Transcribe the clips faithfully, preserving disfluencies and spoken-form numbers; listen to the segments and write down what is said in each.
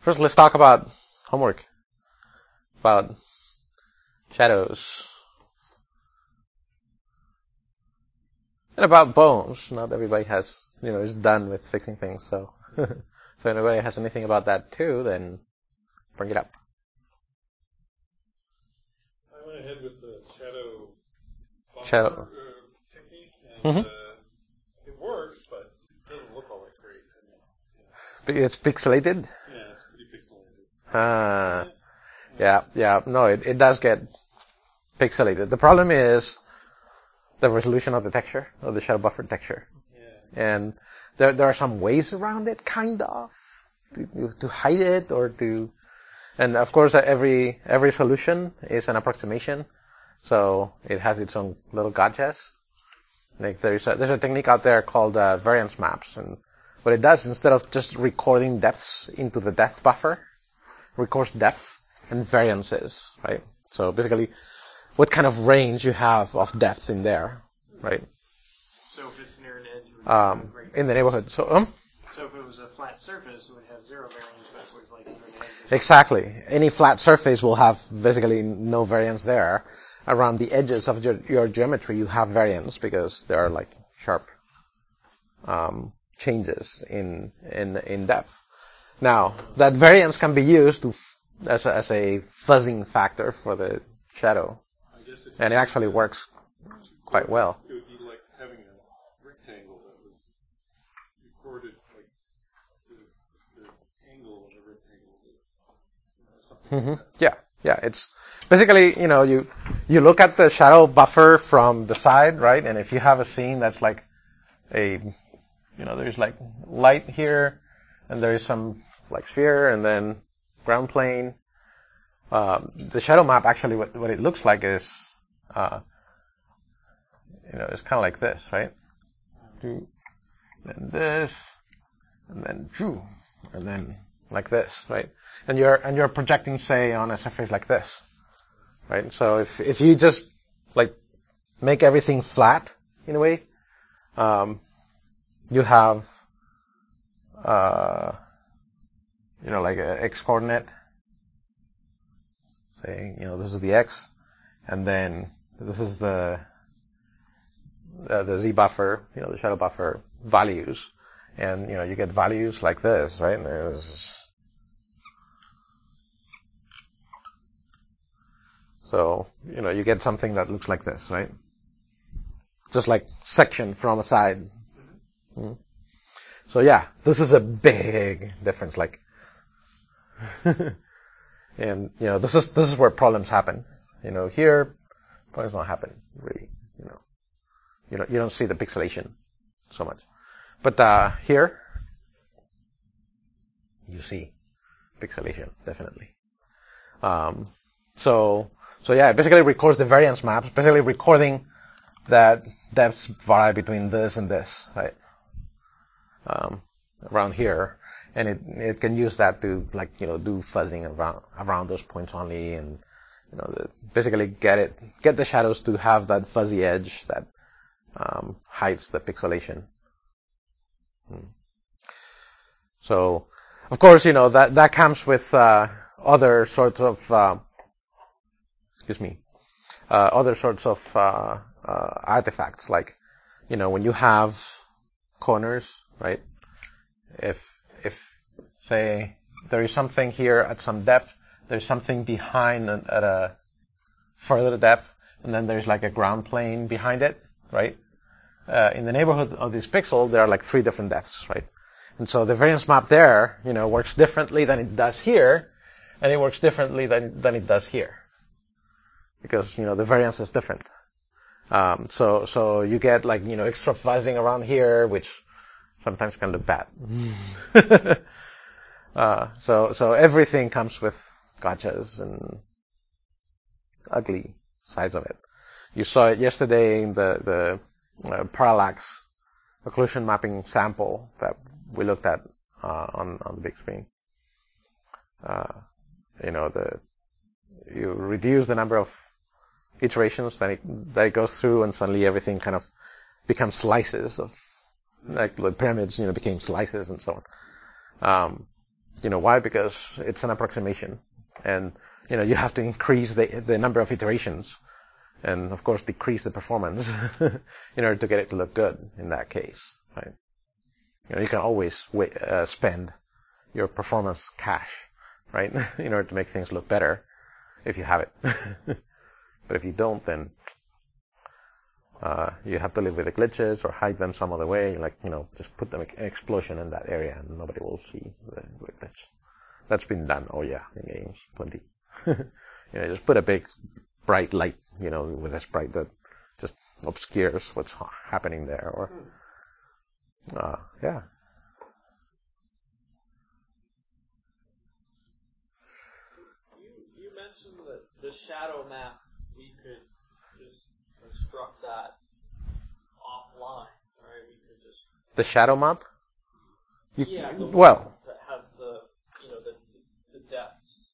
First, let's talk about homework, about shadows, and about bones. Not everybody has, you know, is done with fixing things. So, if anybody has anything about that too, then bring it up. I went ahead with the shadow Shadow. buffer, uh, technique, and Mhm. uh, it works, but it doesn't look all that great. It's pixelated. Yeah, it's pretty pixelated. Ah, yeah, yeah. No, it, it does get pixelated. The problem is the resolution of the texture, of the shadow buffer texture. Yeah. And there there are some ways around it, kind of, to, to hide it or to, and of course every every solution is an approximation, so it has its own little gotchas. Like there's a, there's a technique out there called uh, variance maps, and what it does, instead of just recording depths into the depth buffer, records depths and variances, right? So basically, what kind of range you have of depth in there, right? So if it's near an edge, it would Um, have great in the neighborhood. So, um, So if it was a flat surface, it would have zero variance, but if it was like near an edge. exactly. Any flat surface will have basically no variance there. Around the edges of your, your geometry, you have variance because there are like sharp um, changes in in in depth. Now, that variance can be used to as a, as a fuzzing factor for the shadow, I guess if and it you- actually works quite well. It would be like having a rectangle that was recorded, like the, the angle of the rectangle, you know, or something Mm-hmm. like that. Yeah, yeah. It's basically, you know, you you look at the shadow buffer from the side, right? And if you have a scene that's like a, you know, there's like light here, and there's some like sphere, and then ground plane. Um, the shadow map actually, what what it looks like is, uh, you know, it's kind of like this, right? Do then this, and then choo, and then like this, right? And you're and you're projecting, say, on a surface like this, right? So if if you just like make everything flat in a way, um, you have uh, you know, like a x coordinate. Say, you know, this is the x, and then this is the uh, the z buffer, you know, the shadow buffer values, and you know, you get values like this, right? And there's So, you know, you get something that looks like this, right? Just like section from a side. Mm. So yeah, this is a big difference, like, and, you know, this is, this is where problems happen. You know, here, problems don't happen, really, you know. You don't, you don't see the pixelation so much. But, uh, here, you see pixelation, definitely. Um, so, so yeah, it basically records the variance maps, basically recording that depths vary between this and this, right? Um, around here, and it it can use that to, like, you know, do fuzzing around around those points only, and you know, the, basically get it get the shadows to have that fuzzy edge that um, hides the pixelation. Hmm. So, of course, you know, that that comes with uh, other sorts of uh, excuse me, uh, other sorts of uh, uh, artifacts, like, you know, when you have corners, right? If, if, say, there is something here at some depth, there's something behind at a further depth, and then there's like a ground plane behind it, right? Uh, in the neighborhood of this pixel, there are like three different depths, right? And so the variance map there, you know, works differently than it does here, and it works differently than, than it does here. Because, you know, the variance is different. Um, so, so you get like, you know, extra fuzzing around here, which sometimes can look bad. uh, so, so everything comes with gotchas and ugly sides of it. You saw it yesterday in the, the uh, parallax occlusion mapping sample that we looked at uh, on, on the big screen. Uh, you know, the, you reduce the number of iterations that it, that it goes through, and suddenly everything kind of becomes slices of, like the pyramids, you know, became slices and so on. Um, You know why? Because it's an approximation, and you know you have to increase the the number of iterations, and of course decrease the performance in order to get it to look good. In that case, right? You know you can always wait, uh, spend your performance cash, right, in order to make things look better, if you have it. But if you don't, then uh, you have to live with the glitches or hide them some other way. Like, you know, just put them an explosion in that area and nobody will see the, the glitch. That's been done. Oh yeah, in games, plenty. You know, just put a big bright light, you know, with a sprite that just obscures what's happening there. Or, uh, yeah. You, you mentioned that the shadow map, we could just construct that offline, right? We could just... The shadow map? You, yeah, the well, that has the, you know, the, the depths.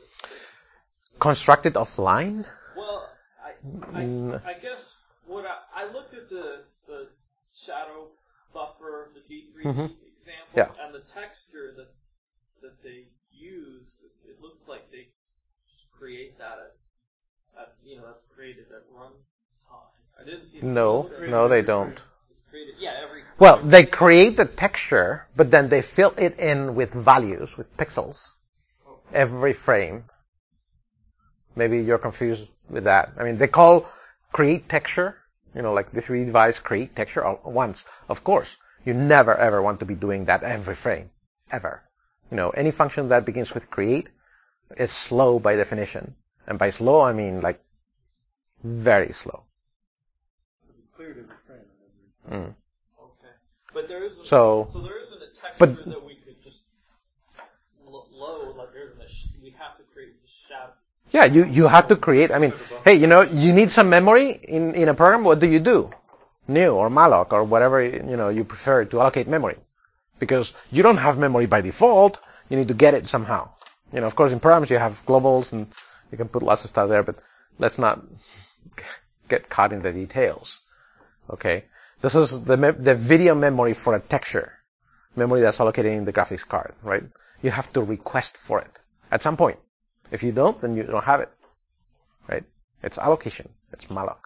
Constructed offline? Well, I, I, Mm. I guess what I, I looked at the, the shadow buffer, the D three D Mhm. example, Yeah. and the texture that that they use. It looks like they just create that at, at you know, that's created at runtime. I didn't see. the No, filter. no, they don't. It's created, yeah, every. Well, they create the texture, but then they fill it in with values, with pixels, every frame. Maybe you're confused with that. I mean, they call create texture, you know, like the three D device create texture all once. Of course, you never ever want to be doing that every frame, ever. You know, any function that begins with create is slow by definition. And by slow, I mean like very slow. Cleared every frame. Mm. Okay, but there isn't. So- so there isn't a texture but- that we could just lo- load. Like there isn't a. Sh- we have to create the shadow. Yeah, you, you have to create, I mean, hey, you know, you need some memory in, in a program, what do you do? New or malloc or whatever, you know, you prefer to allocate memory. Because you don't have memory by default, you need to get it somehow. You know, of course in programs you have globals and you can put lots of stuff there, but let's not get caught in the details. Okay? This is the, me- the video memory for a texture. Memory that's allocated in the graphics card, right? You have to request for it at some point. If you don't, then you don't have it, right? It's allocation. It's malloc.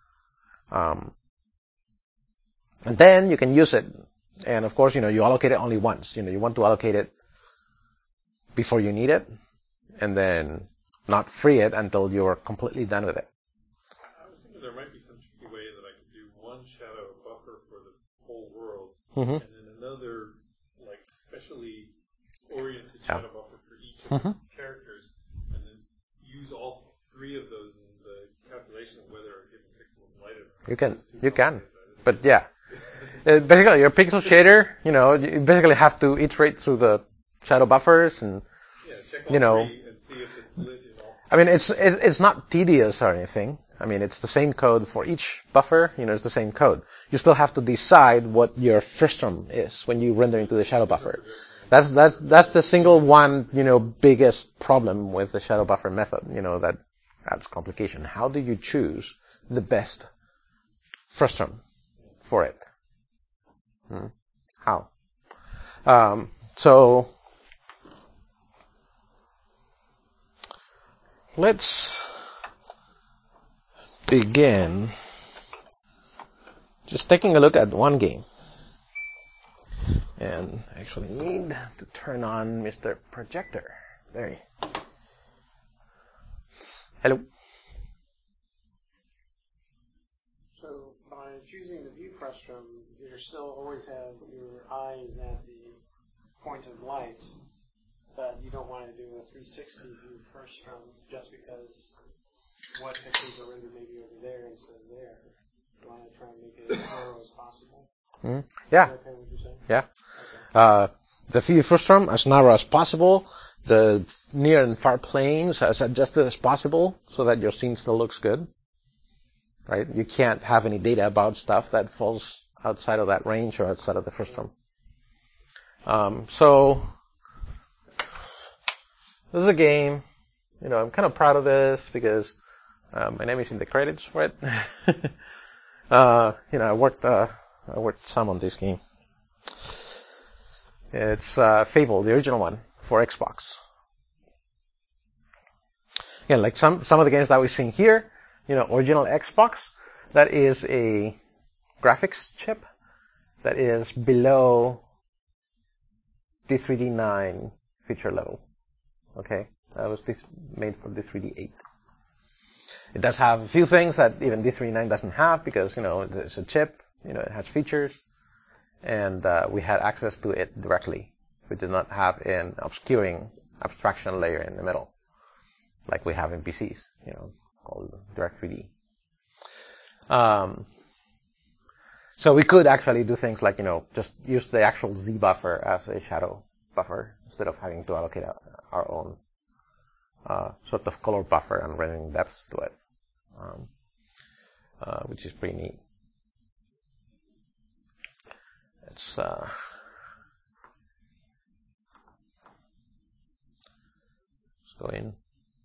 Um, and then you can use it. And of course, you know, you allocate it only once. You know, you want to allocate it before you need it, and then not free it until you're completely done with it. I was thinking there might be some tricky way that I could do one shadow buffer for the whole world, Mm-hmm. and then another, like, specially oriented Yeah. shadow buffer for each of Mhm. the characters, and then use all three of those in the calculation of whether a given pixel is lighted or not. You can, It's too you can, complicated. but yeah. Uh, basically, your pixel shader, you know, you basically have to iterate through the shadow buffers, and Yeah, check all you know, three and see if it's lit in all. I mean, it's it, it's not tedious or anything. I mean, it's the same code for each buffer. You know, it's the same code. You still have to decide what your frustum is when you render into the shadow buffer. That's that's that's the single one, you know, biggest problem with the shadow buffer method. You know, that adds complication. How do you choose the best frustum for it? Hmm. How? Um, so let's begin just taking a look at one game. And actually need to turn on Mister Projector. There you Hello. So by choosing the view frustum, you still always have your eyes at the point of light, but you don't want to do a three sixty view frustum just because what pixels are rendered maybe over there instead of there. You want to try and make it as narrow as possible. Mm-hmm. Is Yeah. that kind of what you're saying? Yeah. Okay. Uh, the view frustum as narrow as possible. The near and far planes as adjusted as possible so that your scene still looks good. Right? You can't have any data about stuff that falls outside of that range or outside of the frustum. Um, so this is a game. You know, I'm kind of proud of this because uh, my name is in the credits for it. uh, you know, I worked uh, I worked some on this game. It's uh, Fable, the original one, for Xbox. Again, like some, some of the games that we've seen here, you know, original Xbox, that is a graphics chip that is below D three D nine feature level. Okay? That was made for D three D eight. It does have a few things that even D three D nine doesn't have because, you know, it's a chip, you know, it has features, and uh, we had access to it directly. We did not have an obscuring abstraction layer in the middle, like we have in P Cs, you know, called Direct three D. Um, so we could actually do things like, you know, just use the actual Z buffer as a shadow buffer instead of having to allocate our own uh, sort of color buffer and rendering depths to it, um, uh, which is pretty neat. It's uh, let's go in.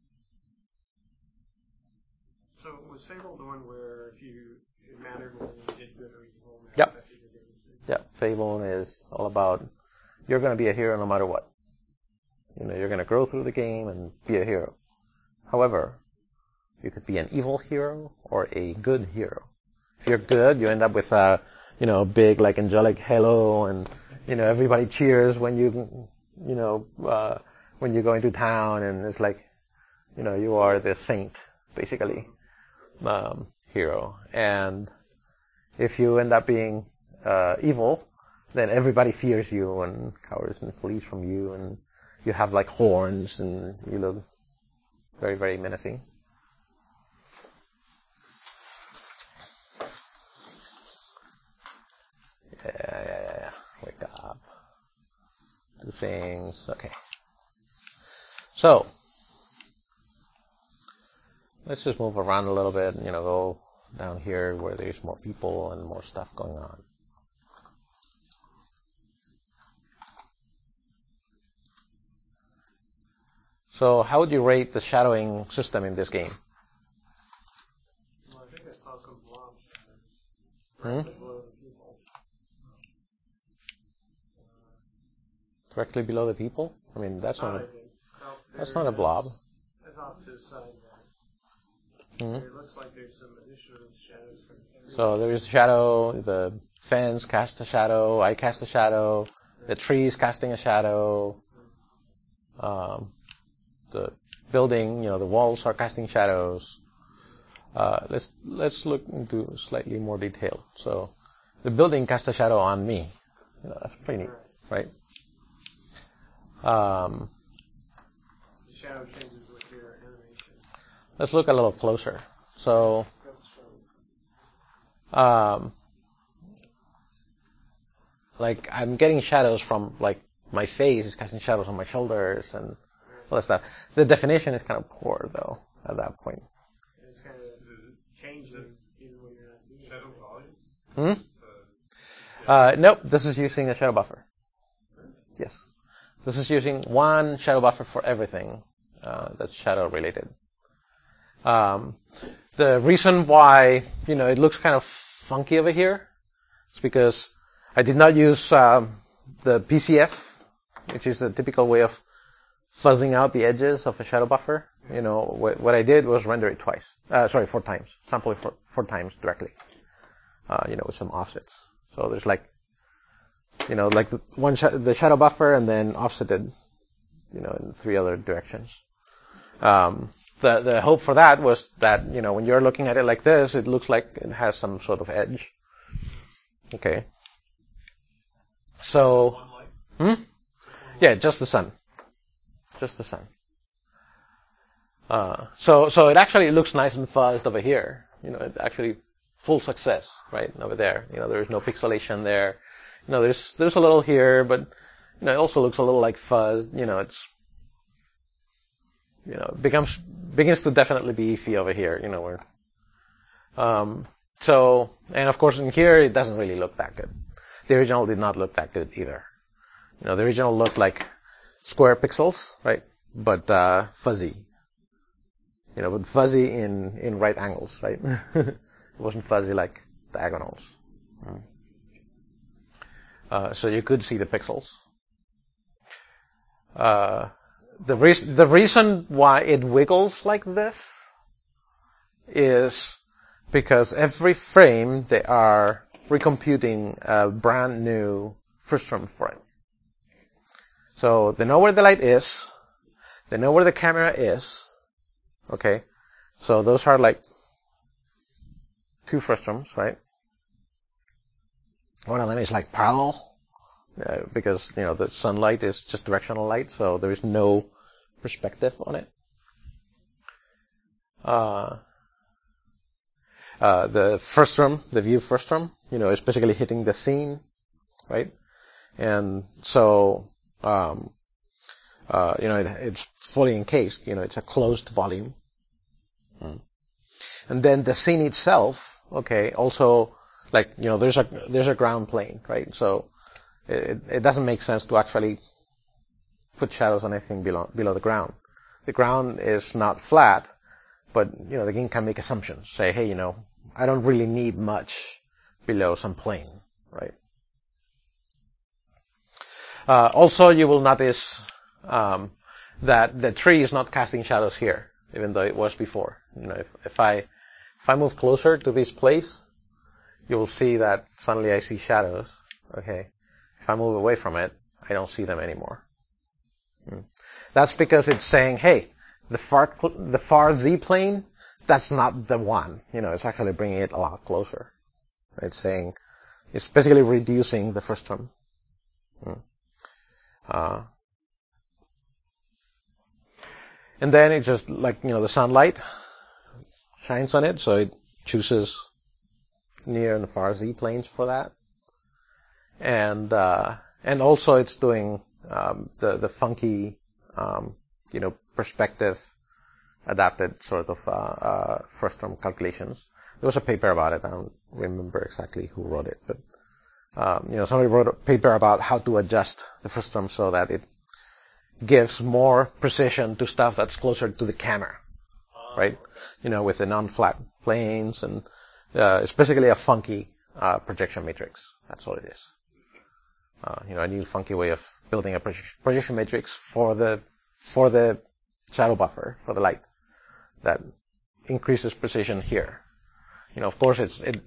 So was Fable the one where if you it mattered whether you did good or evil? Yep. Yep. Fable is all about you're going to be a hero no matter what. You know, you're going to grow through the game and be a hero. However, you could be an evil hero or a good hero. If you're good, you end up with a, you know, big like angelic halo, and you know everybody cheers when you, you know, uh, when you go into town, and it's like, you know, you are the saint basically, um, hero. And if you end up being uh, evil, then everybody fears you and cowers and flees from you, and you have like horns and you look very, very menacing. Yeah, yeah, yeah, yeah. Wake up. Do things. Okay. So, let's just move around a little bit, you know, go down here where there's more people and more stuff going on. So how would you rate the shadowing system in this game? Well, I think I saw some blobs Hmm? directly below the people. Directly below the people? I mean, that's not a, I think. Oh, that's there not a it blob. is. It's off to the side there. Hmm? It looks like there's some additional shadows from every So there is a shadow, the fence casts a shadow, I cast a shadow, the trees casting a shadow, um, the building, you know, the walls are casting shadows. Uh, let's let's look into slightly more detail. So the building casts a shadow on me. You know, that's pretty neat, right? Um, The shadow changes with your animation. let's look a little closer. So, um, like I'm getting shadows from like my face is casting shadows on my shoulders and all that stuff. The definition is kind of poor though at that point. It's kind of changing even when you're not doing Shadow volume? Hmm? Uh, nope, this is using a shadow buffer. Yes. This is using one shadow buffer for everything uh, that's shadow related. Um, the reason why, you know, it looks kind of funky over here is because I did not use um, the P C F, which is the typical way of fuzzing out the edges of a shadow buffer. You know, what, what I did was render it twice. Uh, sorry, four times. Sample it four, four times directly. Uh, you know, with some offsets. So there's like, you know, like the one sh- the shadow buffer and then offsetted, you know, in three other directions. Um, the the hope for that was that, you know, when you're looking at it like this, it looks like it has some sort of edge. Okay. So, hmm? Yeah, just the sun. Just the sun. Uh, so, so it actually looks nice and fuzzed over here. You know, it actually full success, right, over there. You know, there's no pixelation there. You know, there's, there's a little here, but, you know, it also looks a little like fuzzed. You know, it's, you know, it becomes, begins to definitely be iffy over here, you know, where, um, so, and of course in here, it doesn't really look that good. The original did not look that good either. You know, the original looked like square pixels, right? But, uh, fuzzy. You know, but fuzzy in, in right angles, right? It wasn't fuzzy like diagonals. Uh, so you could see the pixels. uh, the reason the reason why it wiggles like this is because every frame they are recomputing a brand new Frustrum for it. So they know where the light is, they know where the camera is. Okay, so those are like two Frustrums, right? One of them is like parallel. Uh, because, you know, the sunlight is just directional light, so there is no perspective on it. Uh, uh, the frustrum, the view frustrum, you know, is basically hitting the scene, right? And so, um, uh, you know, it, it's fully encased, you know, it's a closed volume. Mm. And then the scene itself, okay, also, like, you know, there's a, there's a ground plane, right? So, It, it doesn't make sense to actually put shadows on anything below, below the ground. The ground is not flat, but, you know, the game can make assumptions. Say, hey, you know, I don't really need much below some plane, right? Uh, also, you will notice um, that the tree is not casting shadows here, even though it was before. You know, if, if I if I move closer to this place, you will see that suddenly I see shadows. Okay. If I move away from it, I don't see them anymore. Hmm. That's because it's saying, hey, the far the far Z plane, that's not the one. You know, it's actually bringing it a lot closer. It's saying, it's basically reducing the frustrum. Hmm. Uh, and then it's just like, you know, the sunlight shines on it, so it chooses near and far Z planes for that. And, uh, and also it's doing, um, the, the funky, um, you know, perspective adapted sort of, uh, uh, frustrum calculations. There was a paper about it. I don't remember exactly who wrote it, but, um, you know, somebody wrote a paper about how to adjust the frustrum so that it gives more precision to stuff that's closer to the camera, right? You know, with the non-flat planes, and, uh, it's basically a funky, uh, projection matrix. That's what it is. Uh, you know, a new funky way of building a projection matrix for the for the shadow buffer, for the light, that increases precision here. You know, of course, it's it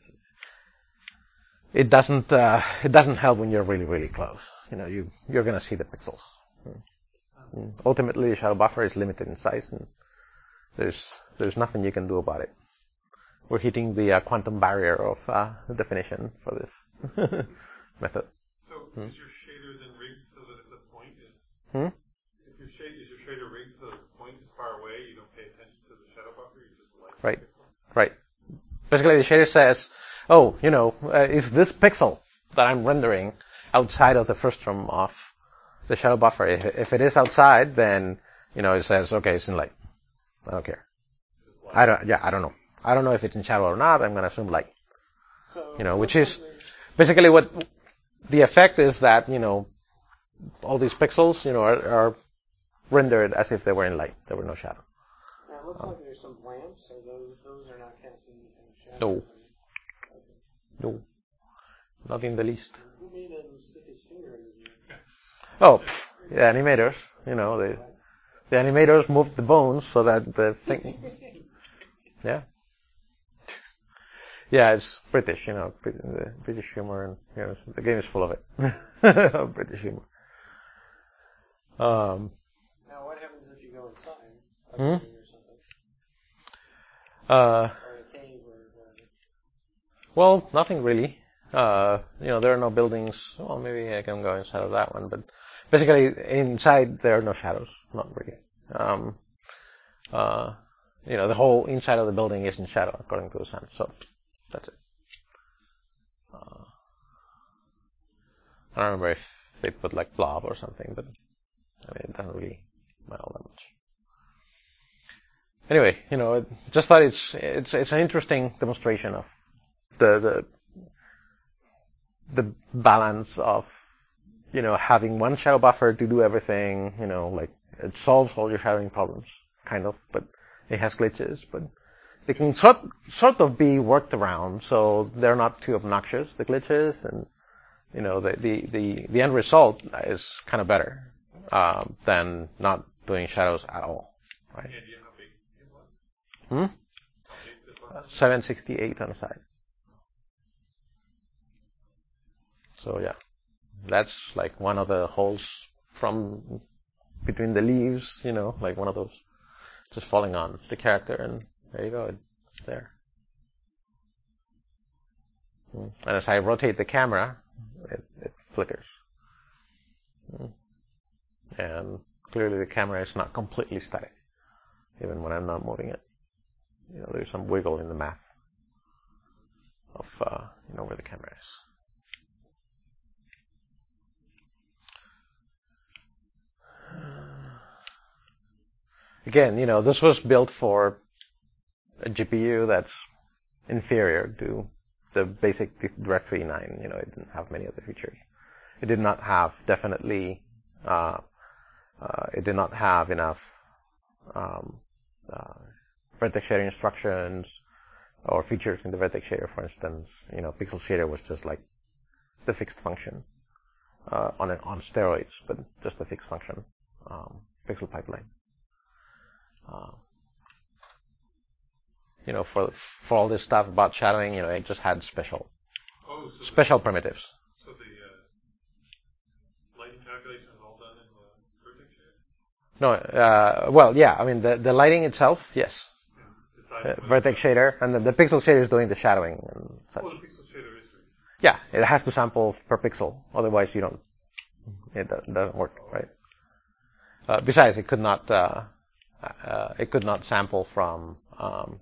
it doesn't uh, it doesn't help when you're really really close. You know, you you're gonna see the pixels. And ultimately, the shadow buffer is limited in size, and there's there's nothing you can do about it. We're hitting the uh, quantum barrier of uh, definition for this method. So is your shader then rigged so that if the point is, Hmm? if your shade is your shader rigged so that the point is far away, you don't pay attention to the shadow buffer, you just select Right. the pixel? Right. Basically, the shader says, oh, you know, uh, is this pixel that I'm rendering outside of the frustrum of the shadow buffer? If, if it is outside, then, you know, it says, okay, it's in light. I don't care. I don't, yeah, I don't know. I don't know if it's in shadow or not. I'm going to assume light. So You know, which is basically what the effect is, that, you know, all these pixels, you know, are, are rendered as if they were in light. There were no shadow. Now, it looks um, like there's some lamps, so those those are not casting any kind of shadow. No. Okay. No. Not in the least. Who made him stick his finger in his ear? Oh, pff, the animators. You know, the the animators moved the bones so that the thing. Yeah. Yeah, it's British, you know, the British humor, and, you know, the game is full of it. British humor. Um. Now, what happens if you go inside? A Hmm? building or something? Uh. Or a cave or whatever? Well, nothing really. Uh, you know, there are no buildings. Well, maybe I can go inside of that one, but basically inside there are no shadows. Not really. Um. Uh. You know, the whole inside of the building is in shadow according to the sun. So that's it. Uh, I don't remember if they put like blob or something, but I mean, it doesn't really matter all that much. Anyway, you know, just thought it's it's it's an interesting demonstration of the the the balance of, you know, having one shadow buffer to do everything. You know, like it solves all your shadowing problems, kind of, but it has glitches, but they can sort sort of be worked around, so they're not too obnoxious, the glitches, and, you know, the the the, the end result is kind of better um, than not doing shadows at all, right? Yeah, do you know how big it was? Hmm? How big the font was? seven sixty-eight on the side. So yeah, that's like one of the holes from between the leaves, you know, like one of those just falling on the character, and there you go, it's there. Mm. And as I rotate the camera, it, it flickers. Mm. And clearly the camera is not completely static, even when I'm not moving it. You know, there's some wiggle in the math of, uh, you know, where the camera is. Again, you know, this was built for a G P U that's inferior to the basic DirectX nine. You know, it didn't have many other features. It did not have definitely, uh, uh, it did not have enough um, uh, vertex shader instructions or features in the vertex shader. For instance, you know, pixel shader was just like the fixed function uh, on an, on steroids, but just the fixed function um, pixel pipeline. Uh, you know, for for all this stuff about shadowing, you know, it just had special Oh, so special the, primitives. So the uh, lighting calculation is all done in the vertex shader? No, uh, well, yeah, I mean the the lighting itself, yes, Deciding uh, whether vertex the- shader, and then the pixel shader is doing the shadowing and such. Oh, the pixel shader is doing. Yeah, it has to sample per pixel, otherwise you don't, it do- doesn't work, right? Uh, besides, it could not, uh, uh, it could not sample from, um,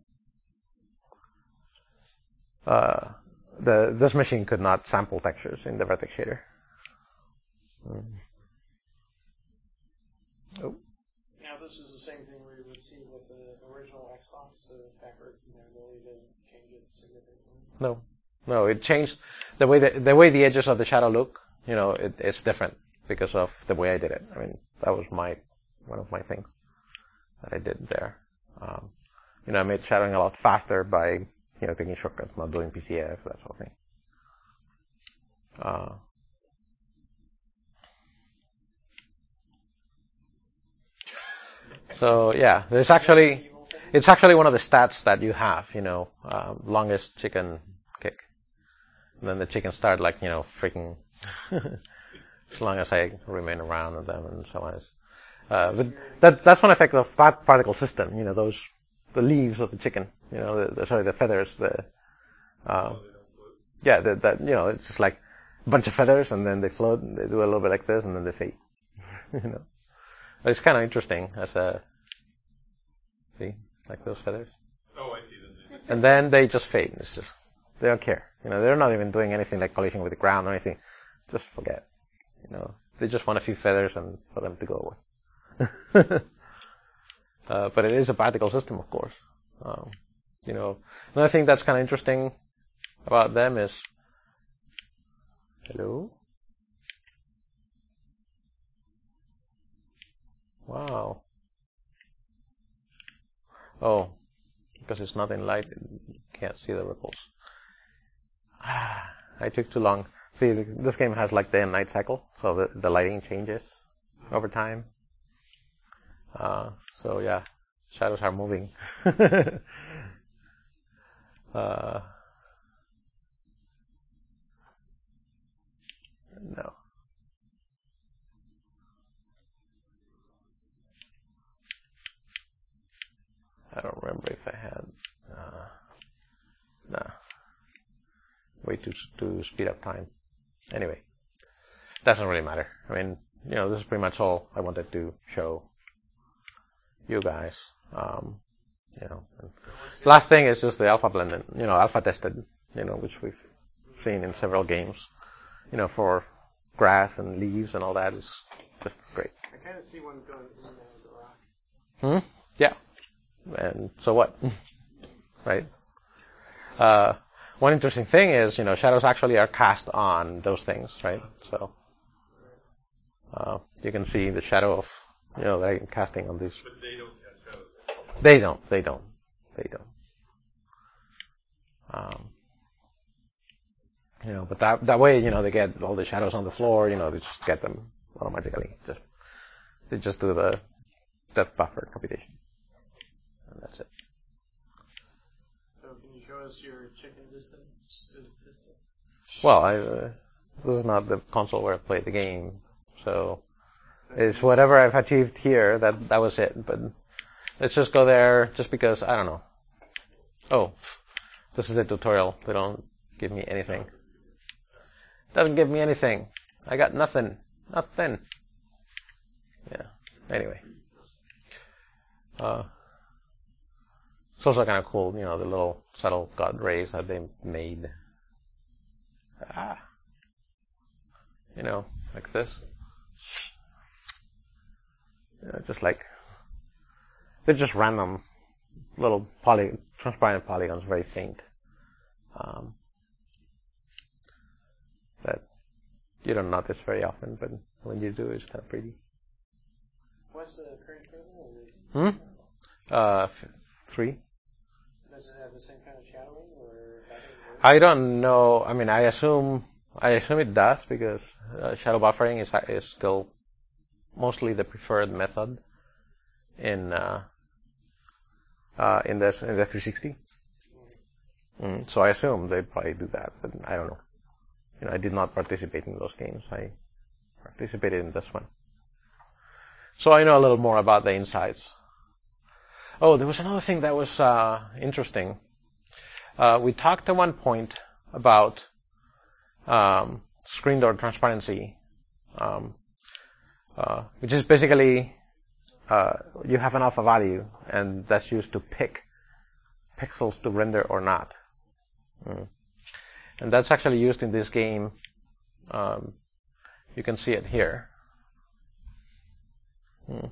uh, the, this machine could not sample textures in the vertex shader. Mm. Oh. Now this is the same thing we would see with the original Xbox, the backward compatibility didn't change it significantly. No, no, it changed the way the, the way the edges of the shadow look. You know, it, it's different because of the way I did it. I mean, that was my one of my things that I did there. Um, you know, I made shadowing a lot faster by you know taking shortcuts, not doing P C F, that sort of thing. Uh, so yeah, there's actually it's actually one of the stats that you have. You know, uh, longest chicken kick. And then the chickens start like, you know, freaking as long as I remain around with them and so on. Uh, but that, that's one effect of that particle system, you know, those, the leaves of the chicken, you know, the, the sorry, the feathers, the, uh, yeah, that, that, you know, it's just like a bunch of feathers and then they float and they do a little bit like this and then they fade, you know. But it's kind of interesting as a, see, like those feathers. Oh, I see them. And then they just fade. It's just, they don't care. You know, they're not even doing anything like collision with the ground or anything. Just forget. You know, they just want a few feathers and for them to go away. uh, but it is a particle system, of course. Um, you know, another thing that's kind of interesting about them is, hello? Wow. Oh, because it's not in light, you can't see the ripples. I took too long. See, this game has like day and night cycle, so the, the lighting changes over time. Uh, so yeah, shadows are moving. uh, no. I don't remember if I had. Uh, nah. Way to to speed up time. Anyway, doesn't really matter. I mean, you know, this is pretty much all I wanted to show you guys. Um, you know, and last thing is just the alpha blended, you know, alpha tested, you know, which we've seen in several games. You know, for grass and leaves and all that is just great. I kind of see one going in and out of the rock. Hmm? Yeah. And so what? Right? Uh, one interesting thing is, you know, shadows actually are cast on those things, right? So, uh, you can see the shadow of, you know, that I'm casting on these. But they don't catch shadows. They don't, they don't, they don't. Um, you know, but that, that way, you know, they get all the shadows on the floor, you know, they just get them automatically. Just they just do the depth buffer computation, and that's it. So can you show us your chicken distance? Well, I, uh, this is not the console where I play the game, so it's whatever I've achieved here. That that was it. But let's just go there, just because I don't know. Oh, this is the tutorial. They don't give me anything. Doesn't give me anything. I got nothing. Nothing. Yeah. Anyway. Uh, it's also kind of cool, you know, the little subtle god rays that they made. Ah. You know, like this. You know, just like, they're just random little poly, transparent polygons, very faint. Um, that you don't notice very often, but when you do, it's kind of pretty. What's the current kernel? Hmm? Uh, f- three. Does it have the same kind of shadowing, or better? I don't know. I mean, I assume I assume it does because uh, shadow buffering is is still mostly the preferred method in uh, uh, in the in the three sixty. Mm, so I assume they probably do that, but I don't know. You know, I did not participate in those games. I participated in this one. So I know a little more about the insides. Oh, there was another thing that was uh, interesting. Uh, we talked at one point about um, screen door transparency, um, uh, which is basically uh, you have an alpha value, and that's used to pick pixels to render or not. Mm. And that's actually used in this game. Um, you can see it here. Mm.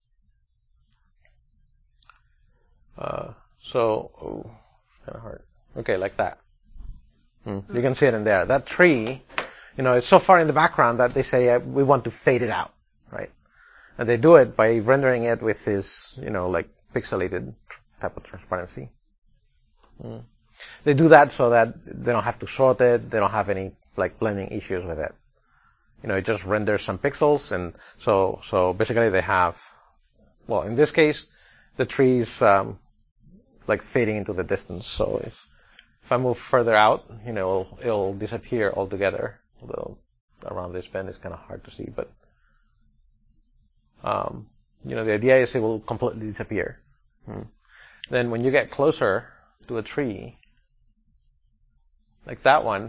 Uh, so, oh, kind of hard. Okay, like that. Mm. You can see it in there. That tree, you know, it's so far in the background that they say uh, we want to fade it out, right? And they do it by rendering it with this, you know, like pixelated type of transparency. Mm. They do that so that they don't have to sort it. They don't have any like blending issues with it. You know, it just renders some pixels, and so so basically they have, well, in this case, the tree's um, like fading into the distance. So if if I move further out, you know, it'll, it'll disappear altogether. Although around this bend it's kind of hard to see, but um, you know, the idea is it will completely disappear. Hmm. Then when you get closer to a tree, like that one,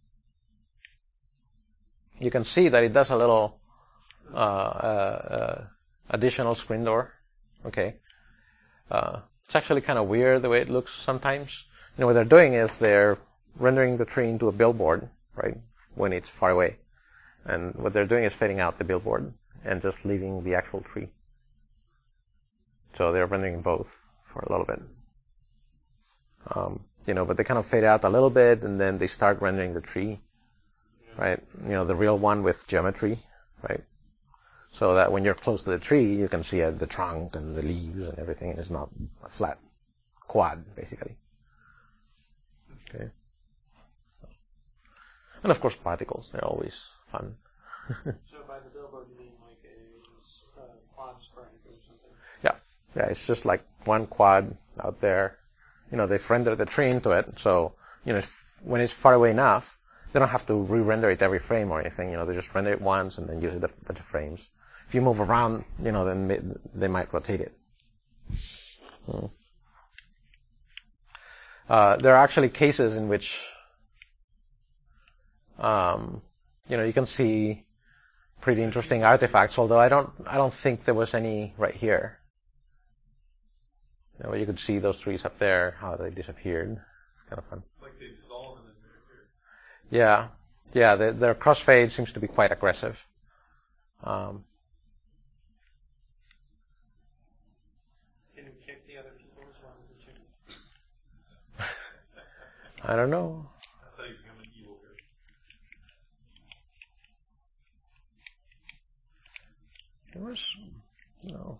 you can see that it does a little uh, uh, uh, additional screen door. Okay, uh, it's actually kind of weird the way it looks sometimes. You know, what they're doing is they're rendering the tree into a billboard, right, when it's far away. And what they're doing is fading out the billboard and just leaving the actual tree. So they're rendering both for a little bit. Um, you know, but they kind of fade out a little bit, and then they start rendering the tree, right? You know, the real one with geometry, right? So that when you're close to the tree, you can see uh, the trunk and the leaves and everything, and it's not a flat quad, basically. Okay. So. And of course, particles, they're always fun. So by the billboard, you mean like a uh, quad sprite or something? Yeah. Yeah, it's just like one quad out there. You know, they've rendered the tree into it, so, you know, if, when it's far away enough, they don't have to re-render it every frame or anything. You know, they just render it once and then use it a bunch of frames. If you move around, you know, then they might rotate it. Hmm. Uh, there are actually cases in which, um, you know, you can see pretty interesting artifacts, although I don't, I don't think there was any right here. You know, you could see those trees up there, how they disappeared. It's kind of fun. Like they dissolve and then disappear. Yeah, yeah. The, their crossfade seems to be quite aggressive. Um, Can you kick the other people as well as the chicken? I don't know. That's how you become an evil person. There was, no.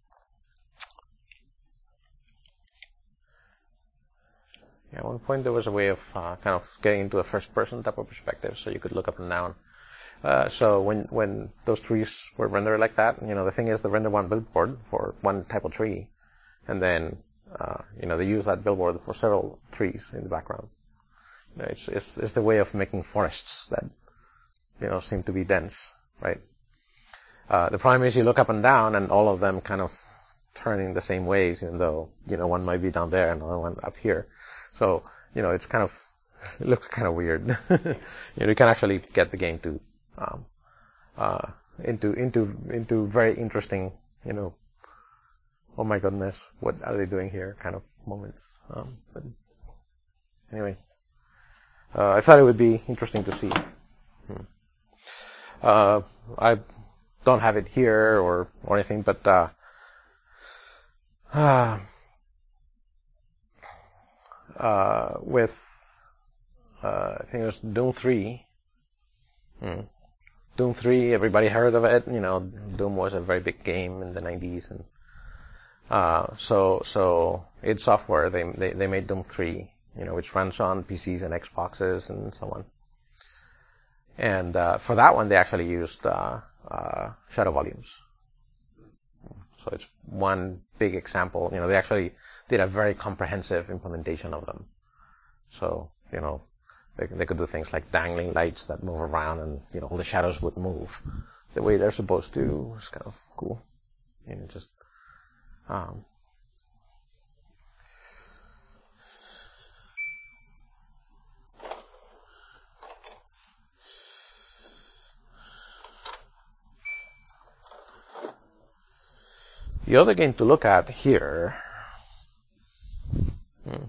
Yeah, at one point there was a way of uh, kind of getting into a first-person type of perspective, so you could look up and down. Uh, so when when those trees were rendered like that, you know, the thing is they render one billboard for one type of tree, and then uh, you know they use that billboard for several trees in the background. You know, it's it's it's the way of making forests that you know seem to be dense, right? Uh, the problem is you look up and down, and all of them kind of turn in the same ways, even though you know one might be down there and another one up here. So you know it's kind of it looks kind of weird. you know, you can actually get the game to um, uh, into into into very interesting, you know, oh my goodness, what are they doing here? Kind of moments. Um, but anyway, uh, I thought it would be interesting to see. Hmm. Uh, I don't have it here or or anything, but uh, uh, uh, with uh, I think it was Doom three. Hmm. Doom three, everybody heard of it. You know, Doom was a very big game in the nineties, and uh, so so id Software they, they they made Doom three, you know, which runs on P Cs and Xboxes and so on. And uh, for that one, they actually used uh, uh, shadow volumes. So it's one big example. You know, they actually did a very comprehensive implementation of them. So you know. They, they could do things like dangling lights that move around, and you know all the shadows would move the way they're supposed to. It's kind of cool. You know, just um, the other game to look at here hmm,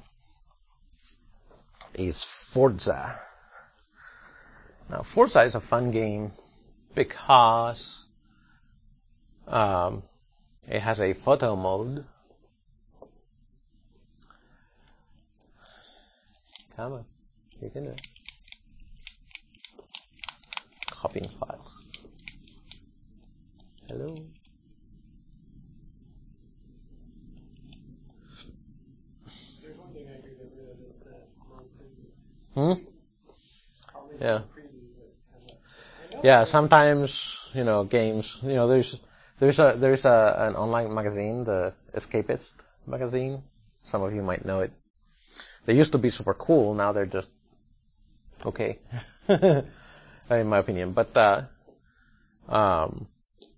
is Forza. Now, Forza is a fun game because um, it has a photo mode. Come on, you can do it. Copying files. Hello. There's one thing I do get rid of is that mode preview. Hmm. I'll make Yeah. previews that come up. I know Yeah, that- sometimes, you know, games, you know, there's, there's a, there's a, an online magazine, the Escapist magazine. Some of you might know it. They used to be super cool, now they're just okay, in my opinion. But, uh, um,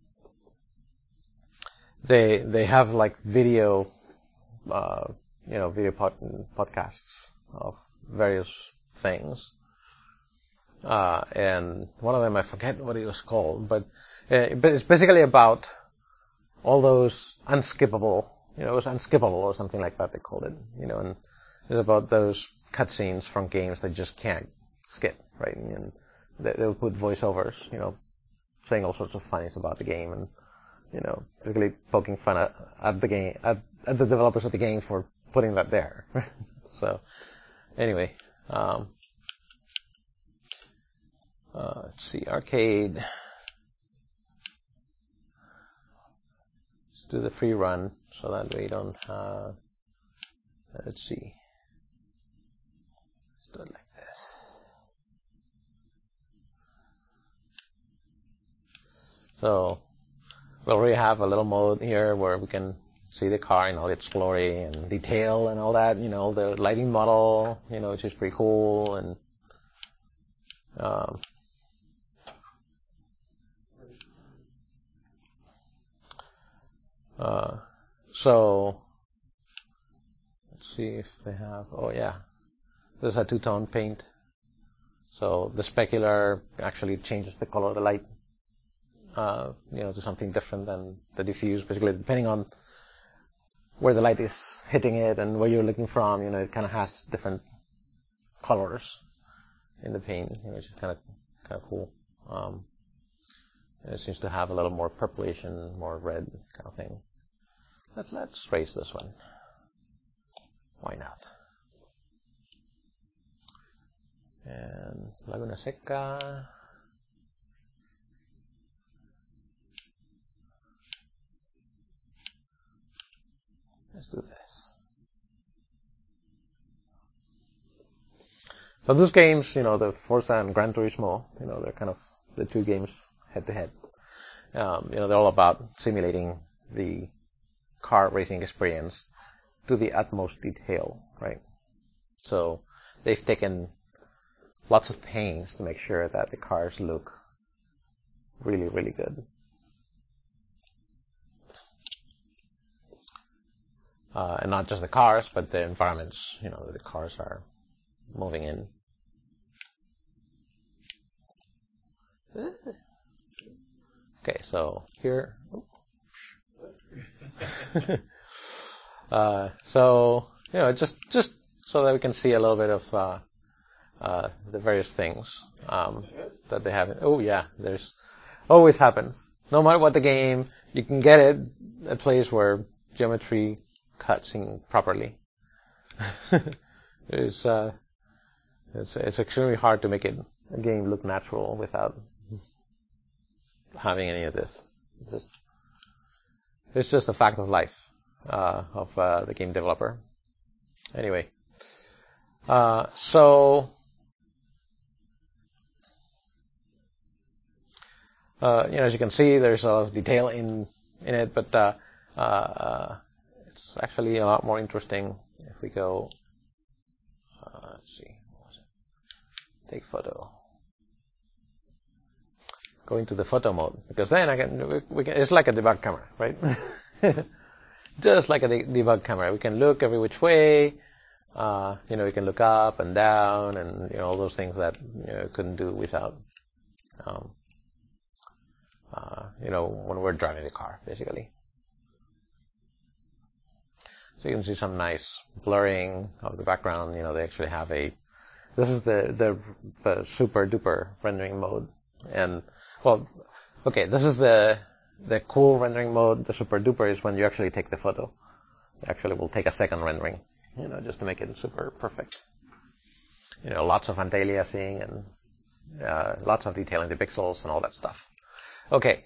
they, they have like video, uh, you know, video pod, podcasts of various things. Uh, and one of them, I forget what it was called, but, uh, but it's basically about all those unskippable, you know, it was unskippable or something like that they called it, you know, and it's about those cutscenes from games that just can't skip, right? And they, they'll put voiceovers, you know, saying all sorts of funnies about the game and, you know, basically poking fun at, at the game, at, at the developers of the game for putting that there. So, anyway, um, Uh, let's see, arcade. Let's do the free run so that we don't have. Let's see. Let's do it like this. So we already have a little mode here where we can see the car in all its glory and detail and all that. You know, the lighting model, you know, which is pretty cool and. Um, Uh, so, let's see if they have, oh yeah, there's a two-tone paint. So the specular actually changes the color of the light, uh, you know, to something different than the diffuse. Basically, depending on where the light is hitting it and where you're looking from, you know, it kind of has different colors in the paint, you know, which is kind of kind of cool. Um, it seems to have a little more purplish and more red kind of thing. Let's let's raise this one. Why not? And Laguna Seca. Let's do this. So these games, you know, the Forza and Gran Turismo, you know, they're kind of the two games head to head. Um, you know, they're all about simulating the car racing experience to the utmost detail, right? So they've taken lots of pains to make sure that the cars look really, really good. Uh, and not just the cars, but the environments, you know, that the cars are moving in. Okay, so here. uh, so, you know, just just so that we can see a little bit of uh, uh, the various things um, that they have. Oh, yeah, there's always happens. No matter what the game, you can get it a place where geometry cuts in properly. it's, uh, it's it's extremely hard to make it a game look natural without having any of this. It's just it's just a fact of life uh, of uh, the game developer. Anyway, uh, so uh, you know, as you can see, there's a lot of detail in in it, but uh, uh, it's actually a lot more interesting if we go. Uh, let's see, what was it? Take photo. Go into the photo mode, because then I can, we, we can it's like a debug camera, right? Just like a de- debug camera. We can look every which way. Uh, you know, we can look up and down, and you know all those things that you know couldn't do without, um, uh, you know, when we're driving the car, basically. So you can see some nice blurring of the background. You know, they actually have a. This is the the the super duper rendering mode, and well, okay, this is the the cool rendering mode. The super duper is when you actually take the photo. It actually will take a second rendering, you know, just to make it super perfect. You know, lots of anti-aliasing and uh, lots of detail in the pixels and all that stuff. Okay.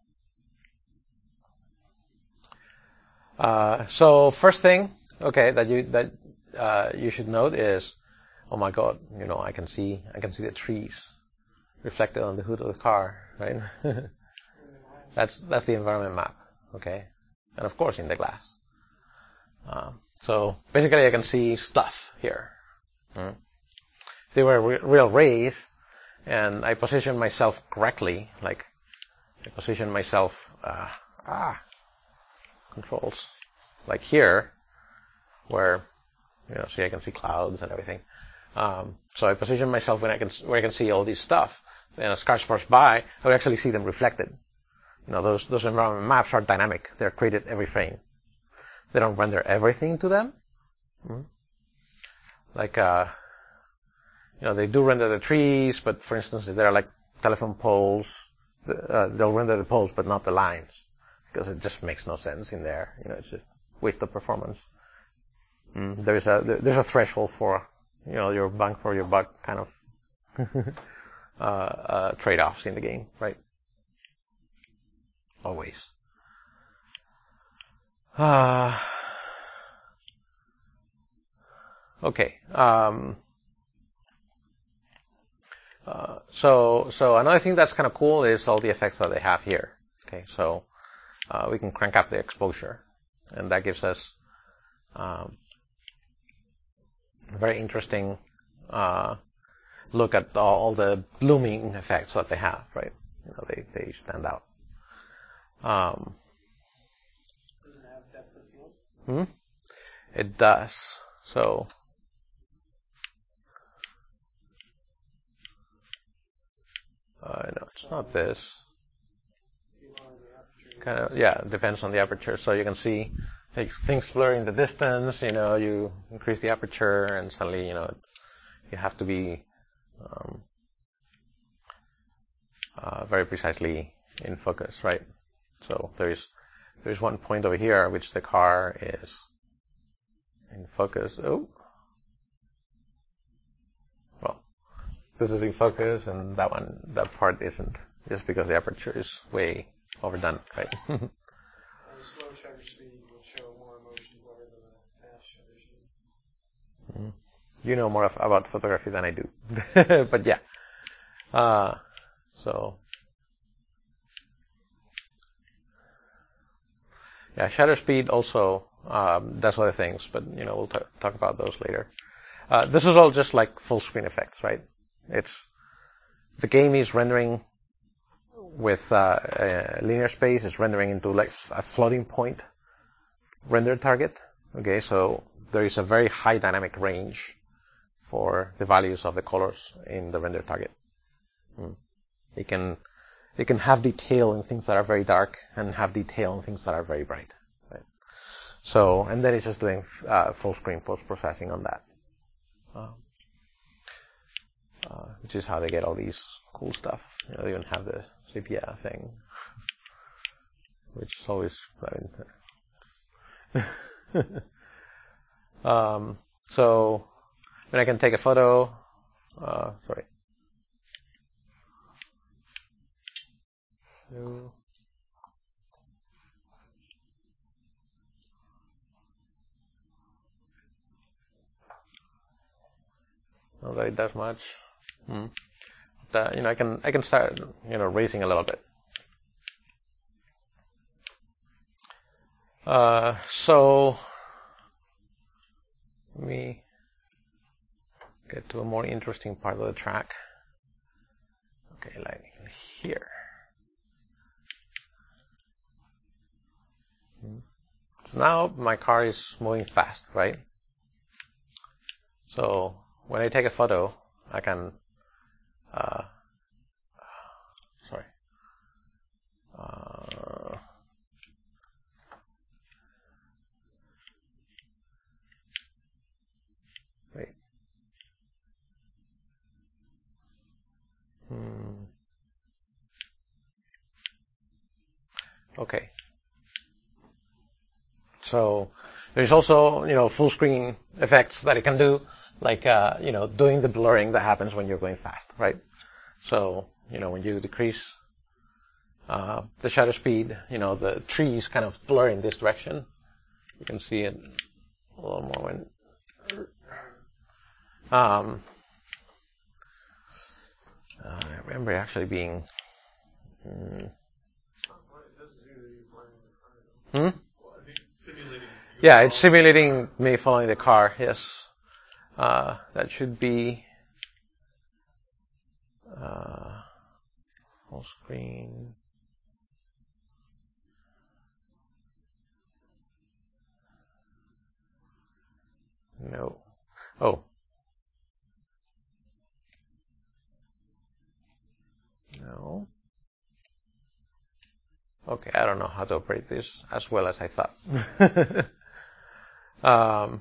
Uh, so first thing, okay, that you that uh, you should note is, oh my God, you know, I can see I can see the trees reflected on the hood of the car, right? that's that's the environment map, okay, and of course in the glass. Uh, so basically, I can see stuff here. Mm. If they were re- real rays, and I position myself correctly, like I position myself, uh, ah, controls, like here, where you know, see I can see clouds and everything. Um, so I position myself when I can where I can see all this stuff. And as cars pass by, I would actually see them reflected. You know, those those environment maps are dynamic. They're created every frame. They don't render everything to them. Mm-hmm. Like, uh, you know, they do render the trees, but for instance, if there are like telephone poles, uh, they'll render the poles, but not the lines, because it just makes no sense in there. You know, it's just waste of performance. Mm, there's a there's a threshold for, you know, your bang for your buck kind of uh, uh, trade-offs in the game, right? Always. Uh, okay. Um, uh, so, so another thing that's kind of cool is all the effects that they have here. Okay, so uh, we can crank up the exposure, and that gives us um, a very interesting uh, look at all the blooming effects that they have. Right? You know, they they stand out. Um, Does it have depth of field? Hmm? It does. So, uh, no, it's not this. Kind of, yeah, it depends on the aperture. So you can see things blur in the distance. You know, you increase the aperture, and suddenly, you know, you have to be um, uh, very precisely in focus, right? So there's there's one point over here which the car is in focus. Oh. Well, this is in focus, and that one, that part isn't, just because the aperture is way overdone, right? A slow shutter speed would show more motion blur than a fast shutter speed. Mm. You know more of, about photography than I do, but yeah. Uh, So, yeah, shutter speed also um, does other things, but you know we'll t- talk about those later. Uh, this is all just like full screen effects, right? It's the game is rendering with uh, a linear space. It's rendering into like a floating point render target. Okay, so there is a very high dynamic range for the values of the colors in the render target. Mm. It can it can have detail in things that are very dark and have detail in things that are very bright. Right? So, and then it's just doing uh, full screen post processing on that. Uh, uh, which is how they get all these cool stuff. You know, they even have the sepia thing, which is always. I mean, um, so when I can take a photo, uh, sorry. So, not that it does much. Hmm. But, uh, you know, I can I can start you know racing a little bit. Uh, so let me get to a more interesting part of the track. Okay, like here. So now my car is moving fast, right? So when I take a photo, I can, uh, sorry, uh, wait, hmm. Okay. So there's also, you know, full screen effects that it can do, like, uh, you know, doing the blurring that happens when you're going fast, right? So, you know, when you decrease uh, the shutter speed, you know, the trees kind of blur in this direction. You can see it a little more when. Um, uh, I remember actually being. Mm, hmm? Yeah, it's simulating me following the car. Yes, uh, that should be uh, full screen. No. Oh. No. Okay, I don't know how to operate this as well as I thought. um,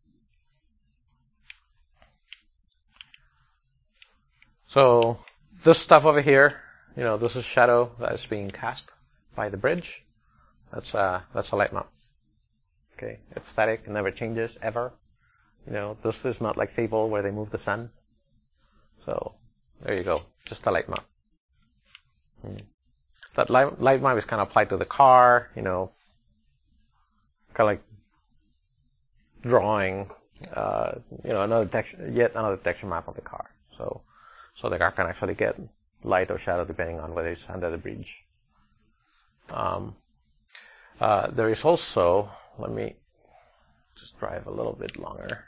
so this stuff over here, you know, this is shadow that is being cast by the bridge. That's uh that's a light map. Okay, it's static, it never changes ever. You know, this is not like Fable where they move the sun. So there you go, just a light map. Hmm. That light, light map is kind of applied to the car, you know, kind of like drawing, uh, you know, another texture, yet another texture map of the car. So, so the car can actually get light or shadow depending on whether it's under the bridge. Um, uh, there is also, let me just drive a little bit longer.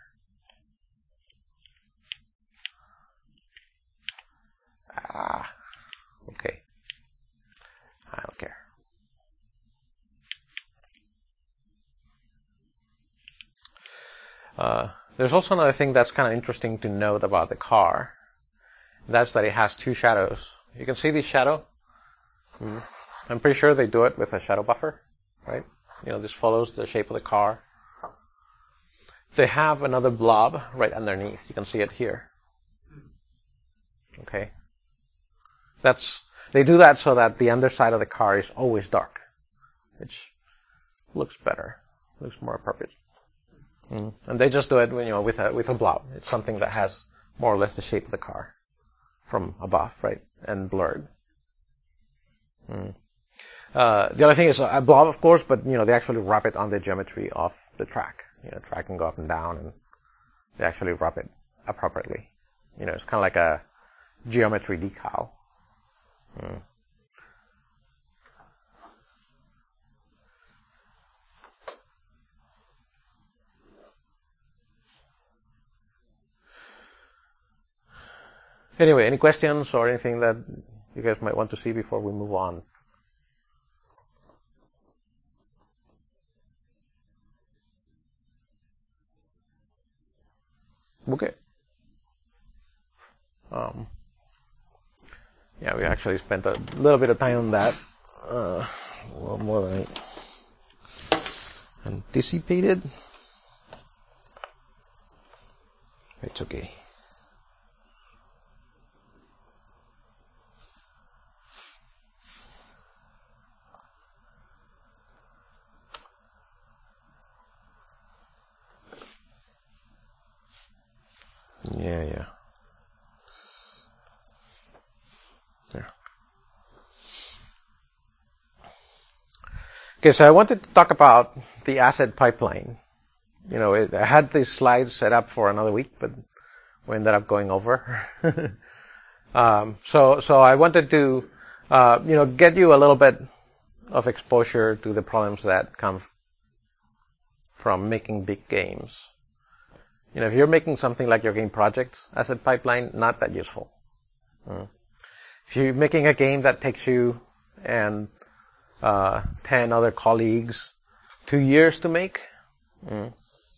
Ah, okay. I don't care. Uh, there's also another thing that's kind of interesting to note about the car. That's that it has two shadows. You can see the shadow. Mm-hmm. I'm pretty sure they do it with a shadow buffer, right? You know, this follows the shape of the car. They have another blob right underneath. You can see it here. Okay. That's, they do that so that the underside of the car is always dark, which looks better, looks more appropriate. Mm. And they just do it, you know, with a, with a blob. It's something that has more or less the shape of the car from above, right? And blurred. Mm. Uh, the other thing is a blob, of course, but, you know, they actually wrap it on the geometry of the track. You know, track can go up and down, and they actually wrap it appropriately. You know, it's kind of like a geometry decal. Mm. Anyway, any questions or anything that you guys might want to see before we move on? Okay. Um, yeah, we actually spent a little bit of time on that. Uh, well, more than I anticipated. It's okay. Yeah, yeah. There. Okay, so I wanted to talk about the asset pipeline. You know, it, I had these slides set up for another week, but we ended up going over. um, so, so I wanted to, uh, you know, get you a little bit of exposure to the problems that come from making big games. You know, if you're making something like your game projects, asset pipeline, not that useful. Mm. If you're making a game that takes you and uh, ten other colleagues two years to make, mm,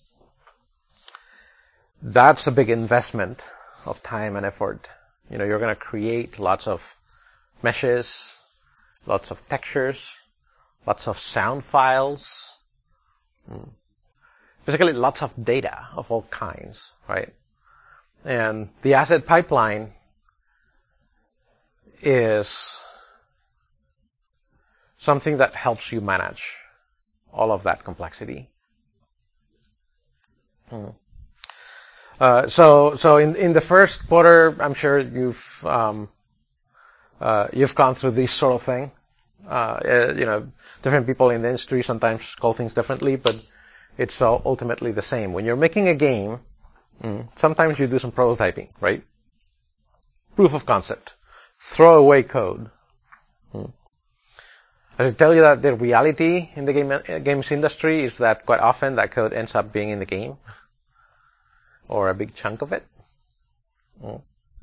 that's a big investment of time and effort. You know, you're going to create lots of meshes, lots of textures, lots of sound files, mm. basically lots of data of all kinds, right? And the asset pipeline is something that helps you manage all of that complexity. Hmm. Uh, so, so in, in the first quarter, I'm sure you've um, uh, you've gone through this sort of thing. Uh, uh, you know, different people in the industry sometimes call things differently, but it's uh, ultimately the same. When you're making a game, mm, sometimes you do some prototyping, right? Proof of concept, throwaway code. Hmm. I should tell you that the reality in the game, uh, games industry is that quite often that code ends up being in the game, or a big chunk of it. Hmm.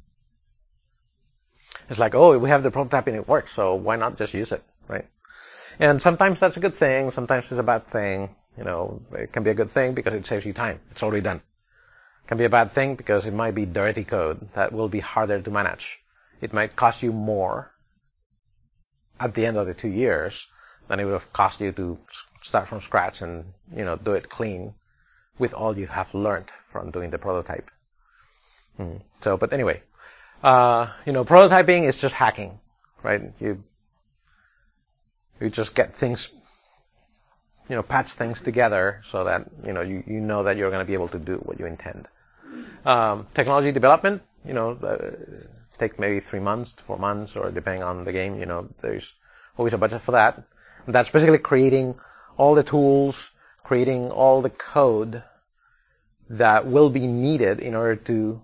It's like, oh, we have the prototype and it works, so why not just use it, right? And sometimes that's a good thing, sometimes it's a bad thing. You know, it can be a good thing because it saves you time. It's already done. It can be a bad thing because it might be dirty code that will be harder to manage. It might cost you more at the end of the two years than it would have cost you to start from scratch and, you know, do it clean with all you have learned from doing the prototype. Hmm. So, but anyway, uh, you know, prototyping is just hacking, right? You, you just get things, you know, patch things together so that, you know, you, you know that you're going to be able to do what you intend. Um, technology development, you know, uh, take maybe three months, four months, or depending on the game, you know, there's always a budget for that. And that's basically creating all the tools, creating all the code that will be needed in order to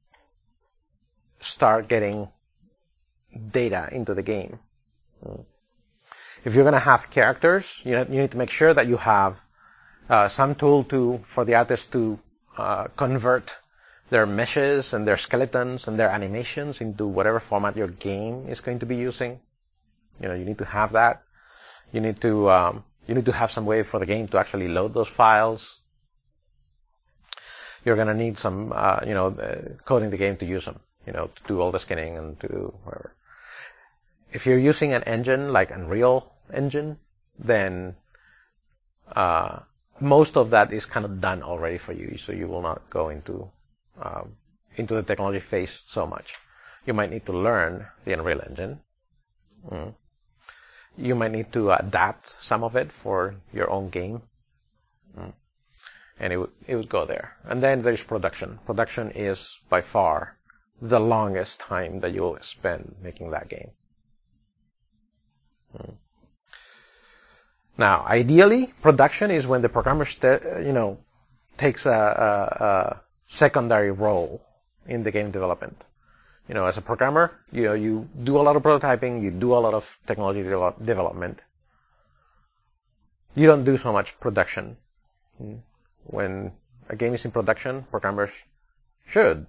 start getting data into the game. If you're going to have characters, you know, you need to make sure that you have uh, some tool to for the artist to uh, convert their meshes and their skeletons and their animations into whatever format your game is going to be using. You know, you need to have that. You need to um, you need to have some way for the game to actually load those files. You're going to need some, uh, you know, uh, coding the game to use them. You know, to do all the skinning and to do whatever. If you're using an engine like Unreal Engine, then uh, most of that is kind of done already for you, so you will not go into um, into the technology phase so much. You might need to learn the Unreal Engine. Mm. You might need to adapt some of it for your own game, mm. and it would it would go there. And then there's production. Production is by far the longest time that you'll spend making that game. Mm. Now, ideally, production is when the programmer, st- you know, takes a, a, a secondary role in the game development. You know, as a programmer, you know, you do a lot of prototyping, you do a lot of technology de- development. You don't do so much production. When a game is in production, programmers should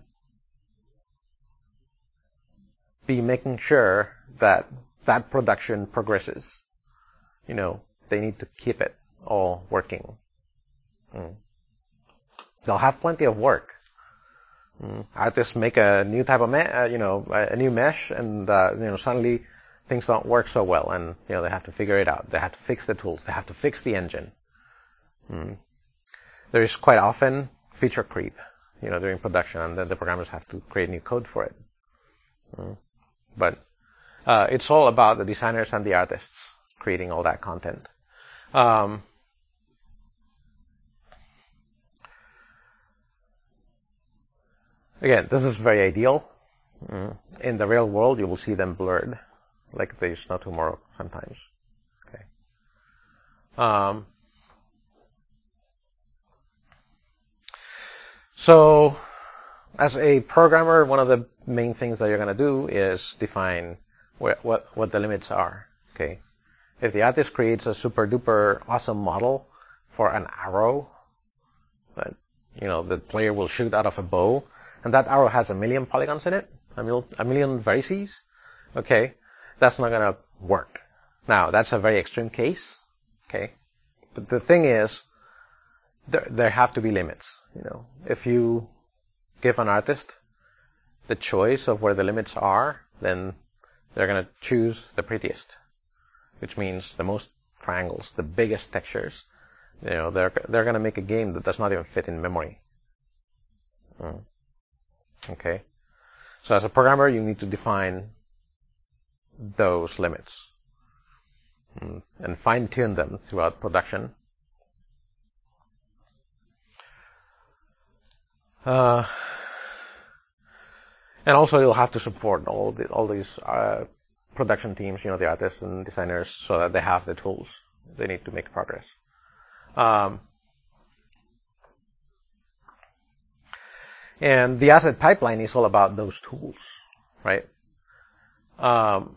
be making sure that that production progresses. You know, they need to keep it all working. Mm. They'll have plenty of work. Mm. Artists make a new type of, me- uh, you know, a new mesh, and uh, you know, suddenly things don't work so well, and you know, they have to figure it out. They have to fix the tools. They have to fix the engine. Mm. There is quite often feature creep, you know, during production, and then the programmers have to create new code for it. Mm. But uh, it's all about the designers and the artists creating all that content. Um, again, this is very ideal. Mm. In the real world, you will see them blurred, like there's no tomorrow sometimes. Okay. Um, so, as a programmer, one of the main things that you're going to do is define wh- what what the limits are. Okay. If the artist creates a super duper awesome model for an arrow that, you know, the player will shoot out of a bow, and that arrow has a million polygons in it, a, mil- a million vertices, okay, that's not going to work. Now, that's a very extreme case, okay? But the thing is, there, there have to be limits, you know. If you give an artist the choice of where the limits are, then they're going to choose the prettiest, which means the most triangles, the biggest textures. You know, they're they're going to make a game that does not even fit in memory. Mm. Okay? So as a programmer, you need to define those limits mm. and fine-tune them throughout production. Uh, and also, you'll have to support all the, all these uh, production teams, you know, the artists and designers, so that they have the tools they need to make progress. Um, and the asset pipeline is all about those tools, right? Um,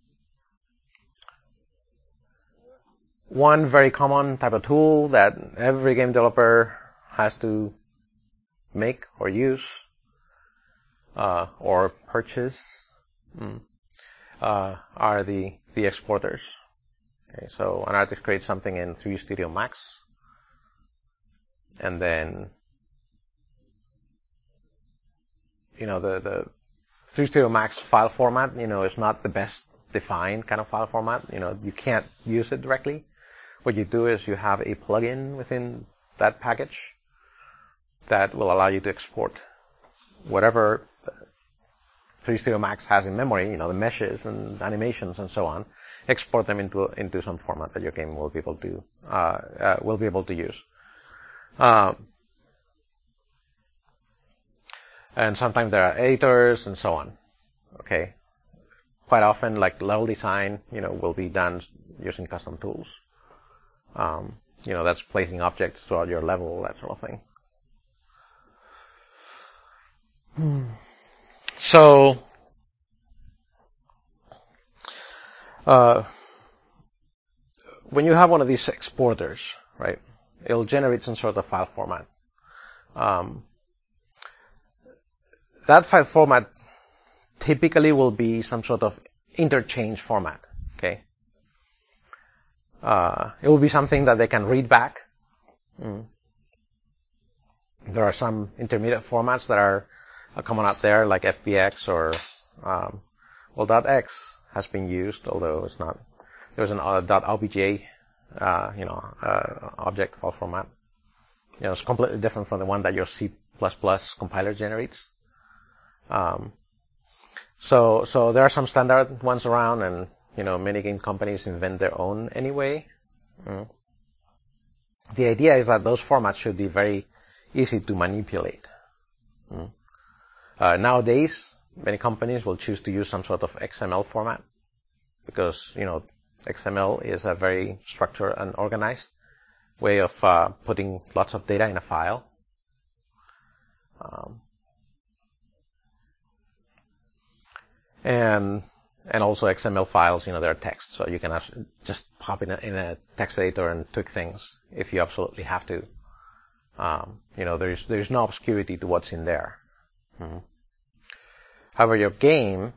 one very common type of tool that every game developer has to make or use uh, or purchase mm, uh, are the, the exporters. Okay, so an artist creates something in three Studio Max, and then you know the the three Studio Max file format, you know, is not the best defined kind of file format. You know, you can't use it directly. What you do is you have a plugin within that package that will allow you to export whatever three Studio Max has in memory, you know, the meshes and animations and so on, export them into into some format that your game will be able to uh, uh, will be able to use. Um, and sometimes there are editors and so on. Okay, quite often, like level design, you know, will be done using custom tools. Um, you know, that's placing objects throughout your level, that sort of thing. Hmm. So, uh, when you have one of these exporters, right, it'll generate some sort of file format. Um, that file format typically will be some sort of interchange format, okay? Uh, it will be something that they can read back. Mm. There are some intermediate formats that are, are common out there, like F B X or, um, well, .x has been used, although it's not. There's an uh, .obj, uh, you know, uh, object file format. You know, it's completely different from the one that your C plus plus compiler generates. Um, so, so there are some standard ones around, and you know, many game companies invent their own anyway. Mm. The idea is that those formats should be very easy to manipulate. Mm. Uh, nowadays, many companies will choose to use some sort of X M L format because, you know, X M L is a very structured and organized way of uh, putting lots of data in a file. Um, and and also X M L files, you know, they're text, so you can actually just pop in a, in a text editor and tweak things if you absolutely have to. Um, you know, there's there's no obscurity to what's in there. Mm-hmm. However, your game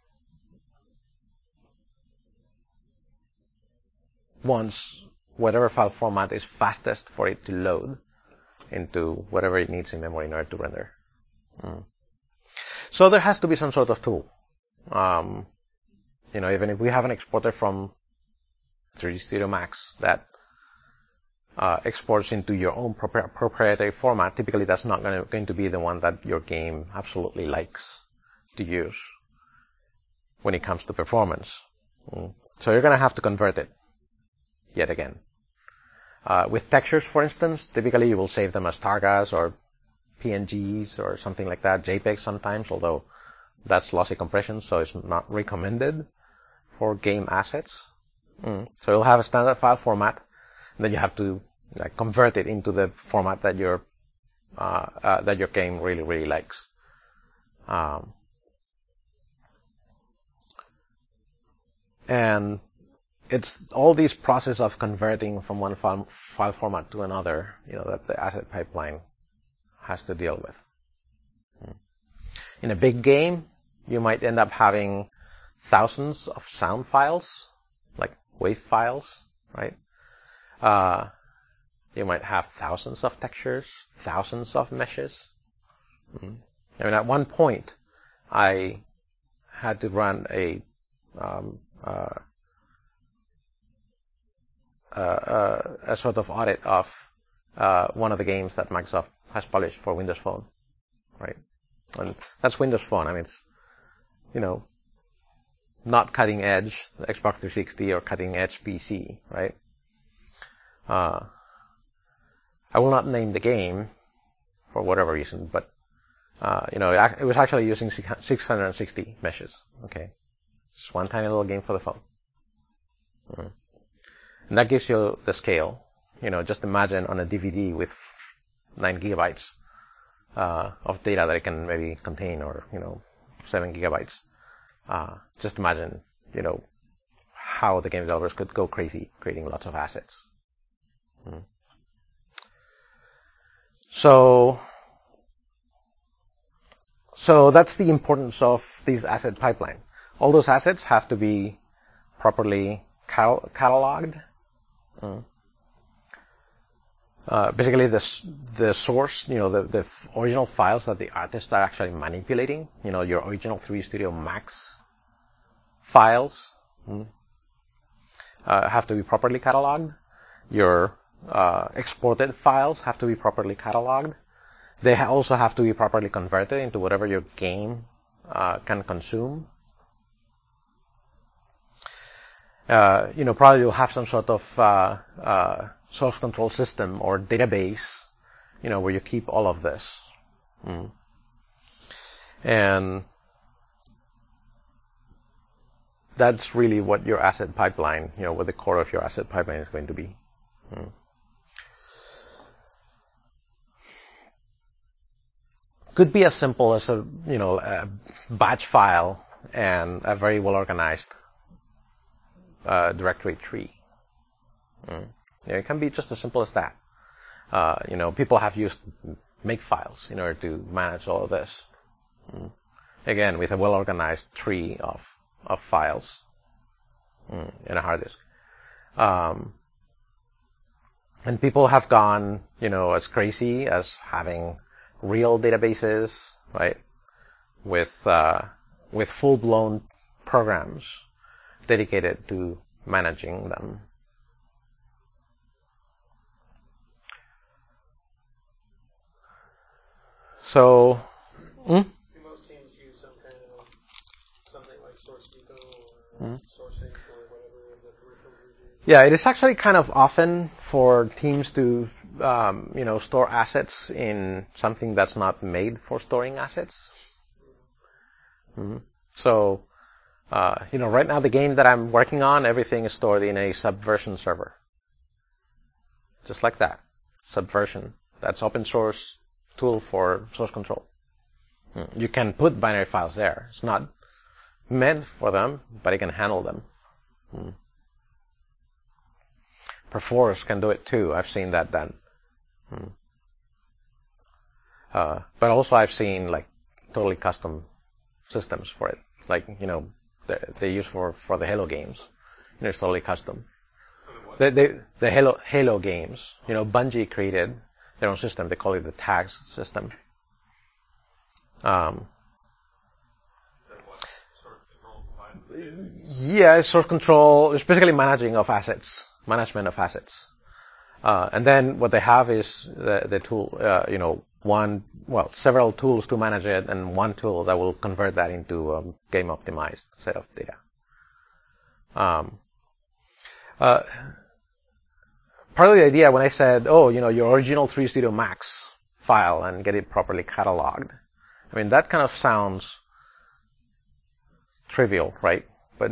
wants whatever file format is fastest for it to load into whatever it needs in memory in order to render. Mm. So there has to be some sort of tool. Um, you know, even if we have an exporter from three D Studio Max that uh, exports into your own propri- proprietary format, typically that's not gonna, going to be the one that your game absolutely likes to use when it comes to performance. Mm. So you're gonna have to convert it yet again. Uh, with textures, for instance, typically you will save them as Targas or P N Gs or something like that, JPEGs sometimes, although that's lossy compression, so it's not recommended for game assets. Mm. So you'll have a standard file format, and then you have to like, convert it into the format that your uh, uh, that your game really, really likes. Um, and it's all these process of converting from one file, file format to another, you know, that the asset pipeline has to deal with. In a big game, you might end up having thousands of sound files, like wave files, right? Uh, you might have thousands of textures, thousands of meshes. Mm. I mean, at one point, I had to run a um, uh, Uh, uh, a sort of audit of uh, one of the games that Microsoft has published for Windows Phone, right? And that's Windows Phone. I mean, it's, you know, not cutting edge Xbox three sixty or cutting edge P C, right? Uh, I will not name the game for whatever reason, but uh, you know, it, it was actually using six hundred sixty meshes. Okay, it's one tiny little game for the phone. Mm. And that gives you the scale. You know, just imagine on a D V D with nine gigabytes uh, of data that it can maybe contain, or, you know, seven gigabytes. Uh, just imagine, you know, how the game developers could go crazy creating lots of assets. Hmm. So, so that's the importance of this asset pipeline. All those assets have to be properly cal- cataloged. Mm. Uh, basically, the the source, you know, the, the original files that the artists are actually manipulating, you know, your original three D Studio Max files mm, uh, have to be properly cataloged. Your uh, exported files have to be properly cataloged. They ha- also have to be properly converted into whatever your game uh, can consume. Uh, you know, probably you'll have some sort of uh, uh, source control system or database, you know, where you keep all of this. Mm. And that's really what your asset pipeline, you know, what the core of your asset pipeline is going to be. Mm. Could be as simple as a, you know, a batch file and a very well organized uh, directory tree. Mm. Yeah, it can be just as simple as that. Uh, you know, people have used Makefiles in order to manage all of this. Mm. Again, with a well-organized tree of of files mm, in a hard disk. Um, and people have gone, you know, as crazy as having real databases, right, with uh, with full-blown programs dedicated to managing them. So, hmm? Most teams use some kind of something like Source Depot or hmm? SourceSync or whatever the peripherals are. Yeah, it is actually kind of often for teams to, um, you know, store assets in something that's not made for storing assets. Mm-hmm. So, uh, you know, right now the game that I'm working on, everything is stored in a Subversion server. Just like that. Subversion. That's open source tool for source control. You can put binary files there. It's not, meant for them, but it can handle them. Hmm. Perforce can do it too. I've seen that done. Hmm. Uh, but also I've seen like totally custom systems for it. Like, you know, they, they use for, for the Halo games. You know, it's totally custom. The, the, the Halo, Halo games, you know, Bungie created their own system. They call it the tags system. Um, yeah, it's source control. It's basically managing of assets, management of assets. Uh, and then what they have is the, the tool, uh, you know, one, well, several tools to manage it, and one tool that will convert that into a game optimized set of data. Um, uh, part of the idea when I said, oh, you know, your original three Studio Max file and get it properly cataloged, I mean, that kind of sounds trivial, right? But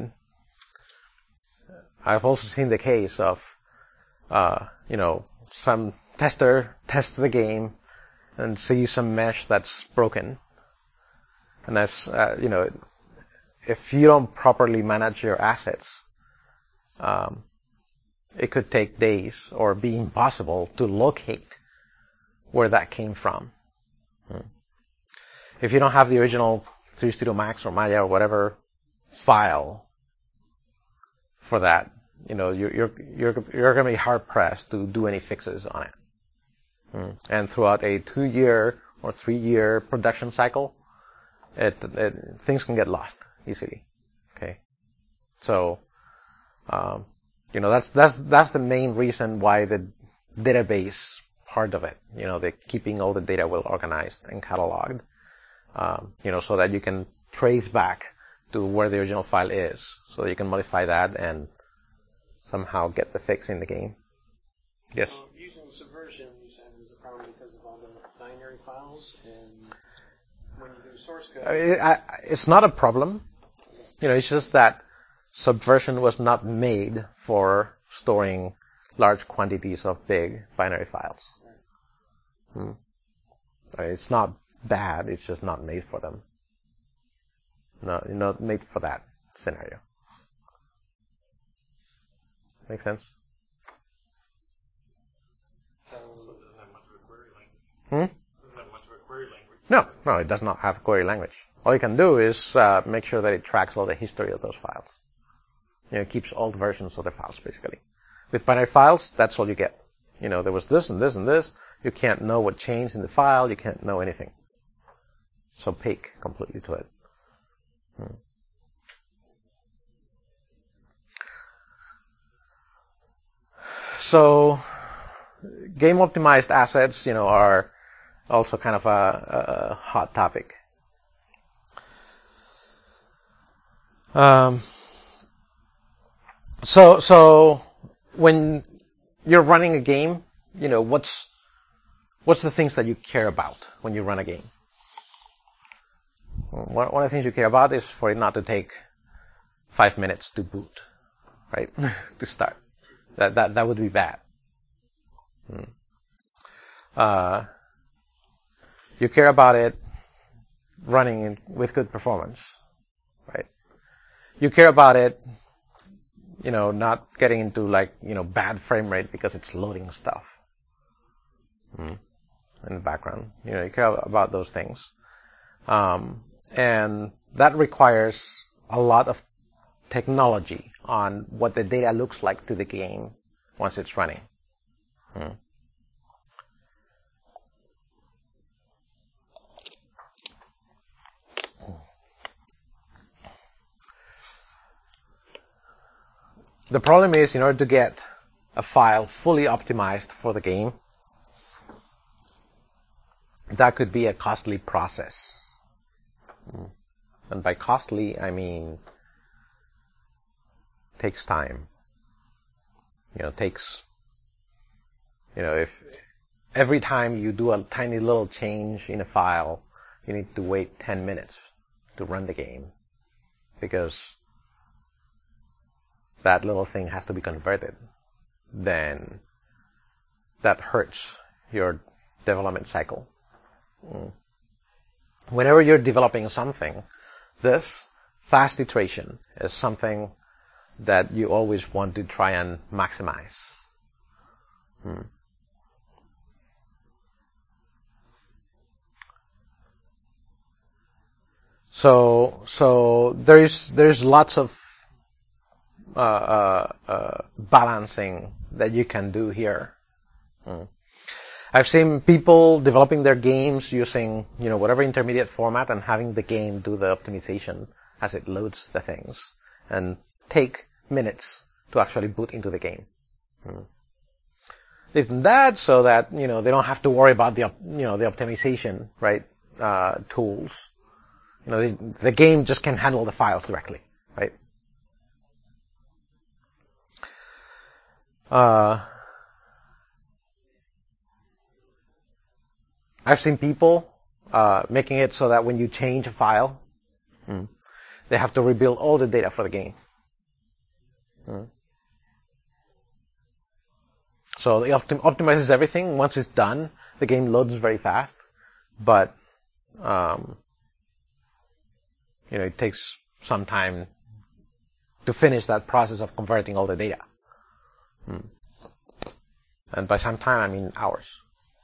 I've also seen the case of, uh, you know, some tester tests the game and sees some mesh that's broken. And that's, uh, you know, if you don't properly manage your assets, um, it could take days or be impossible to locate where that came from. Hmm. If you don't have the original three Studio Max or Maya or whatever file for that, you know, you're you're you're, you're going to be hard pressed to do any fixes on it. Hmm. And throughout a two-year or three-year production cycle, it, it things can get lost easily. Okay, so um, you know that's that's that's the main reason why the database part of it, you know, the keeping all the data well organized and cataloged, um, you know, so that you can trace back to where the original file is, so that you can modify that and somehow get the fix in the game. Yes. So using Subversion, you said, is a problem because of all the binary files, and when you do source code, I, I, it's not a problem. You know, it's just that Subversion was not made for storing large quantities of big binary files. Hmm. It's not bad. It's just not made for them. No, not made for that scenario. Make sense? So it doesn't have much of a query language. Hmm? It doesn't have much of a query language. No, no, it does not have query language. All you can do is uh, make sure that it tracks all the history of those files. You know, it keeps old versions of the files, basically. With binary files, that's all you get. You know, there was this and this and this. You can't know what changed in the file. You can't know anything. It's opaque completely to it. Hmm. So, game optimized assets, you know, are also kind of a, a hot topic. Um, so, so when you're running a game, you know, what's what's the things that you care about when you run a game? One, one of the things you care about is for it not to take five minutes to boot, right? To start. That that that would be bad. Hmm. Uh, you care about it running in, with good performance, right? You care about it, you know, not getting into like, you know, bad frame rate because it's loading stuff hmm. in the background. You know, you care about those things, um, and that requires a lot of technology on what the data looks like to the game once it's running. Hmm. The problem is, in order to get a file fully optimized for the game, that could be a costly process. Hmm. And by costly, I mean takes time. You know, takes, you know, if every time you do a tiny little change in a file, you need to wait ten minutes to run the game because that little thing has to be converted, then that hurts your development cycle. Mm. Whenever you're developing something, this fast iteration is something that you always want to try and maximize. Hmm. So, so there's there's lots of uh, uh, uh, balancing that you can do here. Hmm. I've seen people developing their games using, you know, whatever intermediate format and having the game do the optimization as it loads the things and take minutes to actually boot into the game. Hmm. They've done that so that, you know, they don't have to worry about the, you know, the optimization, right, uh, tools. You know, the, the game just can handle the files directly, right? Uh, I've seen people uh, making it so that when you change a file, mm, they have to rebuild all the data for the game. Mm. So it optim- optimizes everything. Once it's done, the game loads very fast, but um, you know, it takes some time to finish that process of converting all the data. Mm. And by some time, I mean hours.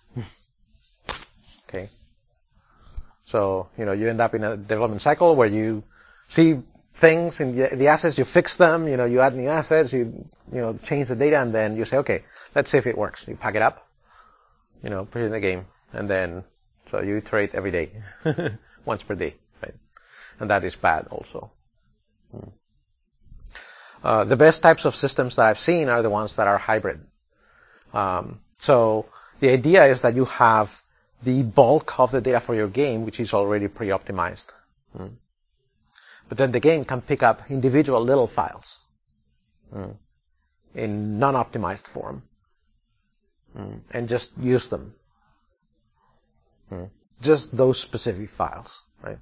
Okay. So, you know, you end up in a development cycle where you see things in the, the assets, you fix them, you know, you add new assets, you, you know, change the data, and then you say, okay, let's see if it works. You pack it up, you know, put it in the game, and then, so you iterate every day, once per day, right? And that is bad also. Hmm. Uh, the best types of systems that I've seen are the ones that are hybrid. Um, so the idea is that you have the bulk of the data for your game, which is already pre-optimized. Mm. But then the game can pick up individual little files mm. in non-optimized form mm. and just use them. Mm. Just those specific files, right?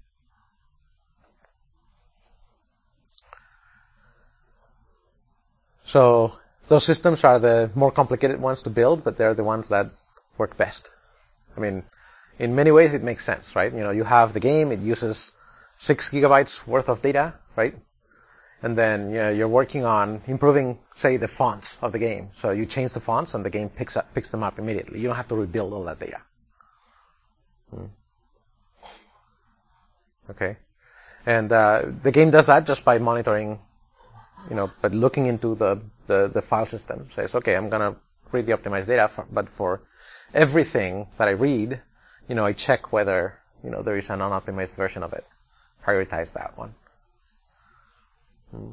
So those systems are the more complicated ones to build, but they're the ones that work best. I mean, in many ways it makes sense, right? You know, you have the game, it uses six gigabytes worth of data, right? And then, you know, you're working on improving, say, the fonts of the game. So you change the fonts and the game picks up, picks them up immediately. You don't have to rebuild all that data. Hmm. Okay. And, uh, the game does that just by monitoring, you know, but looking into the, the, the file system. Says, okay, I'm gonna read the optimized data, for, but for everything that I read, you know, I check whether, you know, there is an unoptimized version of it. Prioritize that one. Hmm.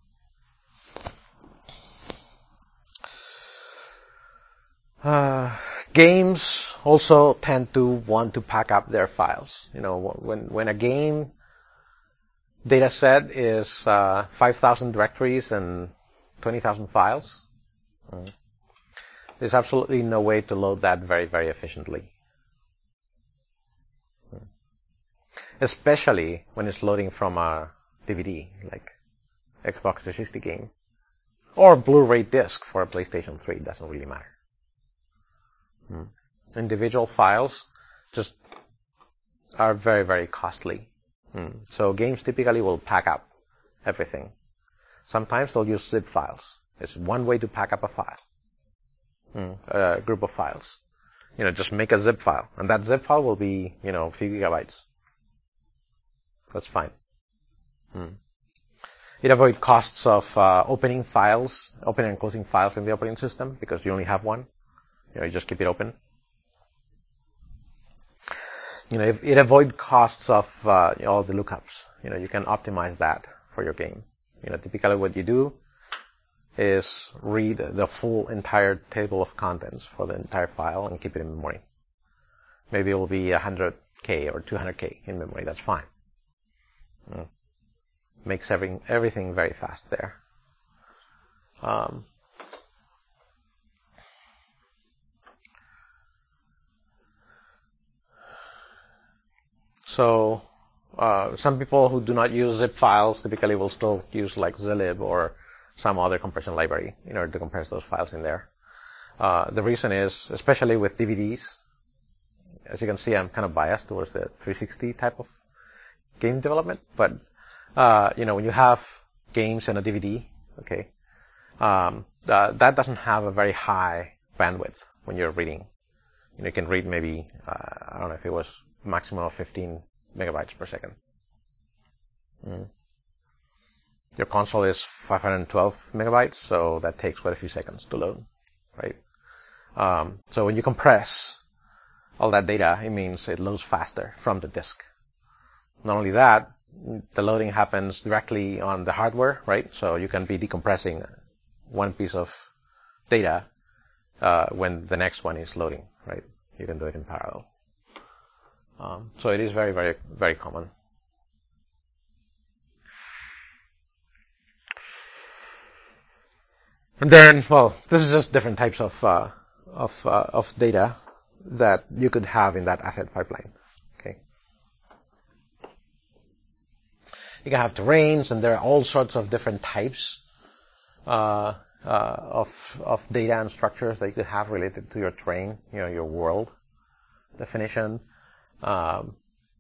Uh, games also tend to want to pack up their files. You know, when when a game data set is uh, five thousand directories and twenty thousand files, hmm, there's absolutely no way to load that very, very efficiently. Hmm. Especially when it's loading from a D V D, like Xbox three sixty game. Or Blu-ray disc for a PlayStation three, it doesn't really matter. Hmm. Individual files just are very, very costly. Hmm. So games typically will pack up everything. Sometimes they'll use zip files. It's one way to pack up a file, hmm. a group of files. You know, just make a zip file, and that zip file will be, you know, a few gigabytes. That's fine. Hmm. It avoids costs of uh, opening files, opening and closing files in the operating system because you only have one. You know, you just keep it open. You know, it, it avoids costs of uh, all the lookups. You know, you can optimize that for your game. You know, typically what you do is read the full entire table of contents for the entire file and keep it in memory. Maybe it will be one hundred K or two hundred K in memory. That's fine. Mm. Makes everything, everything very fast there. Um, so, uh, some people who do not use zip files typically will still use like zlib or some other compression library in order to compress those files in there. Uh, the reason is, especially with D V Ds, as you can see, I'm kind of biased towards the three sixty type of game development, but uh, you know, when you have games in a D V D, okay, um, uh, that doesn't have a very high bandwidth when you're reading. You know, you can read maybe, uh, I don't know if it was maximum of fifteen megabytes per second. Mm. Your console is five hundred twelve megabytes, so that takes quite a few seconds to load, right? Um, so when you compress all that data, it means it loads faster from the disk. Not only that, the loading happens directly on the hardware, right? So you can be decompressing one piece of data uh, when the next one is loading, right? You can do it in parallel. Um, so it is very, very, very common. And then, well, this is just different types of uh, of uh, of data that you could have in that asset pipeline. Okay, you can have terrains, and there are all sorts of different types uh, uh, of of data and structures that you could have related to your terrain, you know, your world definition. Um,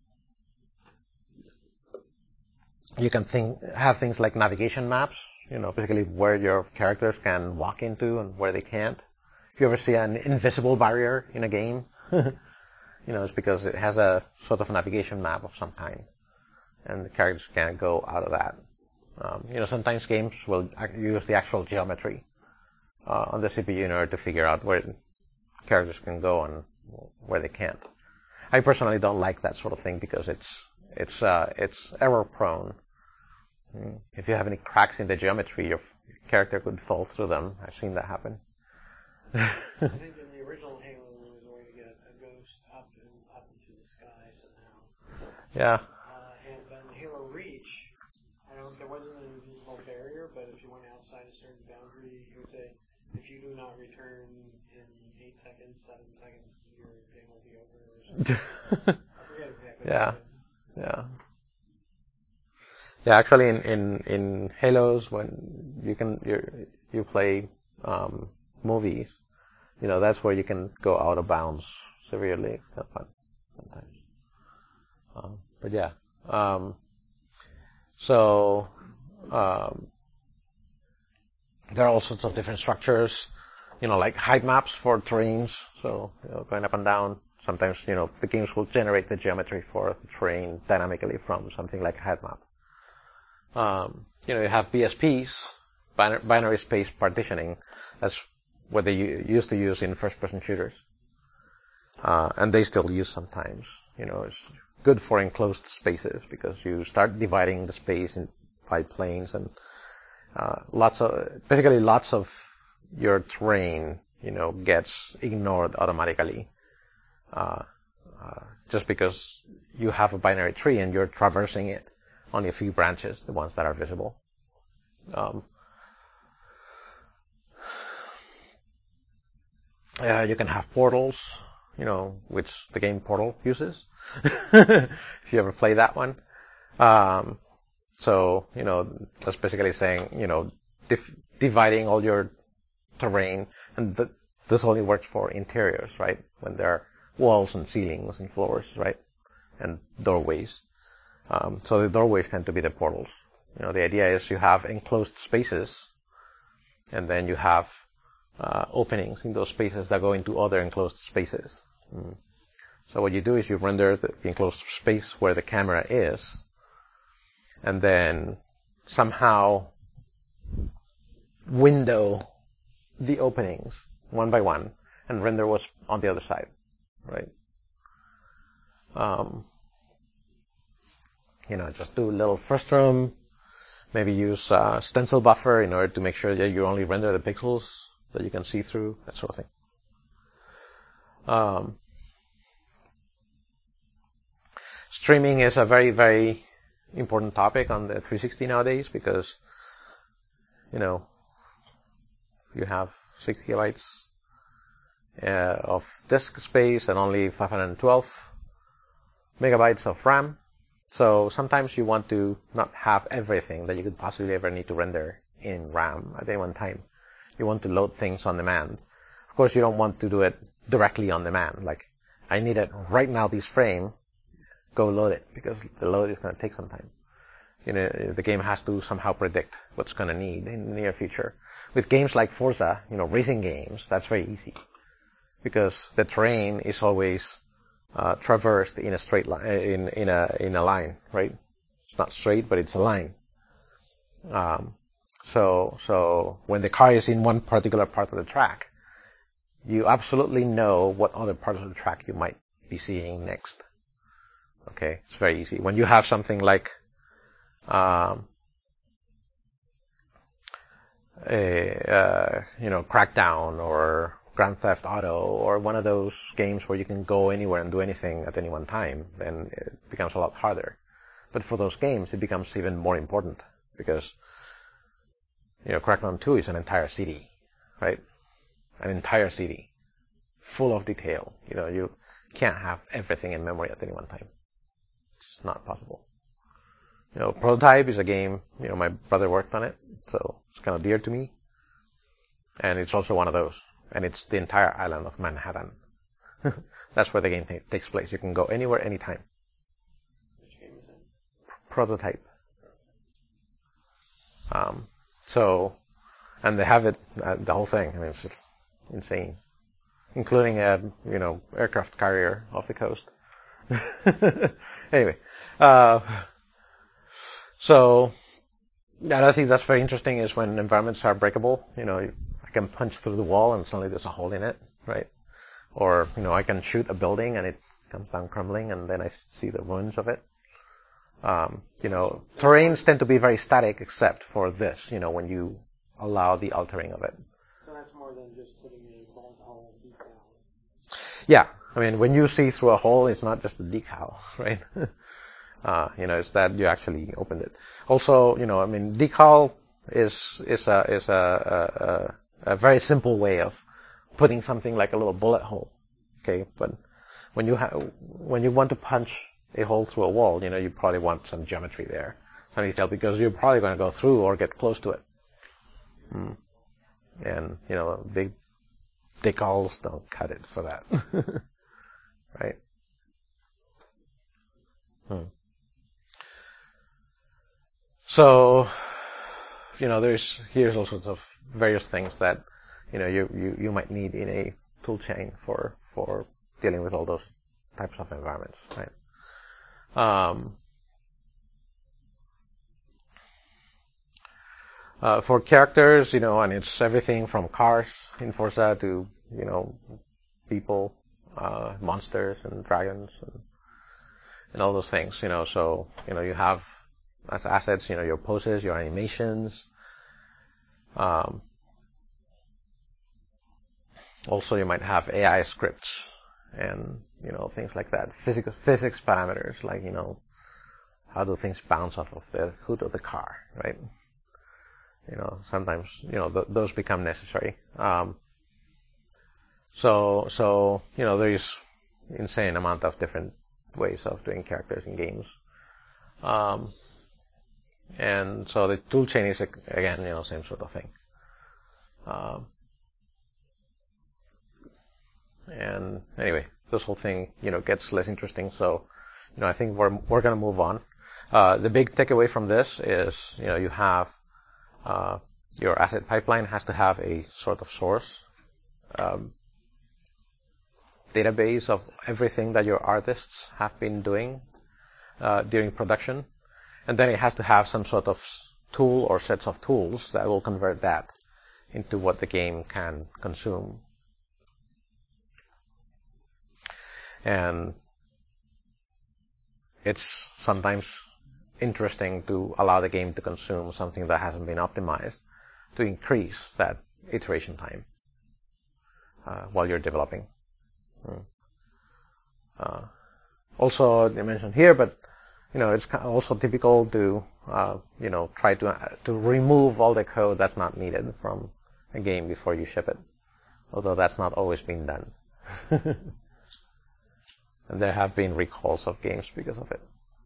you can think have things like navigation maps. You know, basically where your characters can walk into and where they can't. If you ever see an invisible barrier in a game, you know, it's because it has a sort of navigation map of some kind, and the characters can't go out of that. Um, you know, sometimes games will use the actual geometry uh, on the C P U in order to figure out where characters can go and where they can't. I personally don't like that sort of thing because it's it's uh, it's error prone. If you have any cracks in the geometry, your character could fall through them. I've seen that happen. I think in the original Halo, there was a way to get a ghost up and up into the sky somehow. Yeah. Uh, and then Halo Reach, I don't. There wasn't an invisible barrier, but if you went outside a certain boundary, it would say, if you do not return in eight seconds, seven seconds, your game will be over. Or something. I forget exactly. Yeah. Yeah. Yeah, actually, in, in, in Halos, when you can you you play um, movies, you know, that's where you can go out of bounds severely. It's kind of fun sometimes. Um, but yeah, um, so um, there are all sorts of different structures, you know, like height maps for terrains. So you know, going up and down. Sometimes, you know, the games will generate the geometry for the terrain dynamically from something like a height map. Um, you know, you have B S Ps, binary, binary space partitioning. That's what they u- used to use in first-person shooters, uh, and they still use sometimes. You know, it's good for enclosed spaces because you start dividing the space in, by planes, and uh, lots of basically lots of your terrain, you know, gets ignored automatically, uh, uh, just because you have a binary tree and you're traversing it. Only a few branches, the ones that are visible. Um, uh, you can have portals, you know, which the game Portal uses. If you ever play that one. Um, so, you know, that's basically saying, you know, dif- dividing all your terrain, and th- this only works for interiors, right? When there are walls and ceilings and floors, right? And doorways. Um, so the doorways tend to be the portals. You know, the idea is you have enclosed spaces, and then you have uh, openings in those spaces that go into other enclosed spaces. Mm. So what you do is you render the enclosed space where the camera is, and then somehow window the openings one by one and render what's on the other side, right? Um, You know, just do a little frustum, maybe use uh, stencil buffer in order to make sure that you only render the pixels that you can see through, that sort of thing. Um, streaming is a very, very important topic on the three sixty nowadays because, you know, you have six gigabytes uh, of disk space and only five hundred twelve megabytes of RAM. So sometimes you want to not have everything that you could possibly ever need to render in RAM at any one time. You want to load things on demand. Of course, you don't want to do it directly on demand. Like, I need it right now, this frame, go load it, because the load is going to take some time. you know, the game has to somehow predict what's going to need in the near future. With games like Forza, you know, racing games, that's very easy because the terrain is always uh, traversed in a straight line, in in a in a line, right? It's not straight, but it's a line. Um, so so when the car is in one particular part of the track, you absolutely know what other part of the track you might be seeing next. Okay, it's very easy. When you have something like um, a uh, you know Crackdown or Grand Theft Auto or one of those games where you can go anywhere and do anything at any one time, then it becomes a lot harder. But for those games, it becomes even more important because you know Crackdown two is an entire city, right? An entire city full of detail. You know, you can't have everything in memory at any one time. It's not possible. You know, Prototype is a game, you know, my brother worked on it, so it's kind of dear to me. And it's also one of those. And it's the entire island of Manhattan. That's where the game t- takes place. You can go anywhere, anytime. Which game is it? Prototype. Um, so, and they have it, uh, the whole thing. I mean, it's just insane. Including a, you know, aircraft carrier off the coast. Anyway, uh, so, and I think that's very interesting is when environments are breakable. You know, I can punch through the wall and suddenly there's a hole in it, right? Or, you know, I can shoot a building and it comes down crumbling and then I see the ruins of it. Um, you know, terrains tend to be very static except for this, you know, when you allow the altering of it. So that's more than just putting a bolt hole deep down. Yeah. I mean, when you see through a hole, it's not just a decal, right? uh, you know, it's that you actually opened it. Also, you know, I mean, decal is, is a, is a, a, a very simple way of putting something like a little bullet hole. Okay. But when you have, when you want to punch a hole through a wall, you know, you probably want some geometry there, some detail, because you're probably going to go through or get close to it. Mm. And, you know, big decals don't cut it for that. Right? Hmm. So, you know, there's, here's all sorts of various things that, you know, you, you, you might need in a tool chain for, for dealing with all those types of environments, right? Um, uh, for characters, you know, and it's everything from cars in Forza to, you know, people, uh, monsters and dragons and, and all those things, you know, so, you know, you have as assets, you know, your poses, your animations, um, also you might have A I scripts and, you know, things like that, physics, physics parameters, like, you know, how do things bounce off of the hood of the car, right? You know, sometimes, you know, th- those become necessary. Um, so, so, you know, there's insane amount of different ways of doing characters in games. Um, and so the toolchain is, again, you know, same sort of thing. Um, and anyway, this whole thing, you know, gets less interesting. So, you know, I think we're, we're going to move on. Uh, the big takeaway from this is, you know, you have, uh, your asset pipeline has to have a sort of source, um, database of everything that your artists have been doing uh, during production, and then it has to have some sort of tool or sets of tools that will convert that into what the game can consume. And it's sometimes interesting to allow the game to consume something that hasn't been optimized to increase that iteration time uh, while you're developing. Hmm. Uh, also, they mentioned here, but you know, it's also typical to uh, you know try to uh, to remove all the code that's not needed from a game before you ship it. Although that's not always been done, and there have been recalls of games because of it.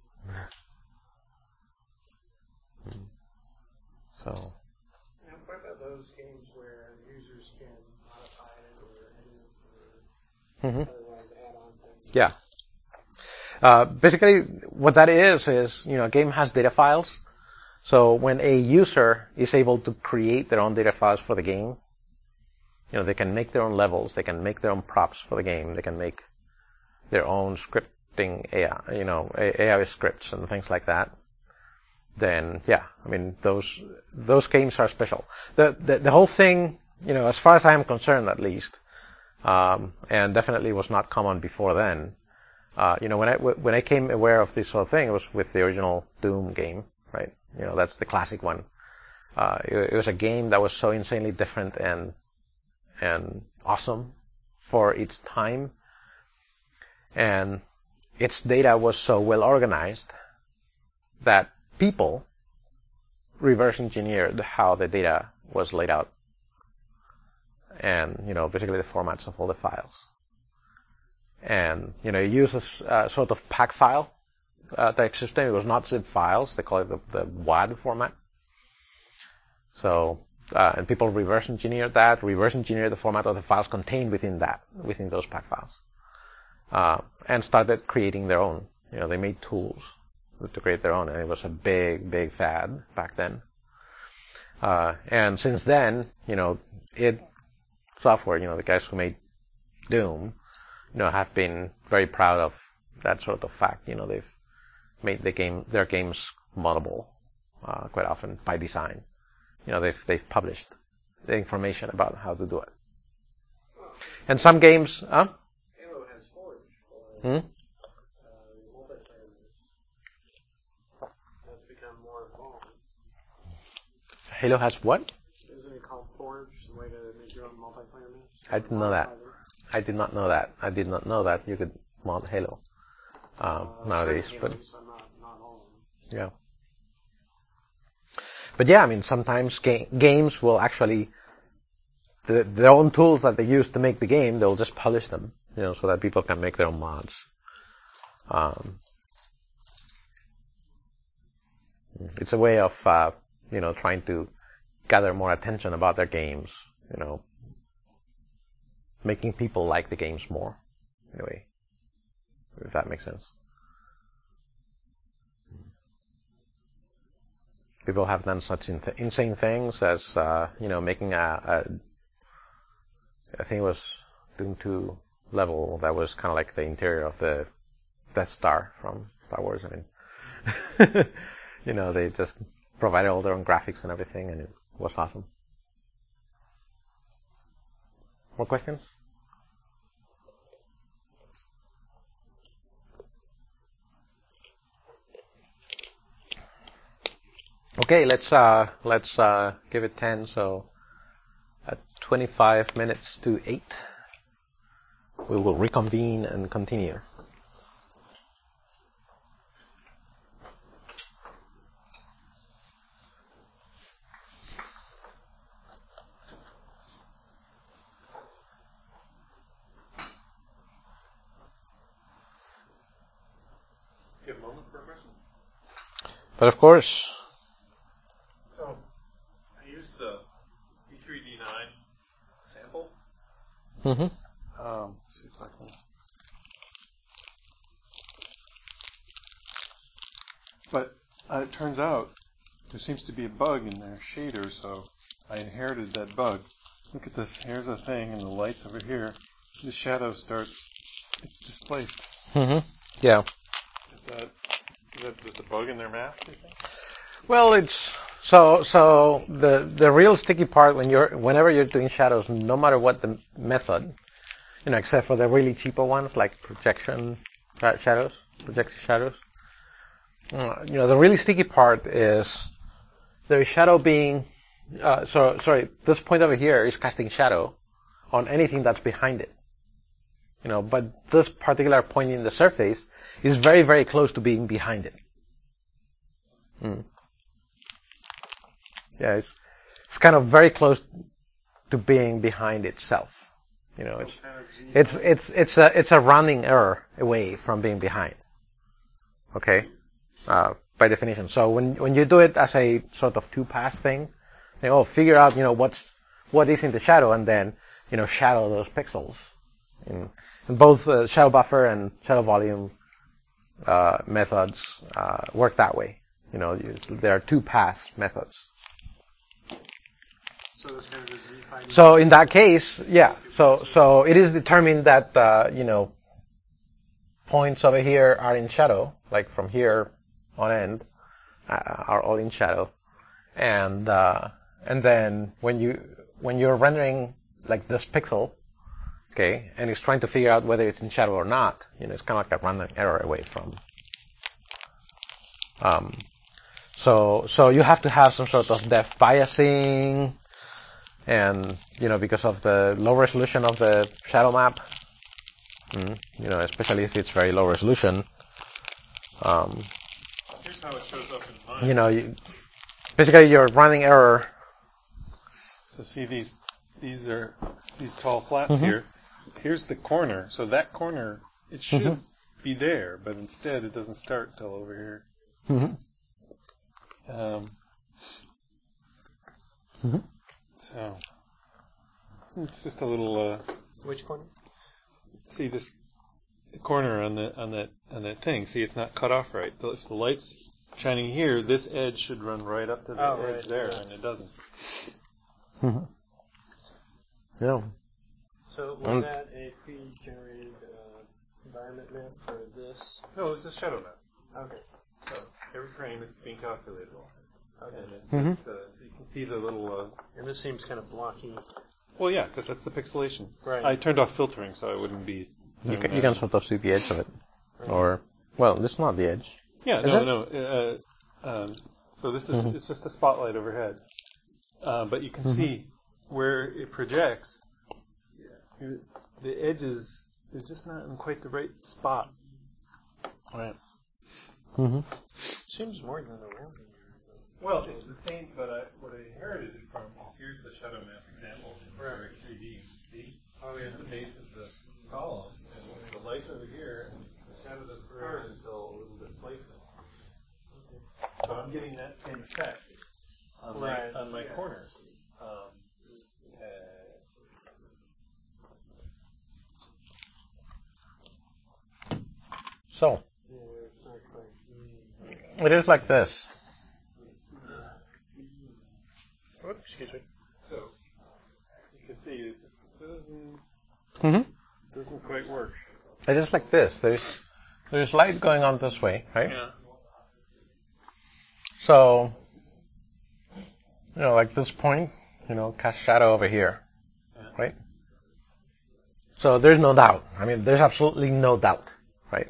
So. And what about those games where users can modify it or edit or Mm-hmm. otherwise add on things? Yeah. Uh, basically, what that is is, you know, a game has data files, So when a user is able to create their own data files for the game, you know, they can make their own levels, they can make their own props for the game, they can make their own scripting A I, you know, A I scripts and things like that. Then, yeah, I mean, those those games are special. The the, the whole thing, you know, as far as I am concerned, at least, um, and definitely was not common before then. Uh, you know, when I when I came aware of this sort of thing, it was with the original Doom game, right? You know, that's the classic one. Uh, it, it was a game that was so insanely different and and awesome for its time, and its data was so well organized that people reverse engineered how the data was laid out, and you know, basically the formats of all the files. And, you know, it uses a sort of pack file uh, type system. It was not zip files. They call it the, the W A D format. So, uh, and people reverse engineered that, reverse engineered the format of the files contained within that, within those pack files. Uh, and started creating their own. You know, they made tools to create their own, and it was a big, big fad back then. Uh, and since then, you know, id Software, you know, the guys who made Doom, you know, have been very proud of that sort of fact. You know, they've made the game, their games moddable, uh, quite often by design. You know, they've, they've published the information about how to do it. And some games, huh? Halo has Forge. Hmm? Uh, multiplayer has become more involved. Halo has what? Isn't it called Forge, the way to make your own multiplayer match? I didn't know that. I did not know that. I did not know that you could mod Halo uh, Uh, nowadays. certain But Halos, I'm not, not all of them. yeah. But yeah, I mean, sometimes ga- games will actually, the, their own tools that they use to make the game, they'll just publish them, you know, so that people can make their own mods. Um, it's a way of, uh, you know, trying to gather more attention about their games, you know, making people like the games more, in a way, if that makes sense. People have done such insane things as, uh, you know, making a, a, I think it was Doom two level that was kind of like the interior of the Death Star from Star Wars. I mean, you know, they just provided all their own graphics and everything, and it was awesome. More questions? Okay, let's uh, let's uh, give it ten. So at twenty-five minutes to eight, we will reconvene and continue. You have a moment for a question? But of course. So, I used the E three D nine sample. Mm-hmm. Um, let's see if I can. But uh, it turns out there seems to be a bug in their shader, so I inherited that bug. Look at this. Here's a thing, and the light's over here. The shadow starts. It's displaced. Mm-hmm. Yeah. Is that is that just a bug in their math? Do you think? Well, it's so so the the real sticky part when you're whenever you're doing shadows, no matter what the method, you know, except for the really cheaper ones like projection shadows, projected shadows. Uh, you know, the really sticky part is the shadow being. Uh, so sorry, this point over here is casting shadow on anything that's behind it. You know, but this particular point in the surface is very very close to being behind it. Mm. Yeah, it's it's kind of very close to being behind itself. You know, it's it's it's it's a it's a rounding error away from being behind. Okay, uh, by definition. So when when you do it as a sort of two-pass thing, you know, figure out you know what's what is in the shadow, and then you know shadow those pixels. In, in both uh, shadow buffer and shadow volume uh, methods uh, work that way. You know, you, there are two pass methods. So this kind of is defining. So in that case, yeah. So so it is determined that uh, you know points over here are in shadow, like from here on end uh, are all in shadow, and uh, and then when you when you're rendering like this pixel, okay, and it's trying to figure out whether it's in shadow or not, you know, it's kind of like a random error away from. Um, so so you have to have some sort of depth biasing. And, you know, because of the low resolution of the shadow map, mm, you know, especially if it's very low resolution, um, Here's how it shows up in mine. you know, you, basically you're running error. So see these these are these tall flats Mm-hmm. here. Here's the corner. So that corner, it should Mm-hmm. be there, but instead it doesn't start till over here. Mm-hmm. Um, Mm-hmm. so it's just a little. Uh, Which corner? see this corner on the on that on that thing. See, it's not cut off right. If the light's shining here, this edge should run right up to the Oh, edge right, there, yeah. and it doesn't. Mm-hmm. Yeah. So was Um, that a pre-generated uh, environment map for this? No, it's a shadow map. Okay. So every frame is being calculated, Okay. and it's Mhm. just, uh, you can see the little. Uh, And this seems kind of blocky. well, yeah, because that's the pixelation. Right. I turned off filtering, so I wouldn't be. You doing can, you that. can sort of see the edge of it. Or, well, this is not the edge. Yeah, Is no, it? no. Uh, um, so this is Mhm. it's just a spotlight overhead, uh, but you can Mhm. see where it projects. The edges they're just not in quite the right spot. Right. Mm-hmm. Seems more than the rounding. Well, it's the same, but I, what I inherited it from. Here's the shadow map example from Right. three D. See? Oh, Here's the base of the column, and the light's over here, and the shadow doesn't start until a little displacement. So I'm getting that same effect on my Right. on my corners. Um, uh, So, Yeah, it's not quite. it is like this. Oh, excuse me. so you can see it just doesn't Mm-hmm. doesn't quite work. It is like this. There's, there's light going on this way, right? Yeah. So, you know, like this point, you know, cast shadow over here, Yeah. right? So there's no doubt. I mean, there's absolutely no doubt, right?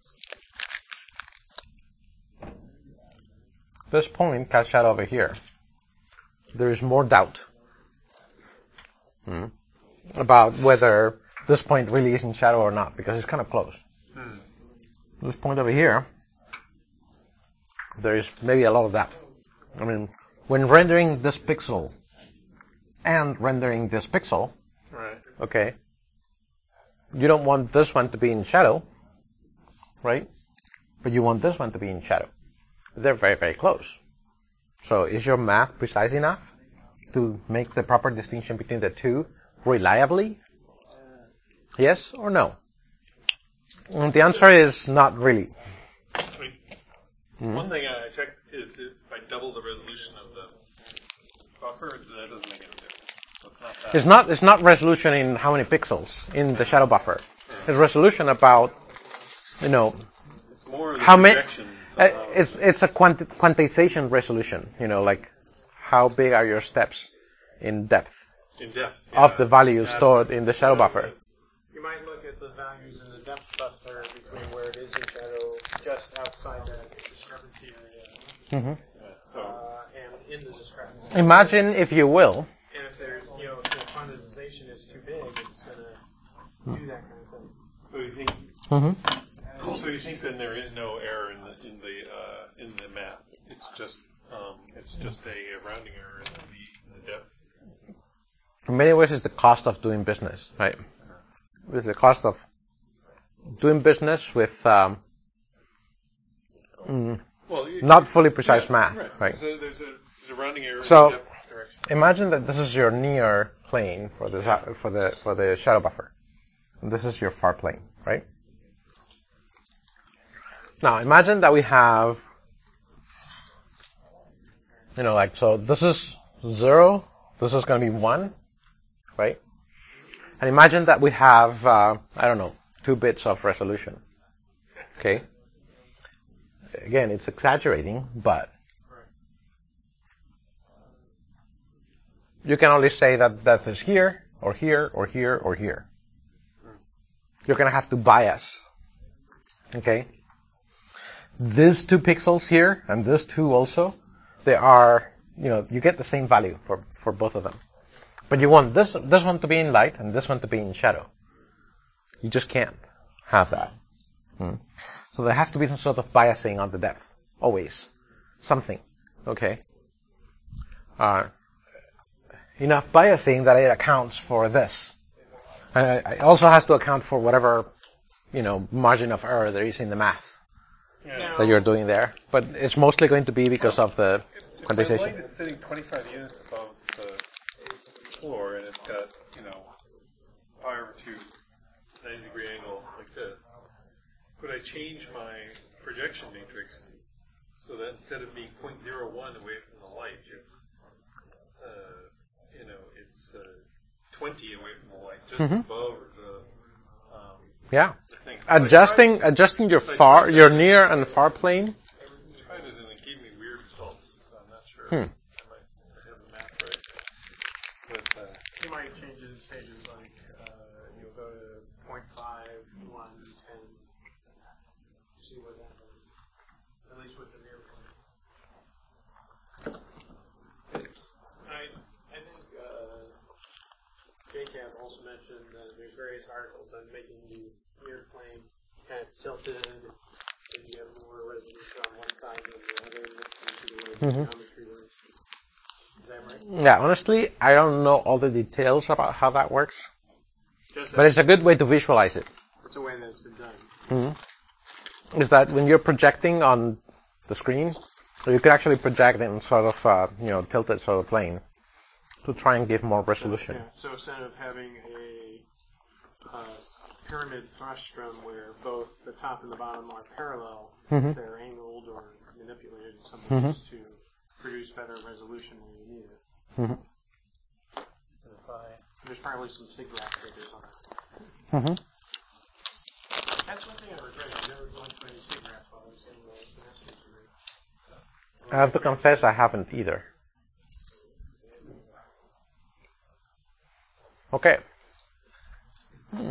This point cast shadow over here. There is more doubt hmm, about whether this point really is in shadow or not, because it's kind of close. Hmm. This point over here, there is maybe a lot of doubt. I mean, when rendering this pixel and rendering this pixel, Right. okay, you don't want this one to be in shadow, right? But you want this one to be in shadow. They're very, very close. So is your math precise enough to make the proper distinction between the two reliably? Yes or no? And the answer is not really. I mean, Mhm. One thing I checked is if I double the resolution of the buffer, that doesn't make any difference. So it's not that. It's not, it's not resolution in how many pixels in the shadow buffer. It's resolution about, you know, It's more the how many, projection. uh, somehow. it's, it's a quanti- quantization resolution, you know, like how big are your steps in depth in depth of yeah. the value Yeah, stored in the shadow that's buffer. it. You might look at the values in the depth buffer between where it is in shadow, just outside that discrepancy area, hmm Yeah, so uh, and in the discrepancy. Imagine, if you will, And if there's, you know, if the quantization is too big, it's gonna do that kind of thing. so you think hmm so you think then there is no error in the in the uh, in the map. It's just um, it's just a, a rounding error in the, in the depth. in many ways, it's the cost of doing business, right? It's the cost of doing business with um, mm, Well, you, not fully precise yeah, math, right? right? So there's a there's a rounding error So- in the depth direction. Imagine that this is your near plane for the za- for the for the shadow buffer. And this is your far plane, right? Now imagine that we have You know, like, so this is zero, this is going to be one, right? And imagine that we have, uh, I don't know, two bits of resolution. Okay? Again, it's exaggerating, but you can only say that that is here, or here, or here, or here. You're going to have to bias. Okay? These two pixels here, and these two also, they are, you know, you get the same value for, for both of them. But you want this this one to be in light and this one to be in shadow. You just can't have that. Hmm. So there has to be some sort of biasing on the depth. Always. Something. Okay? Uh, enough biasing that it accounts for this. Uh, it also has to account for whatever, you know, margin of error there is in the math Yeah. that you're doing there. But it's mostly going to be because of the If quantization. my light is sitting twenty-five units above the floor and it's got, you know, pi over two ninety degree angle like this, could I change my projection matrix so that instead of being zero point zero one away from the light, it's, uh, you know, it's uh, twenty away from the light, just Mhm. above the, um, Yeah. the thing. Adjusting adjusting your far your near and far plane. I tried it and it gave me weird results, so I'm not sure. Hmm. I might have the math right. But, uh, You might change the stages like uh, you'll go to zero point five, one, ten. See what that does. At least with the near plane. I I think uh, J CAP also mentioned that there's various articles on making the near plane kind of tilted, and you have more resolution on one side than the other, due to the way the Mhm. geometry works. Is that right? Yeah, honestly, I don't know all the details about how that works, Just but it's a good way to visualize it. it's a way that it's been done. Mm-hmm. Is that when you're projecting on the screen, you can actually project in sort of, uh, you know, tilted sort of plane to try and give more resolution. Yeah, so instead of having a uh, pyramid frustrum where both the top and the bottom are parallel, Mhm. they're angled or manipulated in some Mhm. ways to produce better resolution when you need it. Mm-hmm. There's probably some SIGGRAPH figures on that. Mm-hmm. That's one thing I regret. I never went to any SIGGRAPH while I was in the master's degree. I have to confess I haven't either. Okay. Hmm.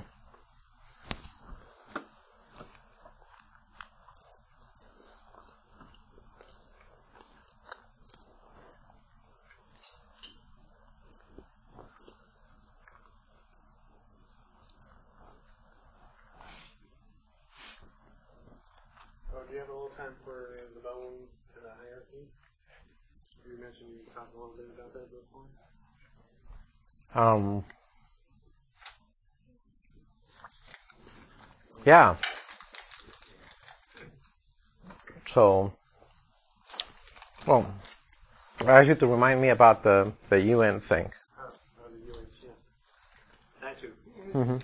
Oh, do you have a little time for the bone and the hierarchy? You mentioned you talked a little bit about that before. Um. Yeah. So, well, I asked you to remind me about the, the U N thing. Oh, oh the U N, yeah. That too. Mm-hmm.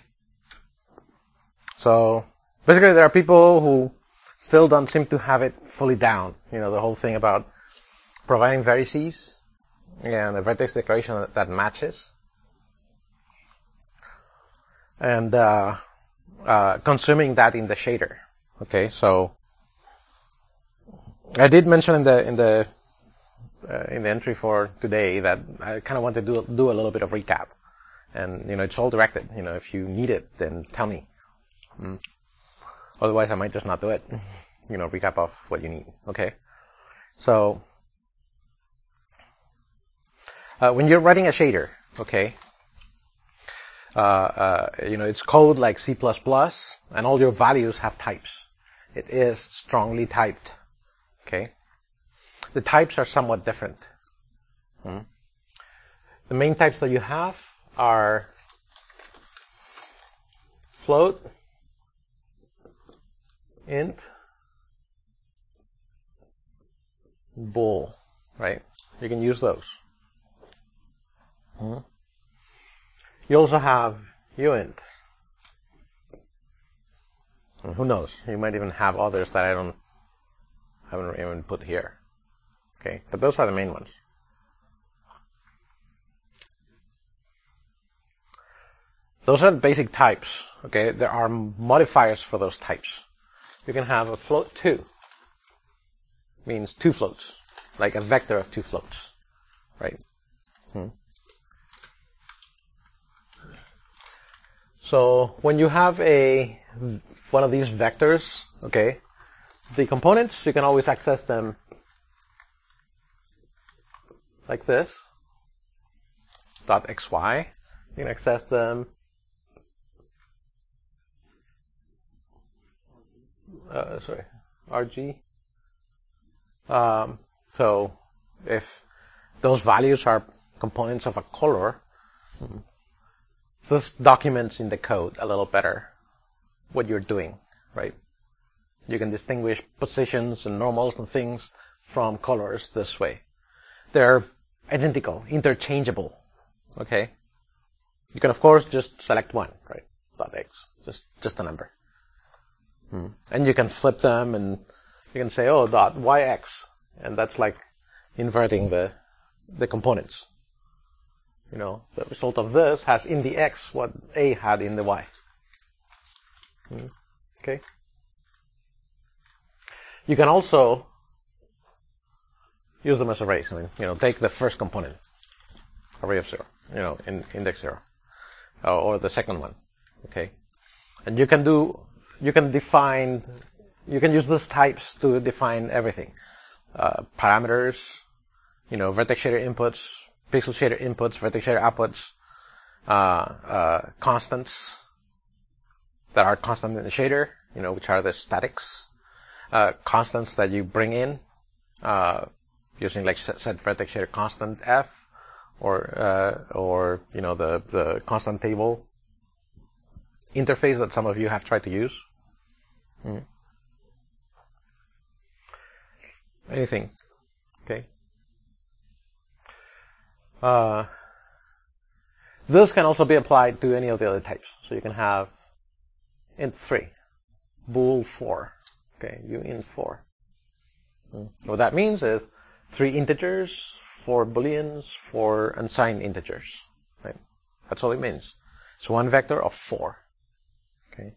So, basically there are people who still don't seem to have it fully down. You know, the whole thing about providing vertices and a vertex declaration that, that matches. And uh, uh, consuming that in the shader. Okay, so I did mention in the in the uh, in the entry for today that I kind of want to do do a little bit of recap, and you know it's all directed. You know, if you need it, then tell me. Mm. Otherwise, I might just not do it. You know, recap of what you need. Okay, so uh, when you're writing a shader, okay. Uh, uh, you know, it's code like C plus plus, and all your values have types. It is strongly typed. Okay? The types are somewhat different. Hmm? The main types that you have are float, int, bool, right? You can use those. Hmm? You also have uint. And who knows? You might even have others that I don't haven't even put here. Okay, but those are the main ones. Those are the basic types. Okay, there are modifiers for those types. You can have a float two. Means two floats, like a vector of two floats, right? Hmm. So when you have a one of these vectors, okay, the components, you can always access them like this, dot xy. You can access them uh, sorry, rg. Um, so if those values are components of a color, this documents in the code a little better what you're doing, right? You can distinguish positions and normals and things from colors this way. They're identical, interchangeable, okay? You can, of course, just select one, right? Dot x, just, just a number. Hmm. And you can flip them and you can say, oh, dot yx, and that's like inverting the the components. You know, the result of this has in the x what A had in the y. Hmm. Okay. You can also use them as arrays. I mean, you know, take the first component, array of zero, you know, in index zero, uh, or the second one. Okay, and you can do, you can define. You can use these types to define everything. Uh, parameters, you know, vertex shader inputs, pixel shader inputs, vertex shader outputs, uh, uh, constants that are constant in the shader, you know, which are the statics, uh, constants that you bring in, uh, using like set vertex shader constant f, or, uh, or, you know, the, the constant table interface that some of you have tried to use. Mm. Anything. Okay. Uh, this can also be applied to any of the other types. So you can have int three, bool four. Okay, u int four. Mm. What that means is three integers, four booleans, four unsigned integers. Right? That's all it means. It's one vector of four. Okay.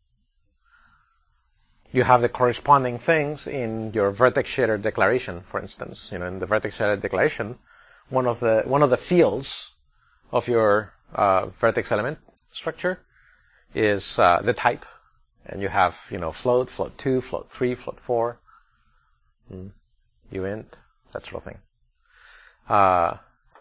You have the corresponding things in your vertex shader declaration, for instance. You know, in the vertex shader declaration, one of the one of the fields of your uh, vertex element structure is uh, the type, and you have, you know, float, float two, float three, float four, mm, uint, that sort of thing. Uh,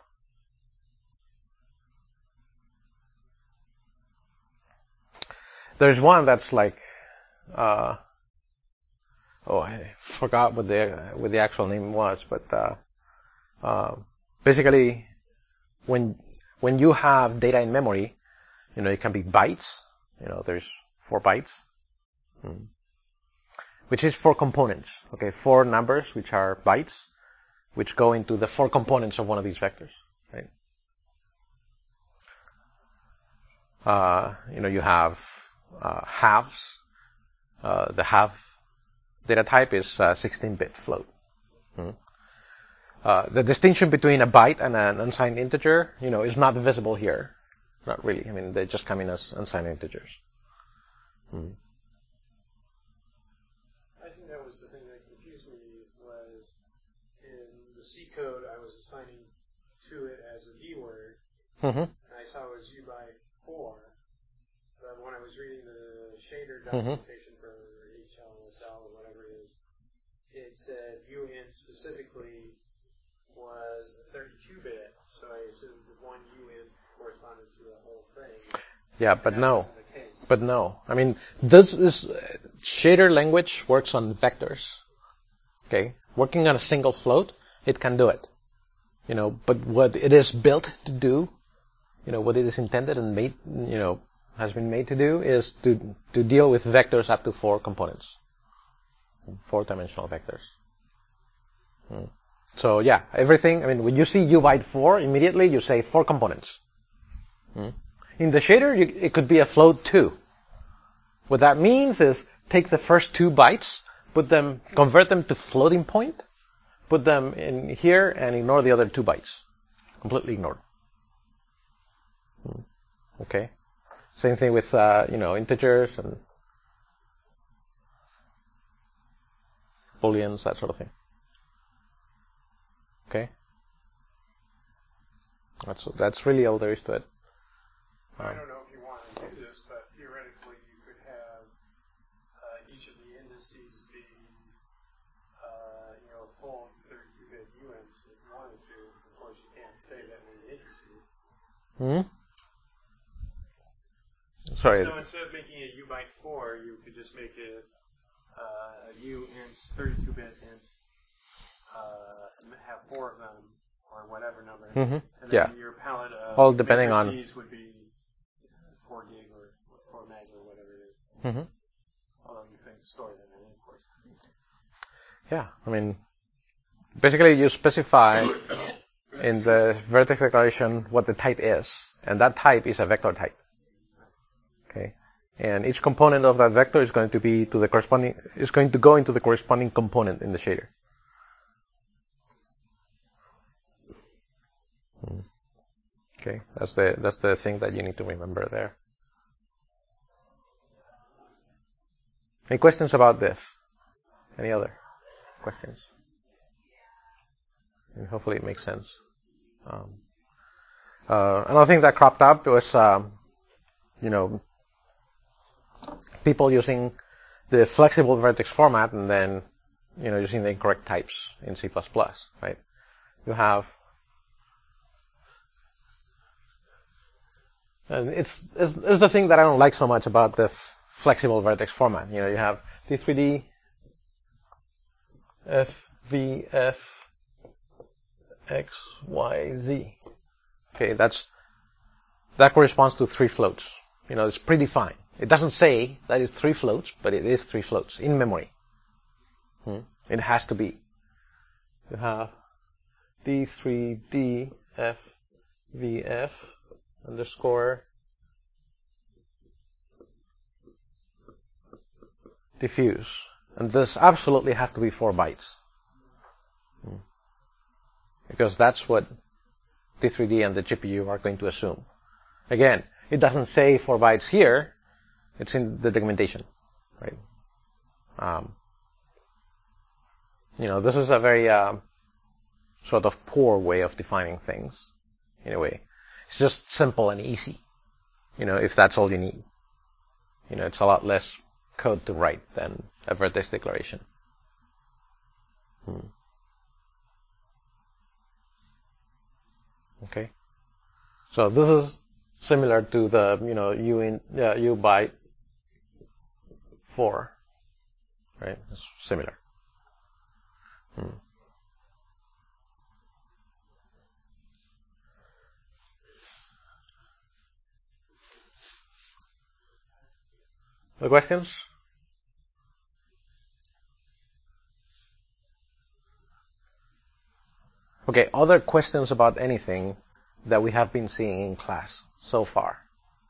there's one that's like. Uh, Oh, I forgot what the what the actual name was, but uh, uh, basically, when when you have data in memory, you know, it can be bytes. You know, there's four bytes, hmm. which is four components. Okay, four numbers which are bytes, which go into the four components of one of these vectors. Right? Uh, you know, you have uh, halves. Uh, the half data type is uh, sixteen-bit float. Hmm. Uh, the distinction between a byte and an unsigned integer, you know, is not visible here. Not really. I mean, they just come in as unsigned integers. Hmm. I think that was the thing that confused me, was in the C code I was assigning to it as a V word, Mm-hmm. and I saw it was U by four, but when I was reading the shader documentation mm-hmm. for H L S L or whatever it is, it said uint specifically was a thirty-two bit, so I assumed one uint corresponded to the whole thing. Yeah, but no. But no. I mean, this is, shader language works on vectors. Okay? Working on a single float, it can do it. You know, but what it is built to do, you know, what it is intended and made, you know, has been made to do is to, to deal with vectors up to four components. Four-dimensional vectors. Hmm. So yeah, everything, I mean, when you see u byte four, immediately you say four components. Hmm. In the shader, you, it could be a float two. What that means is take the first two bytes, put them, convert them to floating point, put them in here and ignore the other two bytes. Completely ignored. Okay. Same thing with, uh, you know, integers and booleans, that sort of thing. Okay. That's that's really all there is to it. Um, I don't know if you want to do this, but theoretically you could have uh, each of the indices be, uh, you know, a full thirty-two bit U N if you wanted to. Of course, you can't say that in the indices. Hmm. Sorry. So instead of making it U byte four, you could just make it uh, a U int, thirty-two bit int, uh, and have four of them, or whatever number. Mm-hmm. And then yeah. your palette of all depending on would be four gig or four meg or whatever it is. Mm-hmm. Although you can store them in, of course. Yeah, I mean, basically you specify in the vertex declaration what the type is, and that type is a vector type. Okay, and each component of that vector is going to be to the corresponding is going to go into the corresponding component in the shader. Okay, that's the that's the thing that you need to remember there. Any questions about this? Any other questions? And hopefully it makes sense. Um, uh, another thing that cropped up was, um, you know, people using the flexible vertex format and then, you know, using the incorrect types in C plus plus, right? You have, and it's, it's, it's the thing that I don't like so much about the f- flexible vertex format. You know, you have T three D, F, V, F, X, Y, Z. Okay, that's, that corresponds to three floats. You know, it's predefined. It doesn't say that it's three floats, but it is three floats in memory. Hmm? It has to be. You have D three D F V F underscore diffuse. And this absolutely has to be four bytes. Hmm. Because that's what T three D and the G P U are going to assume. Again, it doesn't say four bytes here. It's in the documentation, right? Um, you know, this is a very uh, sort of poor way of defining things, in a way. It's just simple and easy, you know, if that's all you need. You know, it's a lot less code to write than a vertex declaration. Hmm. Okay. So this is similar to the, you know, U in uh, U byte four, right? It's similar. Hmm. Other questions? Okay, other questions about anything that we have been seeing in class so far?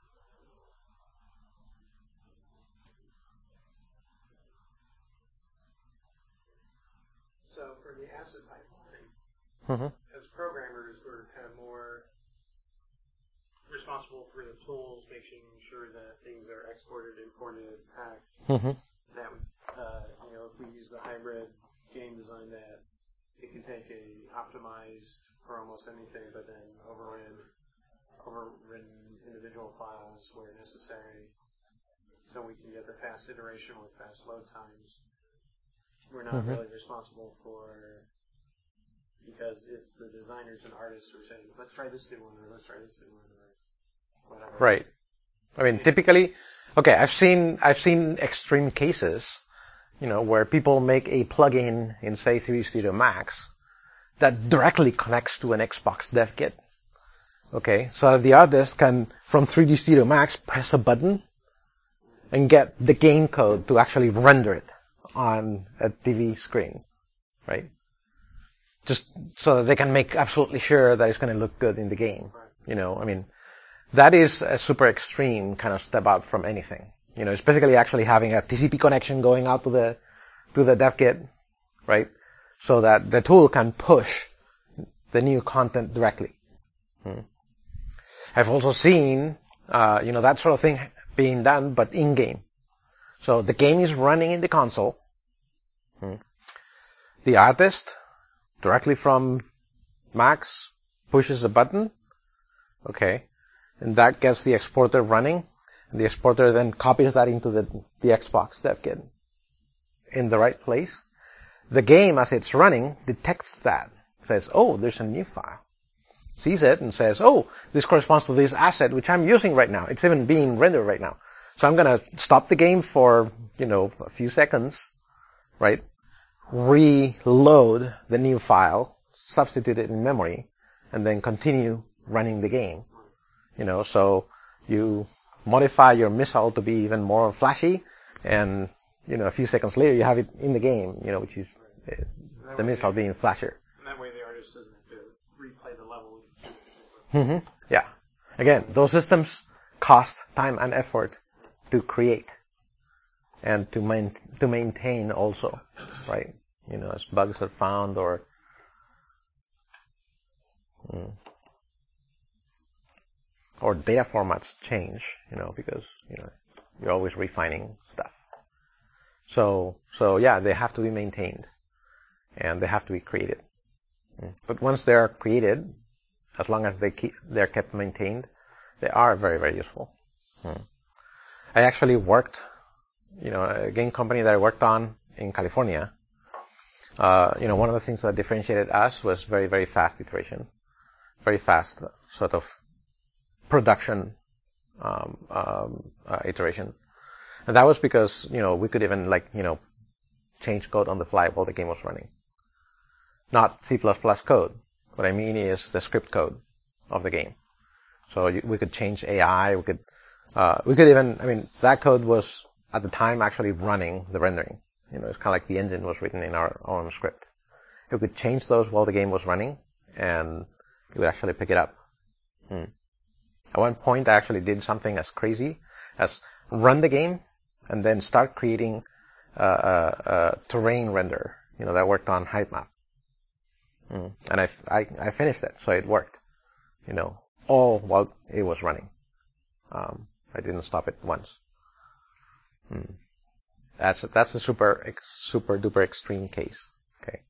So for the ACID pipeline, Mm-hmm. as programmers, we're kind of more responsible for the tools, making sure that things are exported, imported, packed. Mm-hmm. That, uh, you know, if we use the hybrid game design, that it can take a optimized for almost anything, but then overrun, overridden individual files where necessary, so we can get the fast iteration with fast load times. We're not Mm-hmm. really responsible for, because it's the designers and artists who are saying, let's try this new one, or let's try this new one, or whatever. Right. I mean, typically, okay, I've seen I've seen extreme cases, you know, where people make a plugin in, say, three D Studio Max that directly connects to an Xbox dev kit. Okay, so the artist can, from three D Studio Max, press a button and get the game code to actually render it on a T V screen, right? Just so that they can make absolutely sure that it's going to look good in the game. You know, I mean, that is a super extreme kind of step out from anything. You know, it's basically actually having a T C P connection going out to the to the dev kit, right? so that the tool can push the new content directly. Hmm. I've also seen, uh, you know, that sort of thing being done, but in-game. So the game is running in the console. Hmm. The artist, directly from Max, pushes a button. Okay. And that gets the exporter running. And the exporter then copies that into the, the Xbox dev kit in the right place. The game, as it's running, detects that. Says, oh, there's a new file. Sees it and says, oh, this corresponds to this asset, which I'm using right now. It's even being rendered right now. So I'm going to stop the game for, you know, a few seconds, right? Reload the new file, substitute it in memory, and then continue running the game. You know, so you modify your missile to be even more flashy, and, you know, a few seconds later you have it in the game, you know, which is uh, the missile being flashier. And that way the artist doesn't have to replay the level. Mm-hmm. Yeah. Again, those systems cost time and effort to create and to main, to maintain also, right? You know, as bugs are found or mm, or data formats change, you know, because, you know, you're always refining stuff. So, so yeah, they have to be maintained and they have to be created. Mm. But once they are created, as long as they keep, they're kept maintained, they are very, very useful. Mm. I actually worked, you know, a game company that I worked on in California. Uh, you know, one of the things that differentiated us was very, very fast iteration, very fast sort of production um, um, uh, iteration. And that was because, you know, we could even, like, you know, change code on the fly while the game was running. Not C plus plus code. What I mean is the script code of the game. So you, we could change A I, we could, uh, we could even, I mean, that code was at the time actually running the rendering. You know, it's kind of like the engine was written in our own script. We could change those while the game was running, and it would actually pick it up. Hmm. At one point, I actually did something as crazy as run the game and then start creating a, a, a terrain render. You know, that worked on Heitemap. Hmm. And I, I, I finished it, so it worked. You know, all while it was running. Um, I didn't stop it once. Hmm. That's that's a super super duper extreme case. Okay.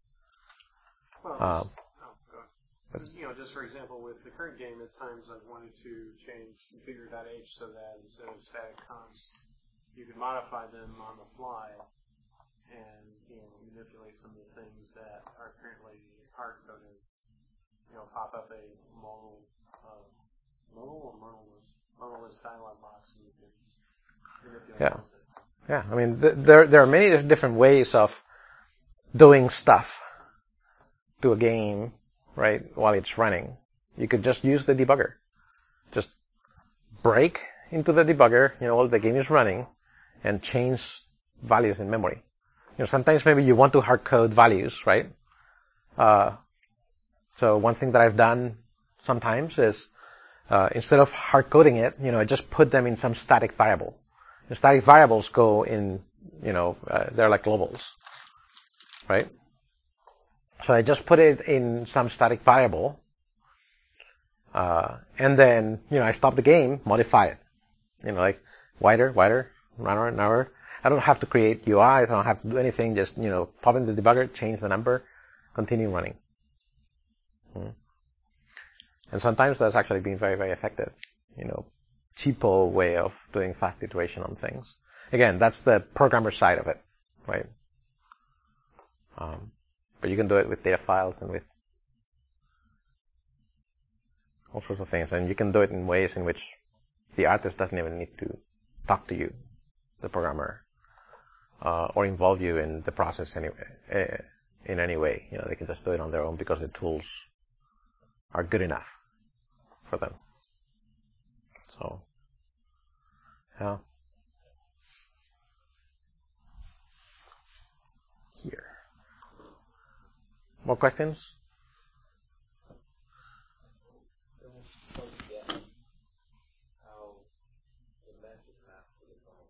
Well, Um, oh, God. You know, just for example, with the current game, at times I've wanted to change configure.h so that instead of static const, you could modify them on the fly and, you know, manipulate some of the things that are currently hard coded. You know, pop up a modal, uh, modal or modalless, modalless dialog box and you can manipulate Yeah. those. Yeah, I mean, th- there there are many different ways of doing stuff to a game, right, while it's running. You could just use the debugger. Just break into the debugger, you know, while the game is running, and change values in memory. You know, sometimes maybe you want to hard code values, right? Uh, so one thing that I've done sometimes is uh, instead of hard coding it, you know, I just put them in some static variable. The static variables go in, you know, uh, they're like globals, right? So I just put it in some static variable, uh, and then, you know, I stop the game, modify it. You know, like wider, wider, narrower, narrower. I don't have to create U Is, I don't have to do anything, just, you know, pop in the debugger, change the number, continue running. Hmm. And sometimes that's actually been very, very effective, you know. Cheapo way of doing fast iteration on things. Again, that's the programmer side of it, right? Um, but you can do it with data files and with all sorts of things. And you can do it in ways in which the artist doesn't even need to talk to you, the programmer, uh, or involve you in the process anyway, uh, in any way. You know, they can just do it on their own because the tools are good enough for them. So, yeah. Here. More questions?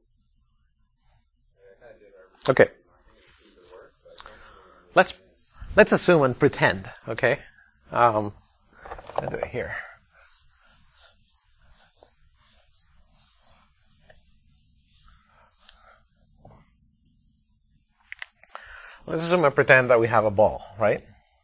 Okay. Let's let's assume and pretend, okay? Um, I'll do it here. Let's assume and pretend that we have a ball, right?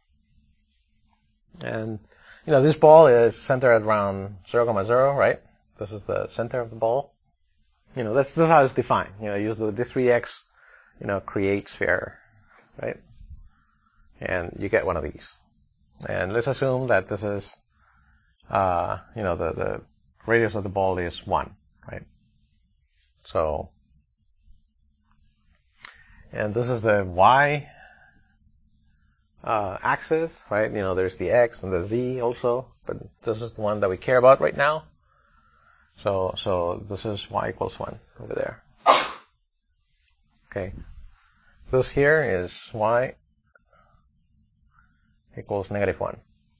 And, you know, this ball is centered around zero, comma zero, right? This is the center of the ball. You know, that's, this is how it's defined. You know, use the, this three x, you know, create sphere, right? And you get one of these. And let's assume that this is, uh, you know, the, the radius of the ball is one, right? So, and this is the y uh, axis, right? You know, there's the x and the z also, but this is the one that we care about right now. So, so this is y equals one over there. Okay. This here is y equals negative one.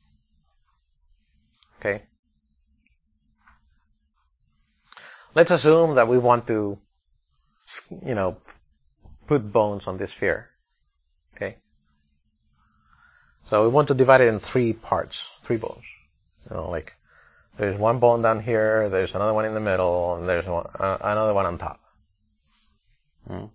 Okay. Let's assume that we want to, you know, put bones on this sphere. Okay. So we want to divide it in three parts, three bones. You know, like there's one bone down here, there's another one in the middle, and there's one, uh, another one on top. Hmm.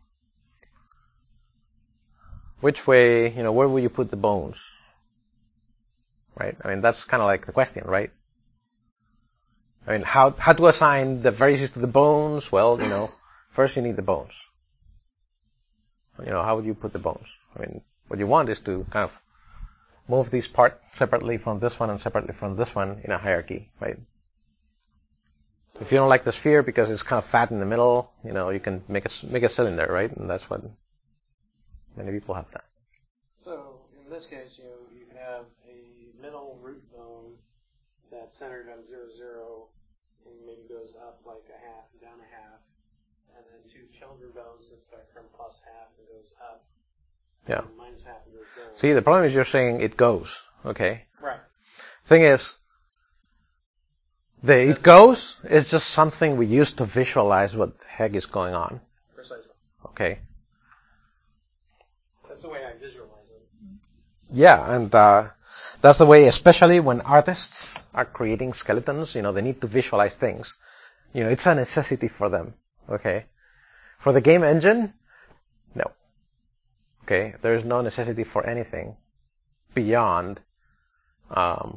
Which way, you know, where will you put the bones? Right? I mean, that's kind of like the question, right? I mean, how how to assign the vertices to the bones? Well, you know, first you need the bones. You know, how would you put the bones? I mean, what you want is to kind of move this part separately from this one and separately from this one in a hierarchy, right? If you don't like the sphere because it's kind of fat in the middle, you know, you can make a make a cylinder, right? And that's what many people have done. So in this case, you know, you can have a middle root bone that's centered on zero zero and maybe goes up like a half and down a half, and then two shoulder bones that start from plus half and goes up. Yeah. And minus half and goes down. See, the problem is you're saying it goes, okay? Right. Thing is, the it goes is just something we use to visualize what the heck is going on. Precisely. Okay. That's the way I visualize it. Yeah, and uh, that's the way, especially when artists are creating skeletons, you know, they need to visualize things. You know, it's a necessity for them. Okay. For the game engine, no. Okay, there is no necessity for anything beyond um,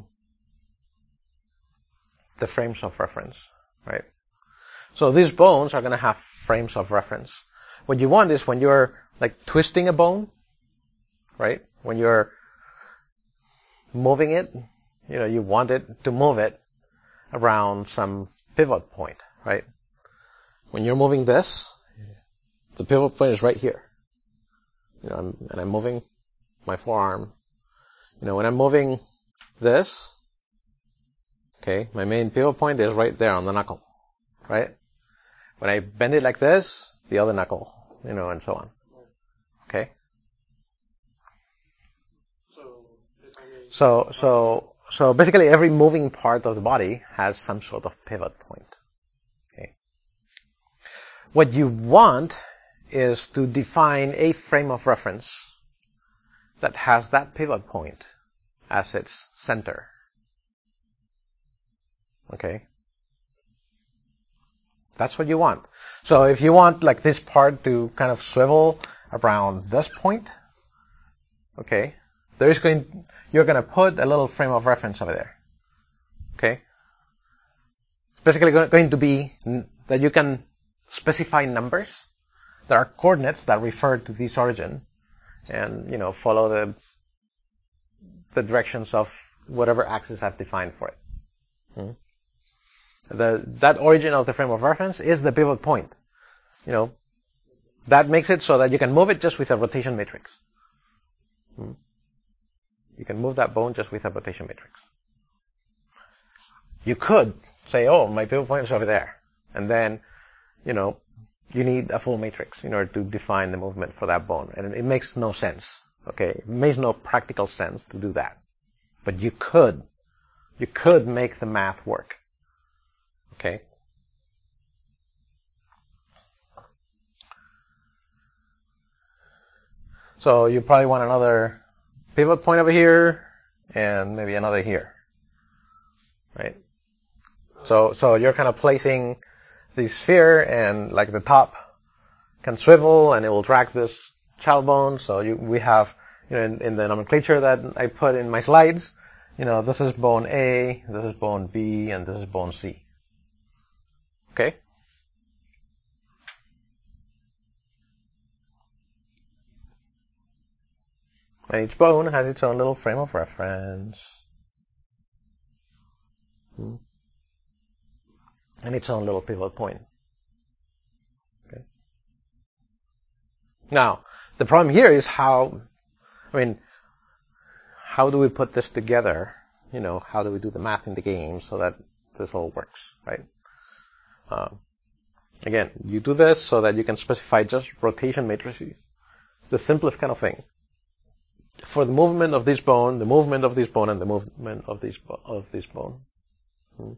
the frames of reference, right? So these bones are going to have frames of reference. What you want is when you're like twisting a bone, right? When you're moving it, you know, you want it to move it around some pivot point, right? When you're moving this, the pivot point is right here. You know, I'm, and I'm moving my forearm. You know, when I'm moving this, okay, my main pivot point is right there on the knuckle, right? When I bend it like this, the other knuckle, you know, and so on. Okay? So, if I may So, so, so basically every moving part of the body has some sort of pivot point. Okay? What you want is to define a frame of reference that has that pivot point as its center. Okay? That's what you want. So if you want like this part to kind of swivel around this point, okay, there's going, you're going to put a little frame of reference over there. Okay? It's basically going to be that you can specify numbers. There are coordinates that refer to this origin and, you know, follow the the directions of whatever axis I've defined for it. Hmm? The, that origin of the frame of reference is the pivot point. You know, that makes it so that you can move it just with a rotation matrix. Hmm? You can move that bone just with a rotation matrix. You could say, oh, my pivot point is over there. And then, you know, you need a full matrix in order to define the movement for that bone. And it makes no sense. Okay? It makes no practical sense to do that. But you could. You could make the math work. Okay? So you probably want another pivot point over here, and maybe another here, right? So, so you're kind of placing the sphere, and like the top can swivel, and it will drag this child bone. So you, we have, you know, in, in the nomenclature that I put in my slides, you know, this is bone A, this is bone B, and this is bone C. Okay? And each bone has its own little frame of reference. Hmm. And its own little pivot point. Okay. Now, the problem here is how, I mean, how do we put this together? You know, how do we do the math in the game so that this all works, right? Um, again, you do this so that you can specify just rotation matrices. The simplest kind of thing. For the movement of this bone, the movement of this bone, and the movement of this bo- of this bone. Hmm.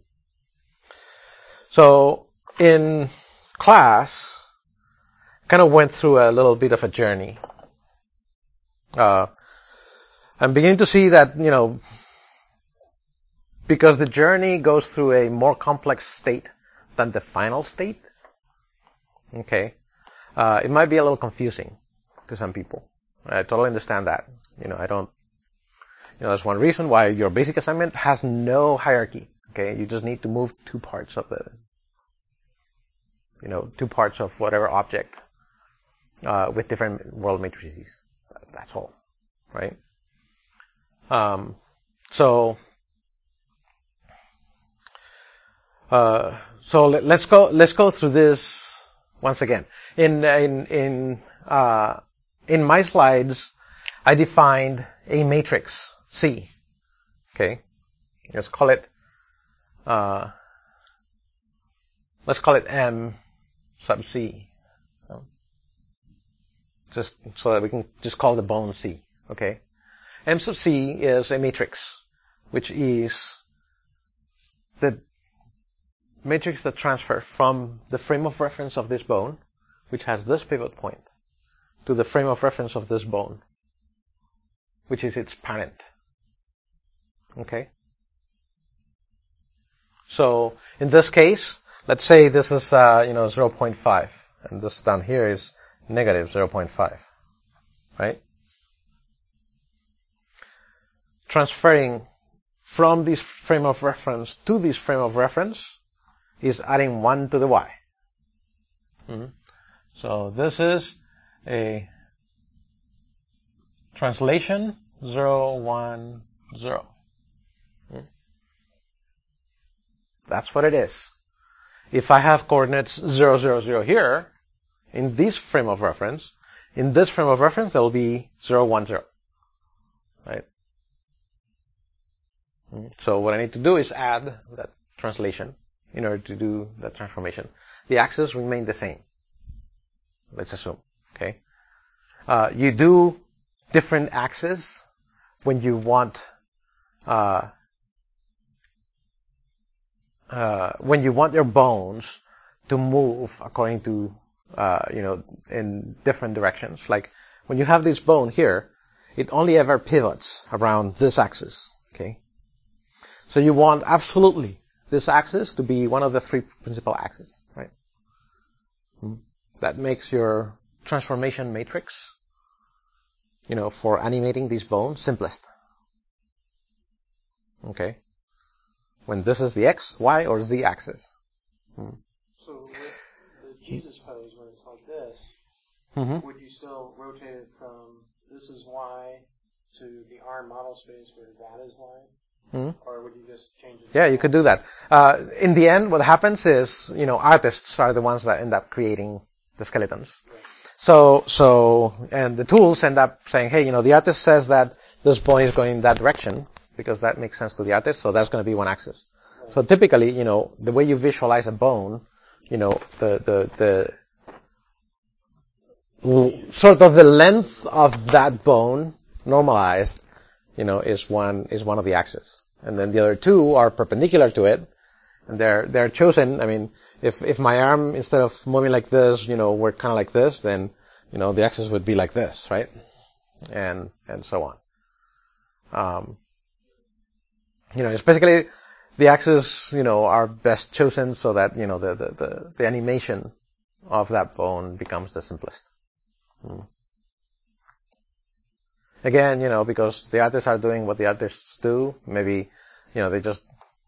So in class, kind of went through a little bit of a journey. Uh, I'm beginning to see that, you know, because the journey goes through a more complex state than the final state. Okay, uh, it might be a little confusing to some people. I totally understand that. You know, I don't, you know, that's one reason why your basic assignment has no hierarchy. Okay, you just need to move two parts of the, you know, two parts of whatever object, uh, with different world matrices. That's all, right? Um, so, uh, so let, let's go, let's go through this once again. In, in, in, uh, in my slides, I defined a matrix C. Okay, let's call it, uh, let's call it M sub C. Just so that we can just call the bone C. Okay, M sub C is a matrix, which is the matrix that transfers from the frame of reference of this bone, which has this pivot point, to the frame of reference of this bone, which is its parent. Okay? So, in this case, let's say this is, uh, you know, zero point five, and this down here is negative zero point five, right? Transferring from this frame of reference to this frame of reference is adding one to the y. Mm-hmm. So this is a translation zero, one, zero. Mm-hmm. That's what it is. If I have coordinates zero, zero, zero here, in this frame of reference, in this frame of reference there will be zero, one, zero. Right? Mm-hmm. So what I need to do is add that translation in order to do that transformation. The axes remain the same. Let's assume. Okay. Uh, you do different axes when you want uh, uh, when you want your bones to move according to uh, you know in different directions. Like when you have this bone here, it only ever pivots around this axis. Okay. So you want absolutely this axis to be one of the three principal axes, right? That makes your transformation matrix, you know, for animating these bones simplest. Okay? When this is the x, y, or z axis. Hmm. So with the Jesus pose, when it's like this, Mm-hmm. would you still rotate it from this is y to the arm model space where that is y? Mm-hmm. Or would you just change it? Yeah, you could do that. Uh, in the end, what happens is, you know, artists are the ones that end up creating the skeletons. Right. So, so, and the tools end up saying, hey, you know, the artist says that this bone is going in that direction because that makes sense to the artist, so that's going to be one axis. Right. So typically, you know, the way you visualize a bone, you know, the, the, the, l- sort of the length of that bone normalized, you know, is one, is one of the axes. And then the other two are perpendicular to it, and they're, they're chosen, I mean, if, if my arm, instead of moving like this, you know, were kind of like this, then, you know, the axis would be like this, right? And, and so on. Um, you know, it's basically the axes, you know, are best chosen so that, you know, the, the, the, the animation of that bone becomes the simplest. Hmm. Again, you know, because the artists are doing what the artists do, maybe, you know, they just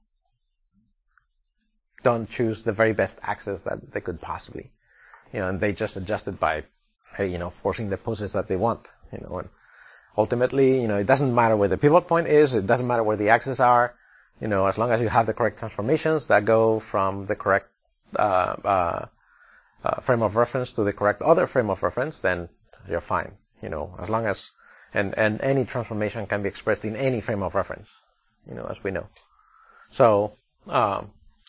don't choose the very best axis that they could possibly, you know, and they just adjust it by, you know, forcing the poses that they want, you know, and ultimately, you know, it doesn't matter where the pivot point is, it doesn't matter where the axes are, you know, as long as you have the correct transformations that go from the correct uh, uh, uh, frame of reference to the correct other frame of reference, then you're fine, you know, as long as, and, and any transformation can be expressed in any frame of reference, you know, as we know. So, um,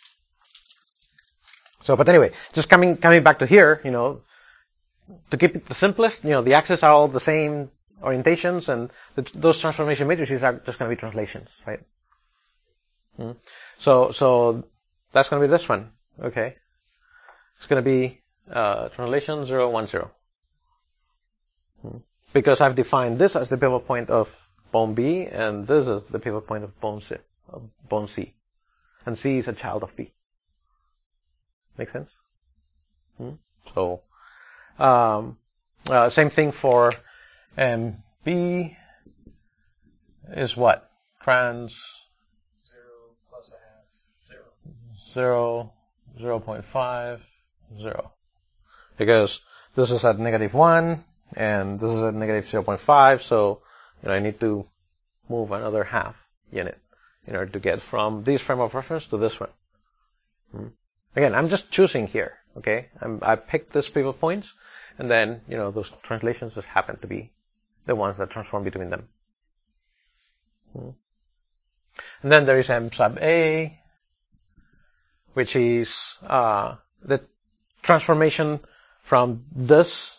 so, but anyway, just coming, coming back to here, you know, to keep it the simplest, you know, the axes are all the same orientations, and the, those transformation matrices are just going to be translations, right? Hmm. So, so that's going to be this one, okay? It's going to be uh, translation zero one zero, hmm. because I've defined this as the pivot point of bone B, and this is the pivot point of bone C, of bone C, and C is a child of B. Make sense? Hmm. So, um, uh, same thing for um, B is what? Trans Zero plus a half. Zero. Zero, zero point five, zero. Because this is at negative one, and this is at negative zero point five, so, you know, I need to move another half unit in order to get from this frame of reference to this one. Hmm. Again, I'm just choosing here, okay? I'm, I picked these pivot points, and then, you know, those translations just happen to be the ones that transform between them. Hmm. And then there is M sub A, which is uh, the transformation from this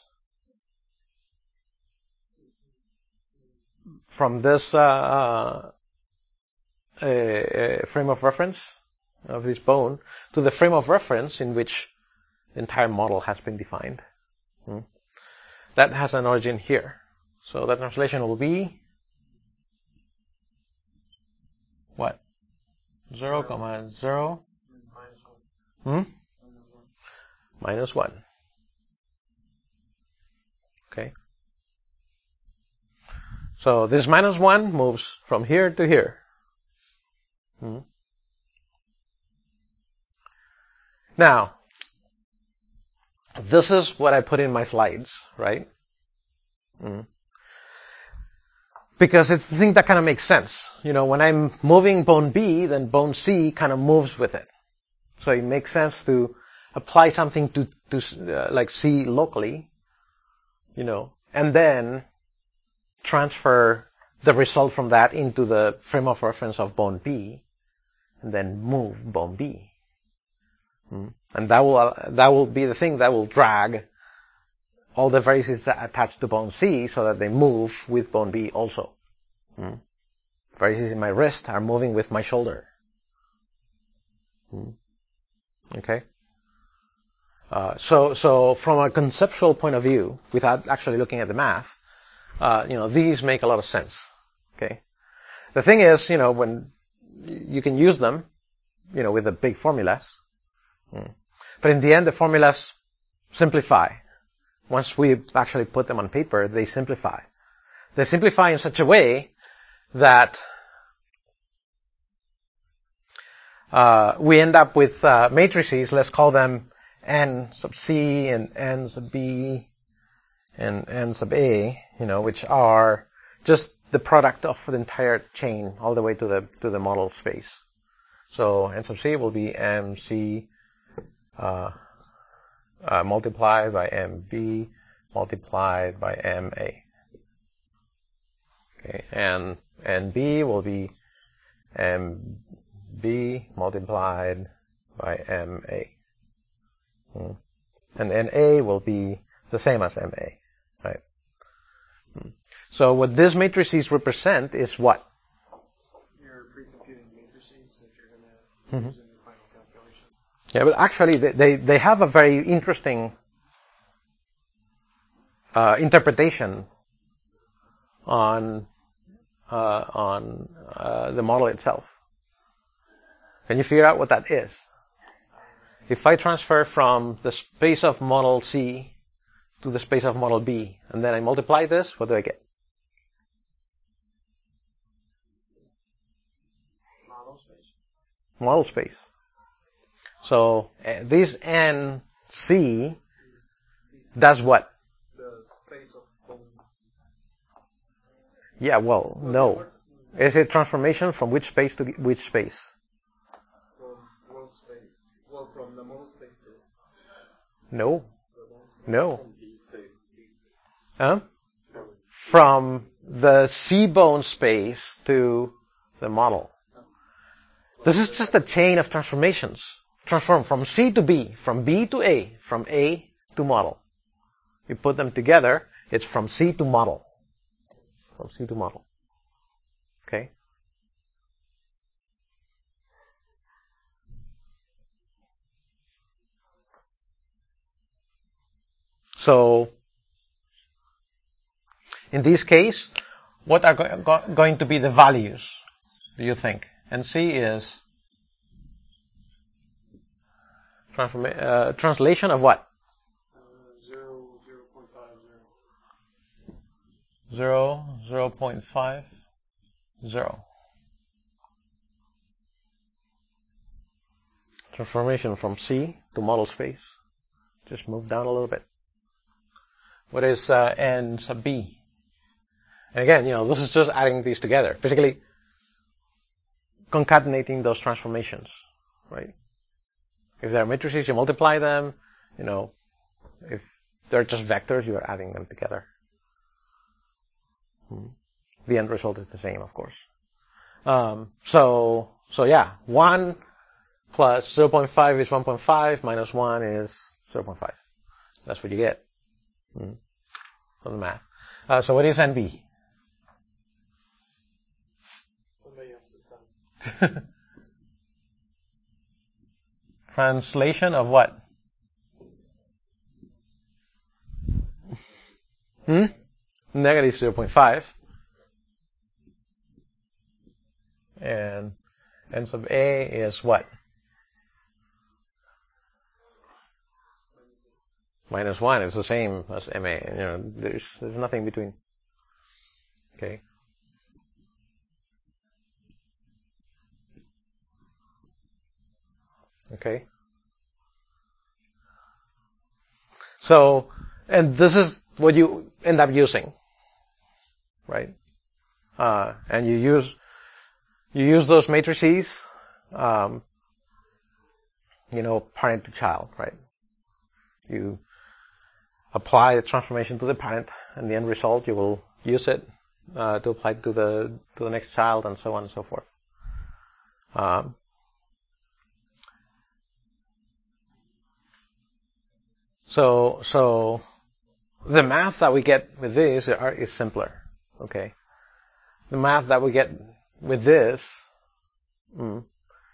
from this uh, uh, uh, frame of reference of this bone to the frame of reference in which the entire model has been defined. Hmm. That has an origin here. So that translation will be what? Zero comma zero. Hmm? Minus one. Okay. So this minus one moves from here to here. Hmm. Now, this is what I put in my slides, right? Hmm. Because it's the thing that kind of makes sense. You know, when I'm moving bone B, then bone C kind of moves with it. So it makes sense to apply something to, to uh, like C locally, you know, and then transfer the result from that into the frame of reference of bone B, and then move bone B. Hmm. And that will, uh, that will be the thing that will drag all the vertices that attach to bone C so that they move with bone B also. Hmm. Vertices in my wrist are moving with my shoulder. Hmm. Okay? Uh, so, so from a conceptual point of view, without actually looking at the math, uh, you know, these make a lot of sense. Okay? The thing is, you know, when you can use them, you know, with the big formulas, hmm. but in the end, the formulas simplify. Once we actually put them on paper, they simplify. They simplify in such a way that uh, we end up with uh, matrices, let's call them N sub C and N sub B and N sub A, you know, which are just the product of the entire chain all the way to the to the model space. So N sub C will be M C uh, uh, multiplied by M B multiplied by M A. Okay, and N B will be M B multiplied by M A. Hmm. And N A will be the same as M A, right? Hmm. So what these matrices represent is what? Your pre-computing matrices that you're going to Mm-hmm. use in your final calculation. Yeah, but actually they, they, they have a very interesting uh, interpretation on uh, on uh, the model itself. Can you figure out what that is? If I transfer from the space of model C to the space of model B, and then I multiply this, what do I get? Model space. Model space. So uh, this N C, that's what? The space of bones. Yeah, well, no. Is it transformation from which space to which space? From world space. Well, from the model space to No. the bone space. No. From B space to C space. Huh? From the C bone space to the model. This is just a chain of transformations. Transform from C to B, from B to A, from A to model. You put them together, it's from C to model. From C to model. Okay? So, in this case, what are go- go- going to be the values, do you think? And C is transforma- uh, translation of what? Uh, zero, zero point five zero. Zero, zero point five, zero. Transformation from C to model space. Just move down a little bit. What is uh, N sub B? And again, you know, this is just adding these together. Basically, concatenating those transformations, right? If they're matrices, you multiply them. You know, if they're just vectors, you are adding them together. Hmm. The end result is the same, of course. Um, so, so yeah, one plus zero point five is one point five, minus one is zero point five. That's what you get hmm. from the math. Uh, so what is N B? Somebody else is done. Translation of what? Hmm? Negative zero point five. And N sub A is what? Minus one is the same as M A. You know, there's there's nothing between. Okay. Okay. So, and this is what you end up using, right? Uh, and you use you use those matrices, um, you know, parent to child, right? You apply the transformation to the parent, and the end result you will use it uh, to apply to the to the next child, and so on and so forth. Um, so so the math that we get with this are, is simpler, okay? The math that we get with this mm,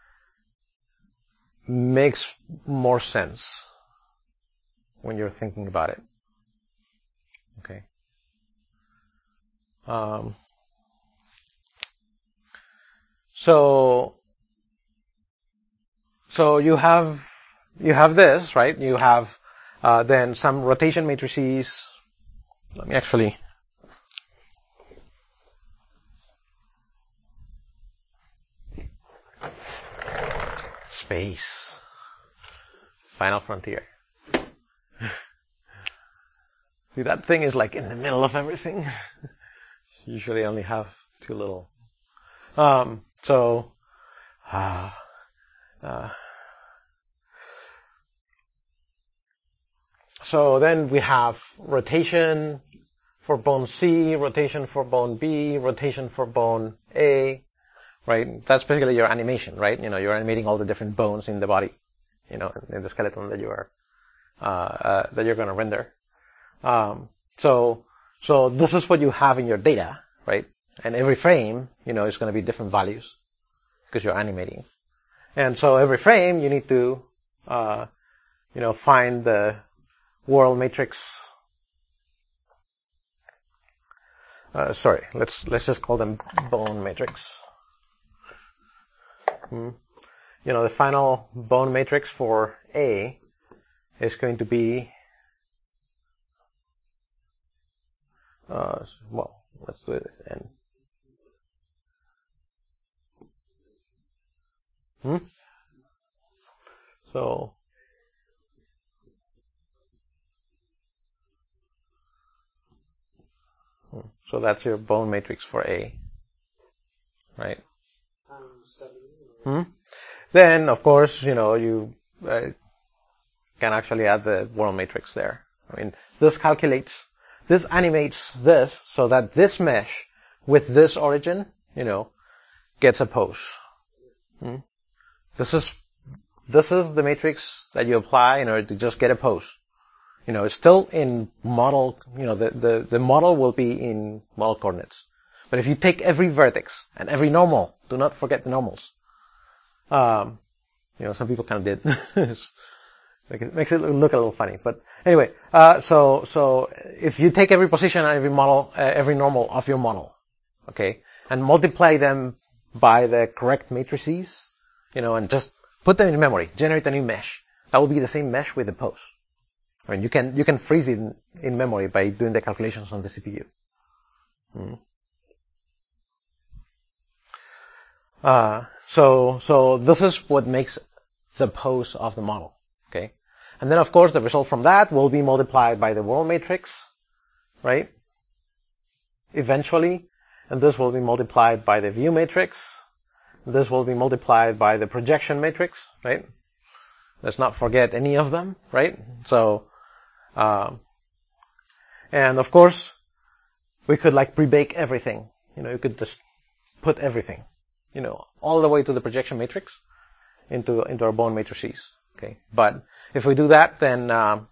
makes more sense when you're thinking about it. Okay. Um, so, so you have you have this, right? You have uh, then some rotation matrices. Let me actually. Space. Final frontier. See, that thing is like in the middle of everything. Usually only have too little. Um, so, uh, uh, so then we have rotation for bone C, rotation for bone B, rotation for bone A, right? That's basically your animation, right? You know, you're animating all the different bones in the body, you know, in the skeleton that you are, uh, uh that you're going to render. Um, so, so this is what you have in your data, right? And every frame, you know, is going to be different values because you're animating. And so every frame you need to, uh, you know, find the world matrix uh, sorry, let's let's just call them bone matrix. Hmm. You know, the final bone matrix for A is going to be, uh, well, let's do it with N. Hmm? So, so that's your bone matrix for A, right? Hmm? Then, of course, you know, you uh, can actually add the world matrix there. I mean, this calculates, this animates this so that this mesh with this origin, you know, gets a pose. Hmm? This is this is the matrix that you apply in order to just get a pose. You know, it's still in model, you know, the, the, the model will be in model coordinates. But if you take every vertex and every normal, do not forget the normals. Um, you know, some people kind of did. It makes it look a little funny. But anyway, uh, so, so if you take every position and every model, uh, every normal of your model, okay, and multiply them by the correct matrices, you know, and just put them in memory, generate a new mesh. That will be the same mesh with the pose. I mean, you can, you can freeze it in, in memory by doing the calculations on the C P U. Hmm. Uh, so, so this is what makes the pose of the model, okay? And then, of course, the result from that will be multiplied by the world matrix, right? Eventually. And this will be multiplied by the view matrix. This will be multiplied by the projection matrix, right? Let's not forget any of them, right? So, uh, and of course, we could like pre-bake everything. You know, you could just put everything, you know, all the way to the projection matrix into into our bone matrices. Okay, but if we do that, then um,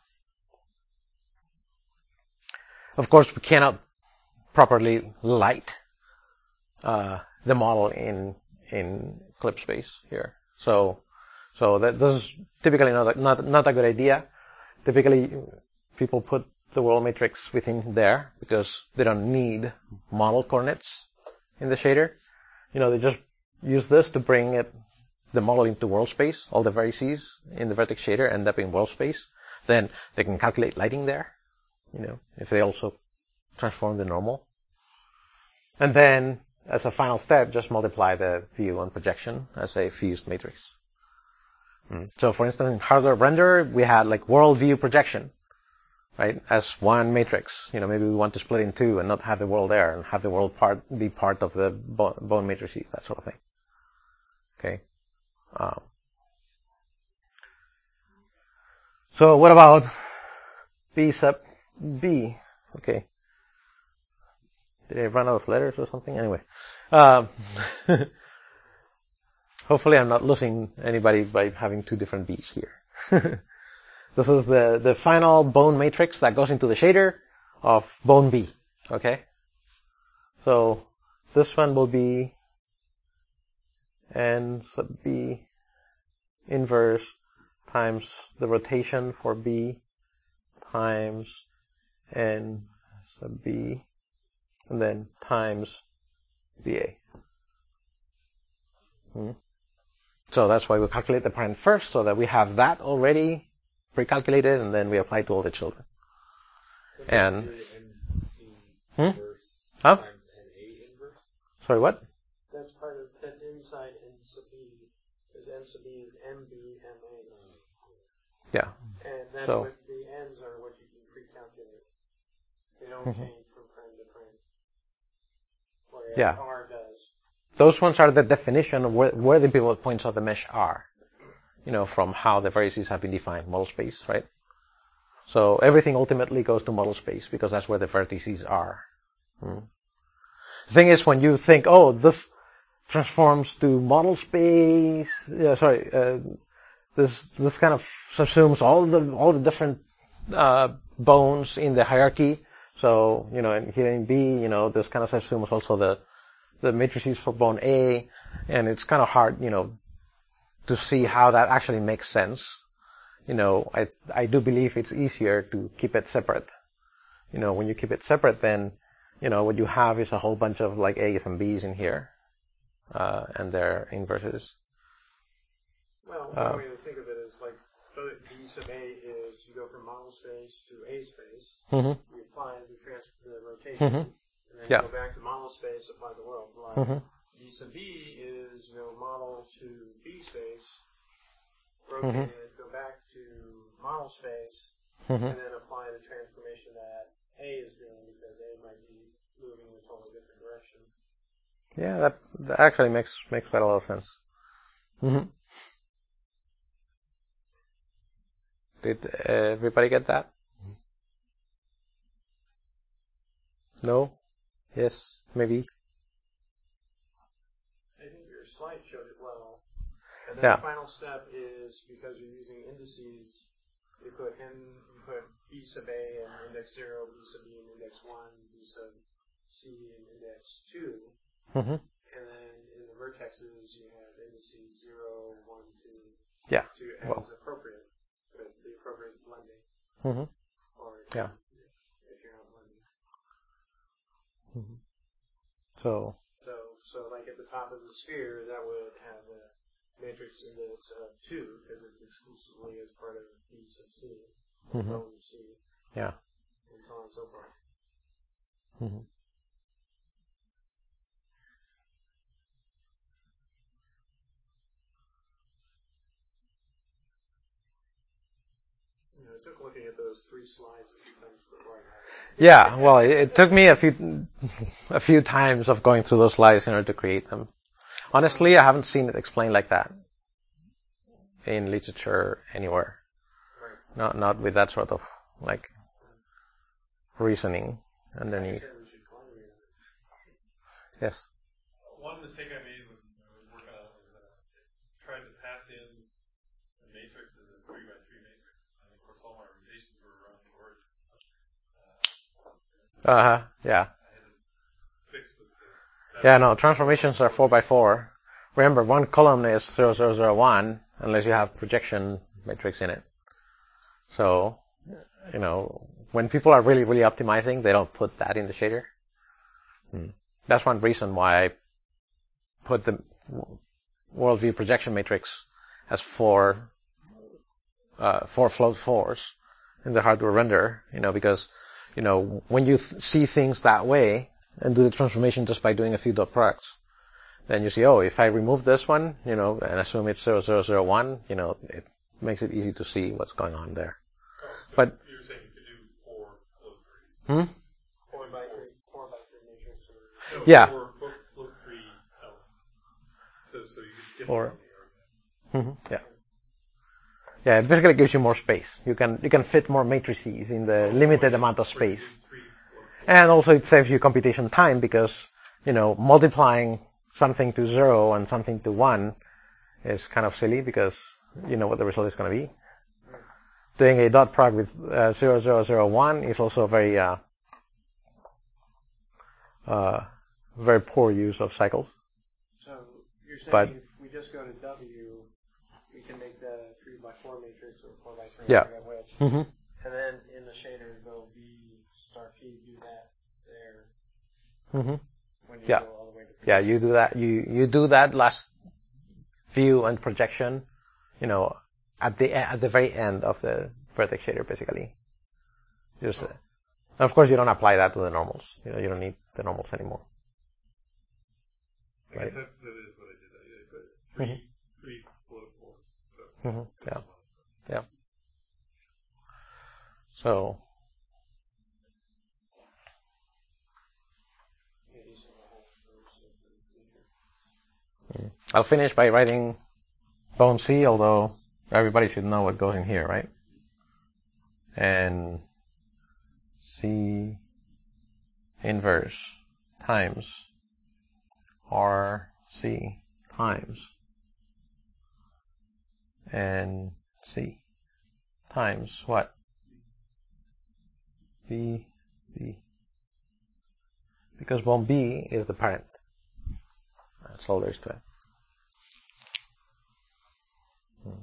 of course we cannot properly light uh, the model in in ClipSpace here. So so that this is typically not a, not not a good idea. Typically, people put the world matrix within there because they don't need model coordinates in the shader. You know, they just use this to bring it, the model into world space. All the vertices in the vertex shader end up in world space. Then they can calculate lighting there, you know, if they also transform the normal. And then, as a final step, just multiply the view and projection as a fused matrix. Mm. So, for instance, in hardware render, we had like world view projection, right, as one matrix. You know, maybe we want to split in two and not have the world there and have the world part be part of the bone matrices, that sort of thing. Okay. Um, so what about B sub B? Okay. Did I run out of letters or something? Anyway. Um, hopefully I'm not losing anybody by having two different B's here. This is the, the final bone matrix that goes into the shader of bone B. Okay? So this one will be N sub B inverse times the rotation for B times N sub B and then times B A. Hmm. So that's why we calculate the parent first, so that we have that already pre-calculated, and then we apply to all the children. And hmm? Huh? Sorry, what? That's part of that's inside N sub B, because N sub B is M B M A. Yeah. And that's so. what the N's are, what you can pre-calculate. They don't mm-hmm. change from frame to frame. Whereas yeah. R does. Those ones are the definition of where, where the pivot points of the mesh are. You know, from how the vertices have been defined, model space, right? So everything ultimately goes to model space because that's where the vertices are. Hmm. The thing is, when you think, oh, this transforms to model space, yeah, sorry, uh, this this kind of subsumes all the all the different uh, bones in the hierarchy. So you know, and here in B, you know, this kind of subsumes also the the matrices for bone A, and it's kind of hard, you know, to see how that actually makes sense. You know, I I do believe it's easier to keep it separate. You know, when you keep it separate, then you know, what you have is a whole bunch of like A's and B's in here, uh, and their inverses. Well, Uh, one way to think of it is like B sub A is you go from model space to A space, Mm-hmm. you apply the transfer the rotation, Mm-hmm. and then Yeah. you go back to model space, apply the world. Like Mm-hmm. B sub B is you know model to B space, rotate it, go back to model space, Mm-hmm. and then apply the transformation that A is doing because A might be moving in a totally different direction. Yeah, that, that actually makes makes quite a lot of sense. Mm-hmm. Did uh, everybody get that? No? Yes? Maybe? I think your slide showed it well. And then Yeah. the final step is because you're using indices, you put n, you put B sub A in index zero, B sub B in index one, B sub C in index two, Mm-hmm. and then in the vertexes you have indices zero, one, two, Yeah. to Well. as appropriate with the appropriate blending, Mm-hmm. or Yeah. if you're not blending. Mm-hmm. So, So, so like at the top of the sphere, that would have a matrix index of two because it's exclusively as part of B sub C, mm-hmm. Rho C, Yeah. and so on and so forth. Mm-hmm. You know, it took looking at those three slides a few times before I got it. Yeah, well, it, it took me a few a few times of going through those slides in order to create them. Honestly, I haven't seen it explained like that in literature anywhere. Right. Not not with that sort of like reasoning I underneath. said we should collaborate on it. Yes. One mistake I made when I was working on it was uh, I tried to pass in the matrix as a three by three matrix, and of course all my rotations were around the origin. Uh, Uh huh. Yeah. I had to fix with this. Yeah. No, transformations are four by four. Remember, one column is zero zero zero one unless you have projection matrix in it. So, you know, when people are really really optimizing, they don't put that in the shader. Hmm. That's one reason why I put the worldview projection matrix as four, uh, four float fours in the hardware render, you know, because, you know, when you th- see things that way and do the transformation just by doing a few dot products, then you see, oh, if I remove this one, you know, and assume it's zero zero zero one, you know, it makes it easy to see what's going on there. Oh, so But, you're saying you could do four float threes? hmm? Four by three, four by three matrix. Or No, Yeah. four float, float three elements. So, so you could skip Or- around the argument. Mm-hmm. Yeah. Yeah, it basically gives you more space. You can you can fit more matrices in the limited amount of space. Three float. And also it saves you computation time because, you know, multiplying something to zero and something to one is kind of silly because you know what the result is going to be. Doing a dot product with uh, zero zero zero one is also a very, uh, uh, very poor use of cycles. So you're saying But- if we just go to W, we can make the three by four matrix or four by three, Yeah. I forget which. Mm-hmm. And then in the shader go B star P, do that there Mm-hmm. when you Yeah. go all the way to Yeah, you do that. You you do that last view and projection, you know, at the e- at the very end of the vertex shader, basically. Just, uh, and of course, you don't apply that to the normals. You know, you don't need the normals anymore. I guess Right. that's, that is what I did. I, I put three, Mhm. three float fours. So, hmm Yeah. Yeah. So, mm. I'll finish by writing bone C, although everybody should know what goes in here, right? And C inverse times R C times and C times what? B, B. Because bone B is the parent. That's all there is to it. Hmm.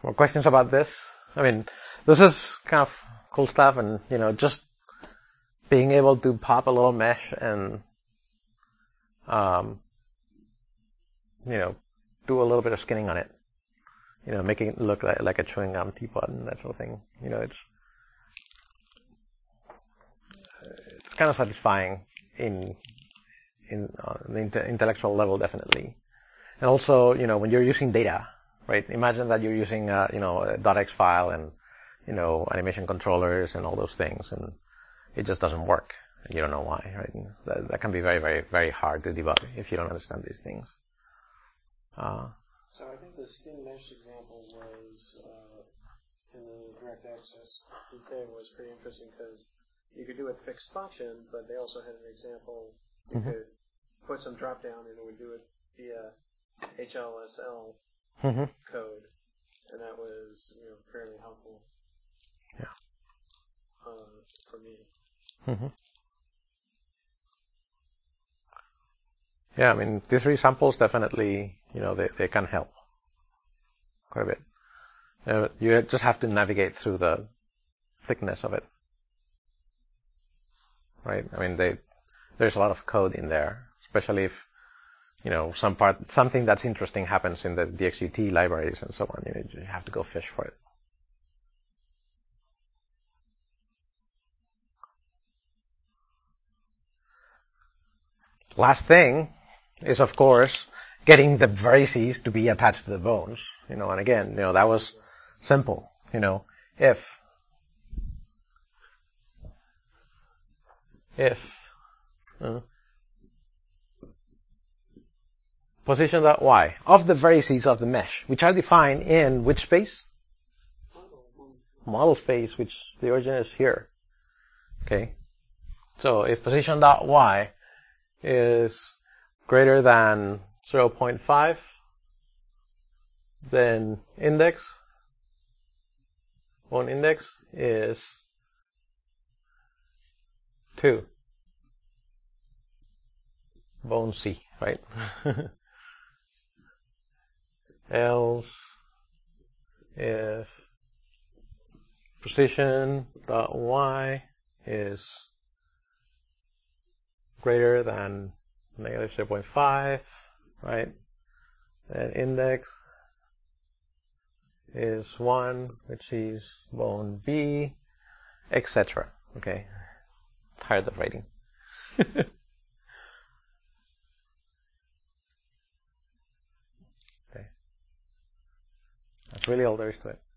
more questions about this? I mean, this is kind of cool stuff, and you know, just being able to pop a little mesh and um, you know, do a little bit of skinning on it. You know, making it look like, like a chewing gum teapot and that sort of thing. You know, it's it's kind of satisfying in in uh, the inte- intellectual level, definitely. And also, you know, when you're using data, right? Imagine that you're using uh, you know a .x file and you know animation controllers and all those things, and it just doesn't work, and you don't know why, right? That, that can be very, very, very hard to debug if you don't understand these things. Uh, So I think the skin mesh example was uh, in the direct access D K was pretty interesting because you could do it fixed function, but they also had an example you mm-hmm. could put some drop down and it would do it via H L S L mm-hmm. code, and that was you know fairly helpful. Yeah. Uh, for me. Mm-hmm. Yeah, I mean, these three samples definitely, you know, they, they can help quite a bit. You know, you just have to navigate through the thickness of it, right? I mean, they, there's a lot of code in there, especially if, you know, some part, something that's interesting happens in the D X U T libraries and so on. You know, you have to go fish for it. Last thing is, of course, getting the vertices to be attached to the bones. You know, and again, you know, that was simple. You know, if if uh, position dot y of the vertices of the mesh, which are defined in which space? Model space, which the origin is here. Okay. So if position dot y is greater than zero point five, then index, bone index is two. Bone C, right? Else, if position dot y is greater than negative zero point five, right? Then index is one, which is bone B, et cetera. Okay, tired of writing. Okay, that's really all there is to it.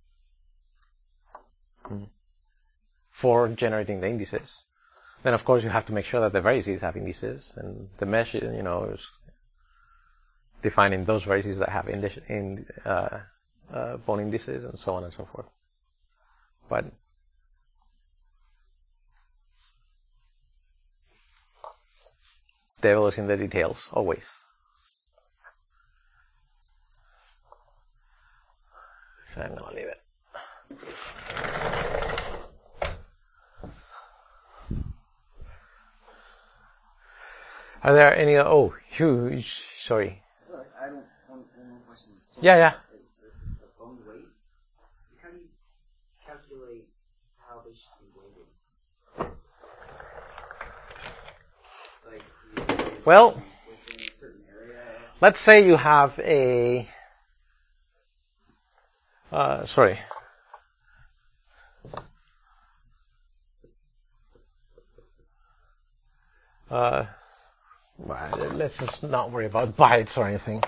Mm. For generating the indices. Then, of course, you have to make sure that the vertices have indices, and the mesh, you know, is defining those vertices that have indice, in, uh, uh, bone indices, and so on and so forth. But devil is in the details, always. So I'm gonna leave it. Are there any? Oh, huge. Sorry. Sorry, I don't. One, one more question. So Yeah, yeah. This is the bone weights. How do you calculate how they should be weighted? Like, you say Well, within a certain area. Let's say you have a. Uh, sorry. Uh, let's just not worry about bytes or anything.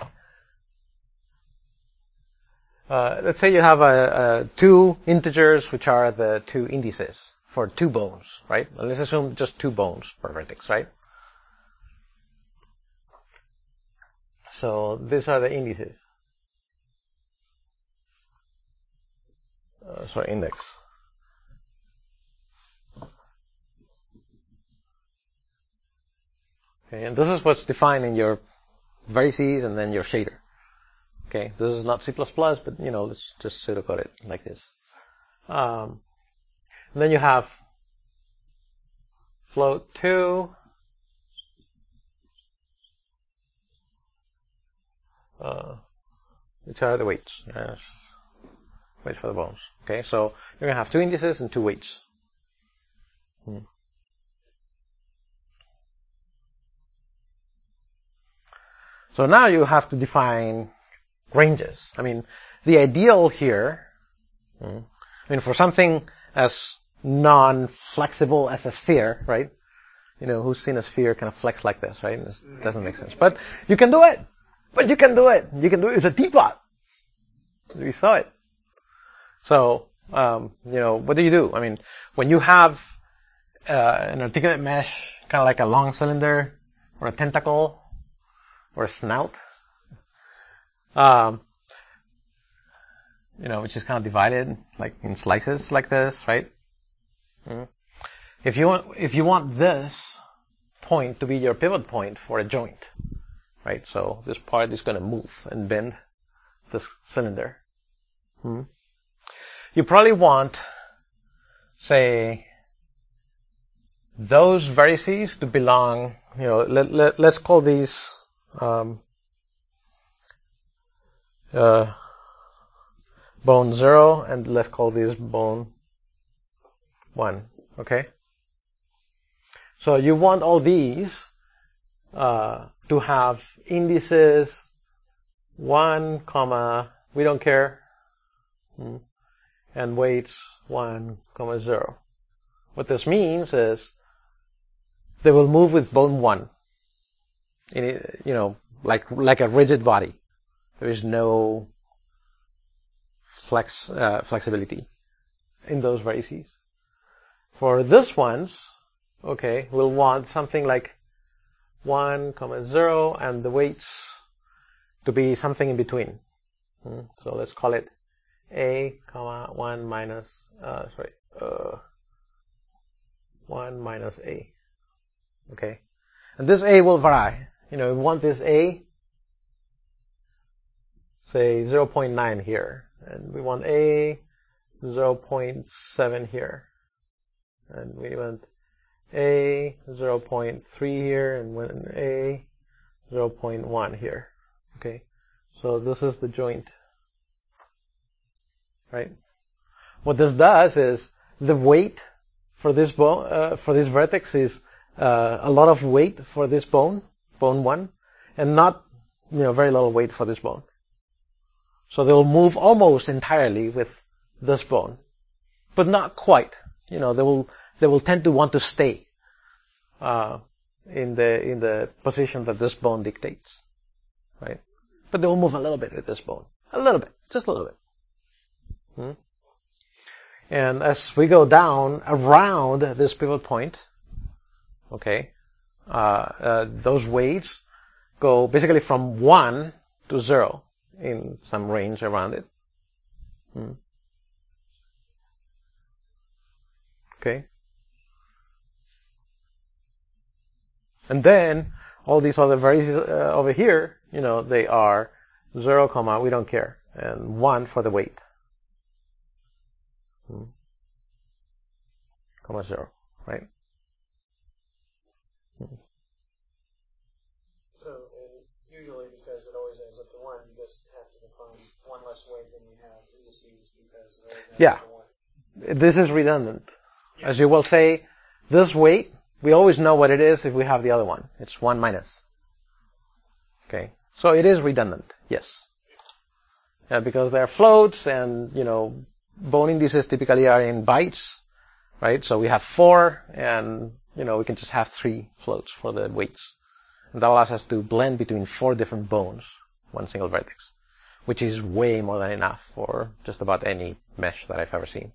Uh, let's say you have a, a two integers, which are the two indices for two bones, right? And let's assume just two bones per vertex, right? So these are the indices. Uh, sorry, index. Okay, and this is what's defined in your vertices and then your shader. Okay, this is not C plus plus, but you know, let's just pseudocode it like this. Um, and then you have float two, uh, which are the weights. Yes. weights for the bones. Okay, so you're going to have two indices and two weights. Hmm. So now you have to define ranges. I mean, the ideal here, hmm, I mean, for something as non-flexible as a sphere, right? You know, who's seen a sphere kind of flex like this, right? This doesn't make sense. But you can do it. But you can do it. You can do it with a teapot. We saw it. So, um, you know, what do you do? I mean, when you have uh, an articulate mesh, kind of like a long cylinder or a tentacle or a snout, um, you know, which is kind of divided like in slices like this, right? Mm-hmm. If you want, if you want this point to be your pivot point for a joint, right? So this part is going to move and bend this cylinder. Hmm. You probably want, say, those vertices to belong, you know, let, let, let's call these um, uh, bone zero, and let's call these bone one, okay? So you want all these uh, to have indices one, comma, we don't care, hmm, and weights one, comma, zero. What this means is they will move with bone one, in it, you know, like like a rigid body. There is no flex uh, flexibility in those vertices. For this ones, okay, we'll want something like one, comma, zero, and the weights to be something in between. Hmm. So let's call it a, comma, one minus, uh, sorry, uh, one minus a. Okay, and this a will vary. You know, we want this a, say zero point nine here, and we want a zero point seven here, and we want a zero point three here, and when a zero point one here. Okay, so this is the joint, right? What this does is the weight for this bone, uh, for this vertex is uh, a lot of weight for this bone, bone one, and not, you know, very little weight for this bone. So they will move almost entirely with this bone, but not quite. You know, they will they will tend to want to stay uh, in the in the position that this bone dictates, right? But they will move a little bit with this bone, a little bit, just a little bit. Hmm? And as we go down around this pivot point, okay, uh, uh, those weights go basically from one to zero in some range around it. Hmm. Okay. And then all these other vertices uh, over here, you know, they are zero, comma, we don't care, and one for the weight. Hmm. Comma zero, right? Hmm. So, and usually because it always ends up to one, you just have to define one less weight than you have indices because it always ends Yeah. up to one. This is redundant. As you will say, this weight, we always know what it is if we have the other one. It's one minus. Okay. So it is redundant, yes. Yeah, because they're floats and, you know, bone indices typically are in bytes, right? So we have four and, you know, we can just have three floats for the weights. And that allows us to blend between four different bones, one single vertex, which is way more than enough for just about any mesh that I've ever seen.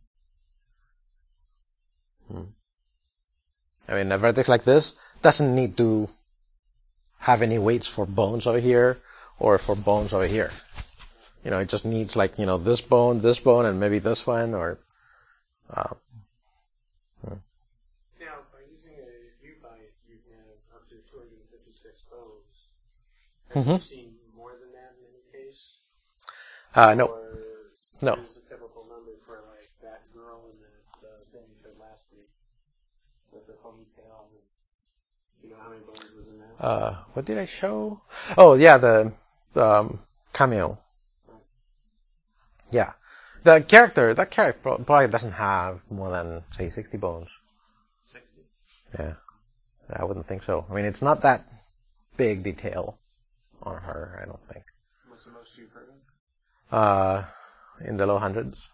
Hmm. I mean, a vertex like this doesn't need to have any weights for bones over here or for bones over here. You know, it just needs like, you know, this bone, this bone, and maybe this one, or... Uh, hmm. Now, by using a U-byte, you can have up to two hundred fifty-six bones. Have Mm-hmm. you seen more than that in any case? Uh, no. Or No. what is a typical number for, like, that girl in the, the thing you showed last week with the ponytail? Do you know how many bones was in that? Uh, what did I show? Oh, yeah, the, the um, cameo. Yeah. the character, that character probably doesn't have more than, say, sixty bones. sixty? Yeah. I wouldn't think so. I mean, it's not that big detail on her, I don't think. What's the most you've heard of? Uh, in the low hundreds.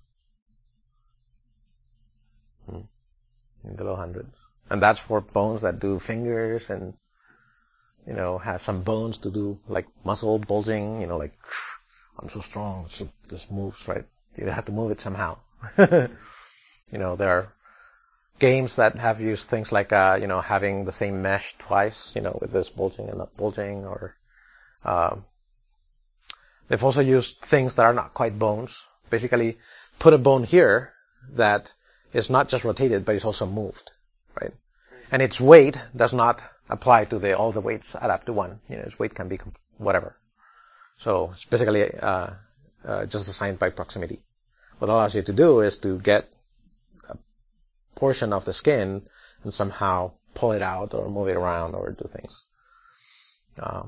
Hmm. In the low hundreds. And that's for bones that do fingers and, you know, have some bones to do, like, muscle bulging, you know, like, I'm so strong, so this moves, right? You have to move it somehow. You know, there are games that have used things like, uh, you know, having the same mesh twice, you know, with this bulging and not bulging, or, um, they've also used things that are not quite bones. Basically, put a bone here that is not just rotated, but it's also moved, right? And its weight does not apply to the all the weights add up to one. You know, its weight can be comp- whatever. So it's basically uh, uh, just assigned by proximity. What it allows you to do is to get a portion of the skin and somehow pull it out or move it around or do things. Um,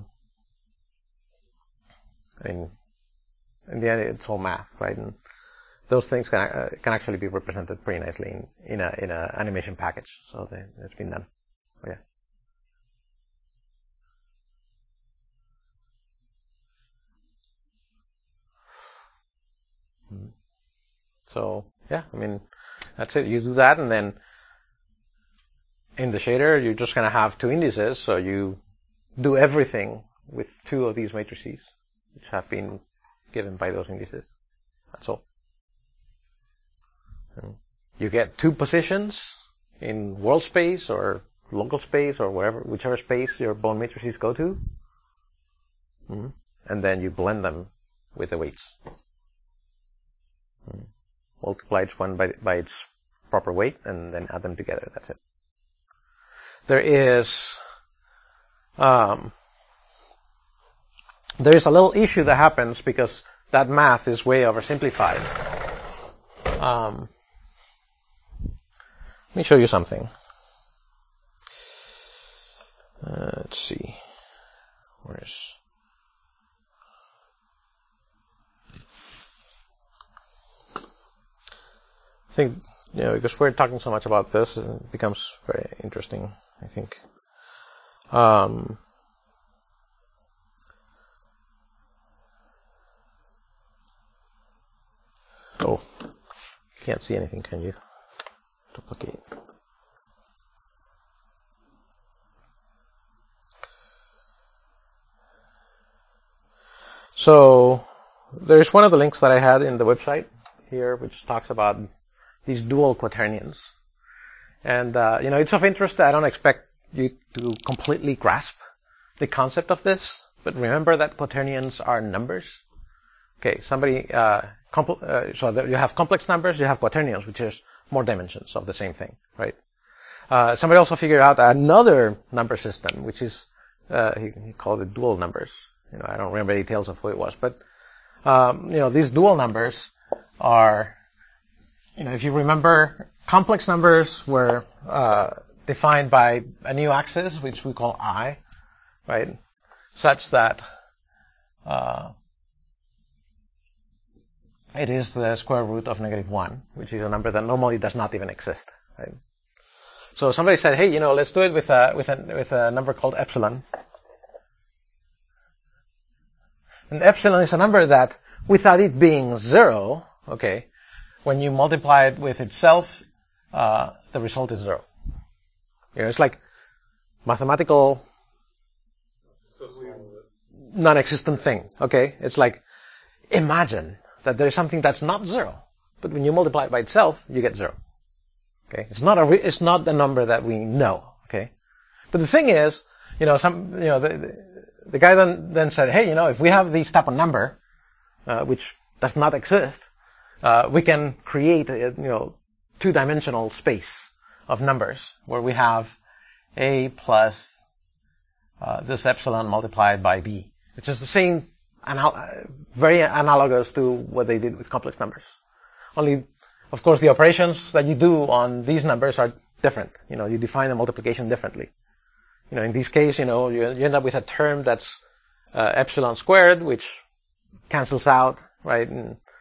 I mean, in the end, it's all math, right? And those things can uh, can actually be represented pretty nicely in, in a in a animation package. So they, it's been done. Oh, yeah. Mm-hmm. So yeah, I mean, that's it. You do that, and then in the shader, you're just gonna have two indices. So you do everything with two of these matrices, which have been given by those indices. That's all. You get two positions in world space or local space or wherever, whichever space your bone matrices go to. Mm-hmm. And then you blend them with the weights. Mm-hmm. Multiply each one by, by its proper weight and then add them together. That's it. There is, um, there is a little issue that happens because that math is way oversimplified. Um, Let me show you something. Uh, let's see. Where's... I think, you know, because we're talking so much about this, it becomes very interesting, I think. Um, oh, can't see anything, can you? Duplicate. So there's one of the links that I had in the website here, which talks about these dual quaternions. And, uh, you know, it's of interest. I don't expect you to completely grasp the concept of this, but remember that quaternions are numbers. Okay, somebody, uh, compl- uh, so there you have complex numbers, you have quaternions, which is more dimensions of the same thing, right? Uh, somebody also figured out another number system, which is, uh, he, he called it dual numbers. You know, I don't remember the details of who it was, but, um, you know, these dual numbers are, you know, if you remember, complex numbers were, uh, defined by a new axis, which we call I, right? Such that, uh, it is the square root of negative one, which is a number that normally does not even exist, right? So somebody said, hey, you know, let's do it with a, with a, with a number called epsilon. And epsilon is a number that, without it being zero, okay, when you multiply it with itself, uh, the result is zero. You know, it's like mathematical non-existent thing, okay? It's like, imagine that there is something that's not zero, but when you multiply it by itself, you get zero. Okay? It's not a, re- it's not the number that we know, okay? But the thing is, you know, some, you know, the, the, the guy then, then said, hey, you know, if we have this type of number, uh, which does not exist, uh, we can create a, you know, two-dimensional space of numbers where we have A plus, uh, this epsilon multiplied by B, which is the same, anal- very analogous to what they did with complex numbers. Only, of course, the operations that you do on these numbers are different. You know, you define the multiplication differently. You know, in this case, you know, you, you end up with a term that's uh, epsilon squared, which cancels out, right? And,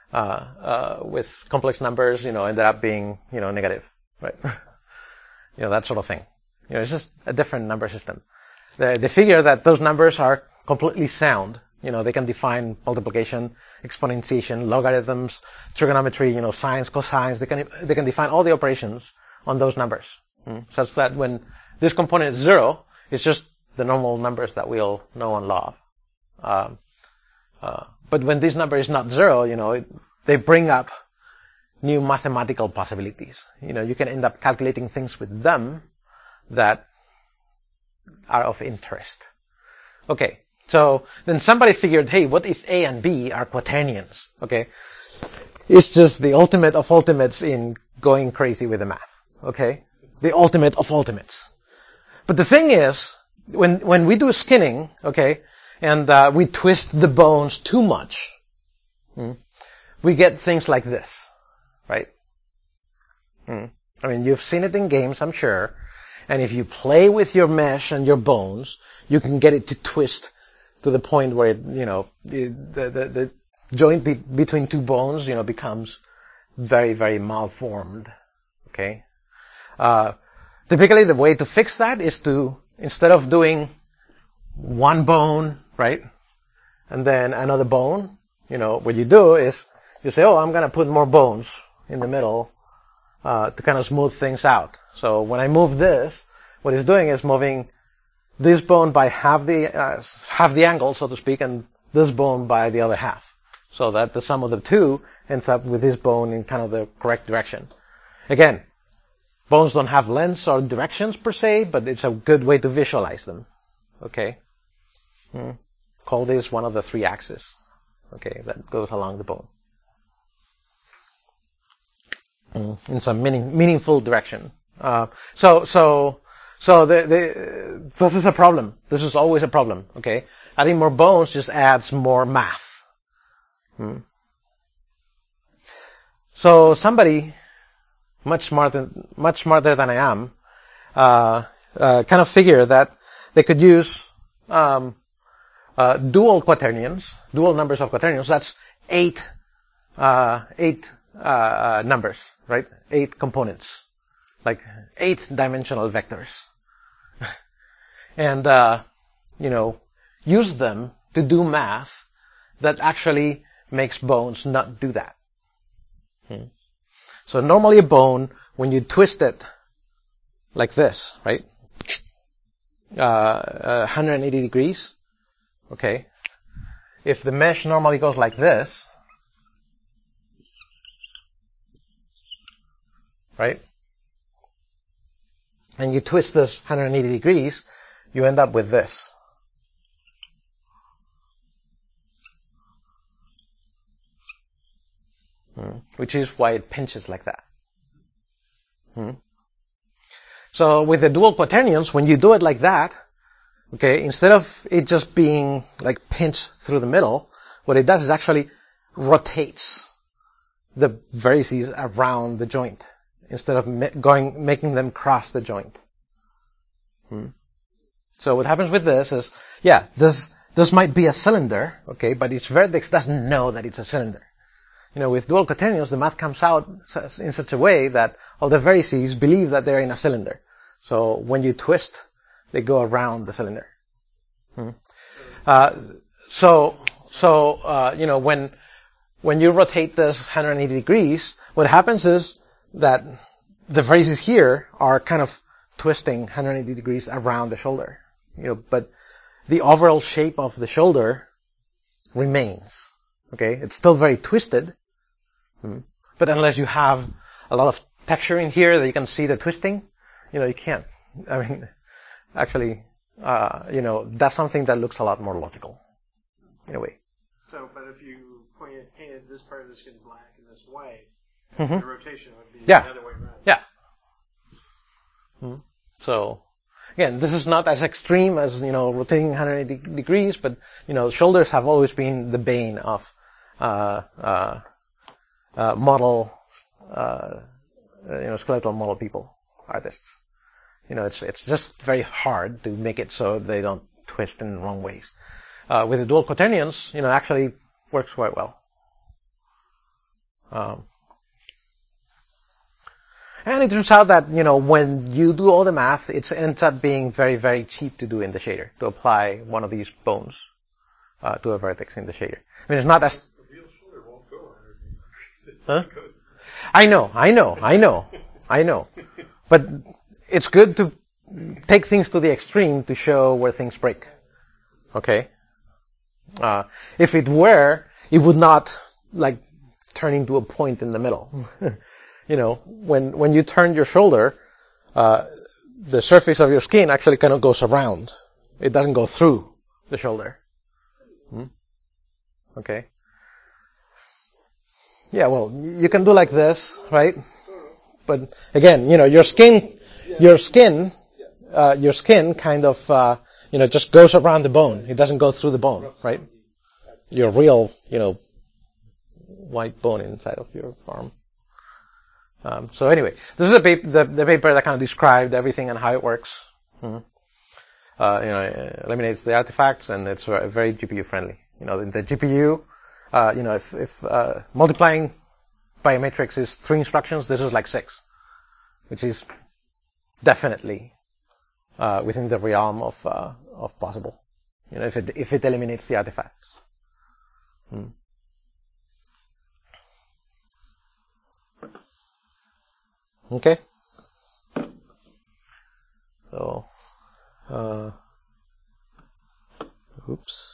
uh, uh, with complex numbers, you know, ended up being, you know, negative, right? You know, that sort of thing. You know, it's just a different number system. They, they figure that those numbers are completely sound. You know, they can define multiplication, exponentiation, logarithms, trigonometry, you know, sines, cosines. They can they can define all the operations on those numbers, mm, such that when this component is zero, it's just the normal numbers that we all know and love. Um, uh, but when this number is not zero, you know, it, they bring up new mathematical possibilities. You know, you can end up calculating things with them that are of interest. Okay, so then somebody figured, hey, what if A and B are quaternions? Okay, it's just the ultimate of ultimates in going crazy with the math. Okay, the ultimate of ultimates. But the thing is, when when we do skinning, okay, and uh, we twist the bones too much, hmm, we get things like this, right? Hmm. I mean, you've seen it in games, I'm sure. And if you play with your mesh and your bones, you can get it to twist to the point where it, you know, the the, the joint be- between two bones, you know, becomes very, very malformed. Okay. Uh, typically, the way to fix that is to, instead of doing one bone, right, and then another bone, you know, what you do is you say, oh, I'm going to put more bones in the middle uh, to kind of smooth things out. So when I move this, what it's doing is moving this bone by half the uh, half the angle, so to speak, and this bone by the other half, so that the sum of the two ends up with this bone in kind of the correct direction. Again, bones don't have lengths or directions per se, but it's a good way to visualize them. Okay, hmm. Call this one of the three axes. Okay, that goes along the bone mm. in some meaning, meaningful direction. Uh, so, so, so the, the, this is a problem. This is always a problem. Okay, adding more bones just adds more math. Hmm. So somebody much smarter, much smarter than I am, uh, uh, kind of figured that they could use um, uh, dual quaternions, dual numbers of quaternions. That's eight, uh, eight uh, numbers, right? Eight components. Like eight-dimensional vectors. and, uh, you know, use them to do math that actually makes bones not do that. Hmm. So normally a bone, when you twist it like this, right, uh, uh, one hundred eighty degrees, okay, if the mesh normally goes like this, right, and you twist this one hundred eighty degrees, you end up with this. Hmm. Which is why it pinches like that. Hmm. So with the dual quaternions, when you do it like that, okay, instead of it just being like pinched through the middle, what it does is actually rotates the vertices around the joint instead of going making them cross the joint. Hmm. So what happens with this is, yeah, this this might be a cylinder, okay, but its vertex doesn't know that it's a cylinder. You know, with dual quaternions, the math comes out in such a way that all the vertices believe that they're in a cylinder. So when you twist, they go around the cylinder. Hmm. Uh, so, so uh, you know, when when you rotate this one hundred eighty degrees, what happens is that the vertices here are kind of twisting one hundred eighty degrees around the shoulder. You know, but the overall shape of the shoulder remains. Okay, it's still very twisted, hmm. but unless you have a lot of texture in here that you can see the twisting, you know, you can't. I mean, actually, uh, you know, that's something that looks a lot more logical, in a way. So, but if you pointed, painted this part of the skin black in this way, Mm-hmm. the rotation would be Yeah. the other way around. Yeah. Hmm. So, again, this is not as extreme as, you know, rotating one hundred eighty degrees, but, you know, shoulders have always been the bane of uh, uh, uh, model, uh, you know, skeletal model people, artists. You know, it's it's just very hard to make it so they don't twist in the wrong ways. Uh, with the dual quaternions, you know, actually works quite well. Um, and it turns out that, you know, when you do all the math, it ends up being very, very cheap to do in the shader, to apply one of these bones uh, to a vertex in the shader. I mean, it's not as... The real shoulder won't go one hundred degrees. Huh? I know, I know, I know, I know. But it's good to take things to the extreme to show where things break. Okay? Uh, if it were, it would not, like, turn into a point in the middle. You know, when when you turn your shoulder, uh, the surface of your skin actually kind of goes around. It doesn't go through the shoulder. Hmm? Okay? Yeah, well, you can do like this, right? But again, you know, your skin, your skin, uh, your skin kind of, uh, you know, just goes around the bone. It doesn't go through the bone, right? Your real, you know, white bone inside of your arm. Um, so anyway, this is a paper, the, the paper that kind of described everything and how it works. Mm-hmm. Uh, you know, it eliminates the artifacts, and it's very G P U friendly. You know, the, the G P U, uh, you know, if, if uh, multiplying by a matrix is three instructions, this is like six, which is definitely uh, within the realm of uh, of possible. You know, if it if it eliminates the artifacts. Hmm. Okay. So, uh, oops.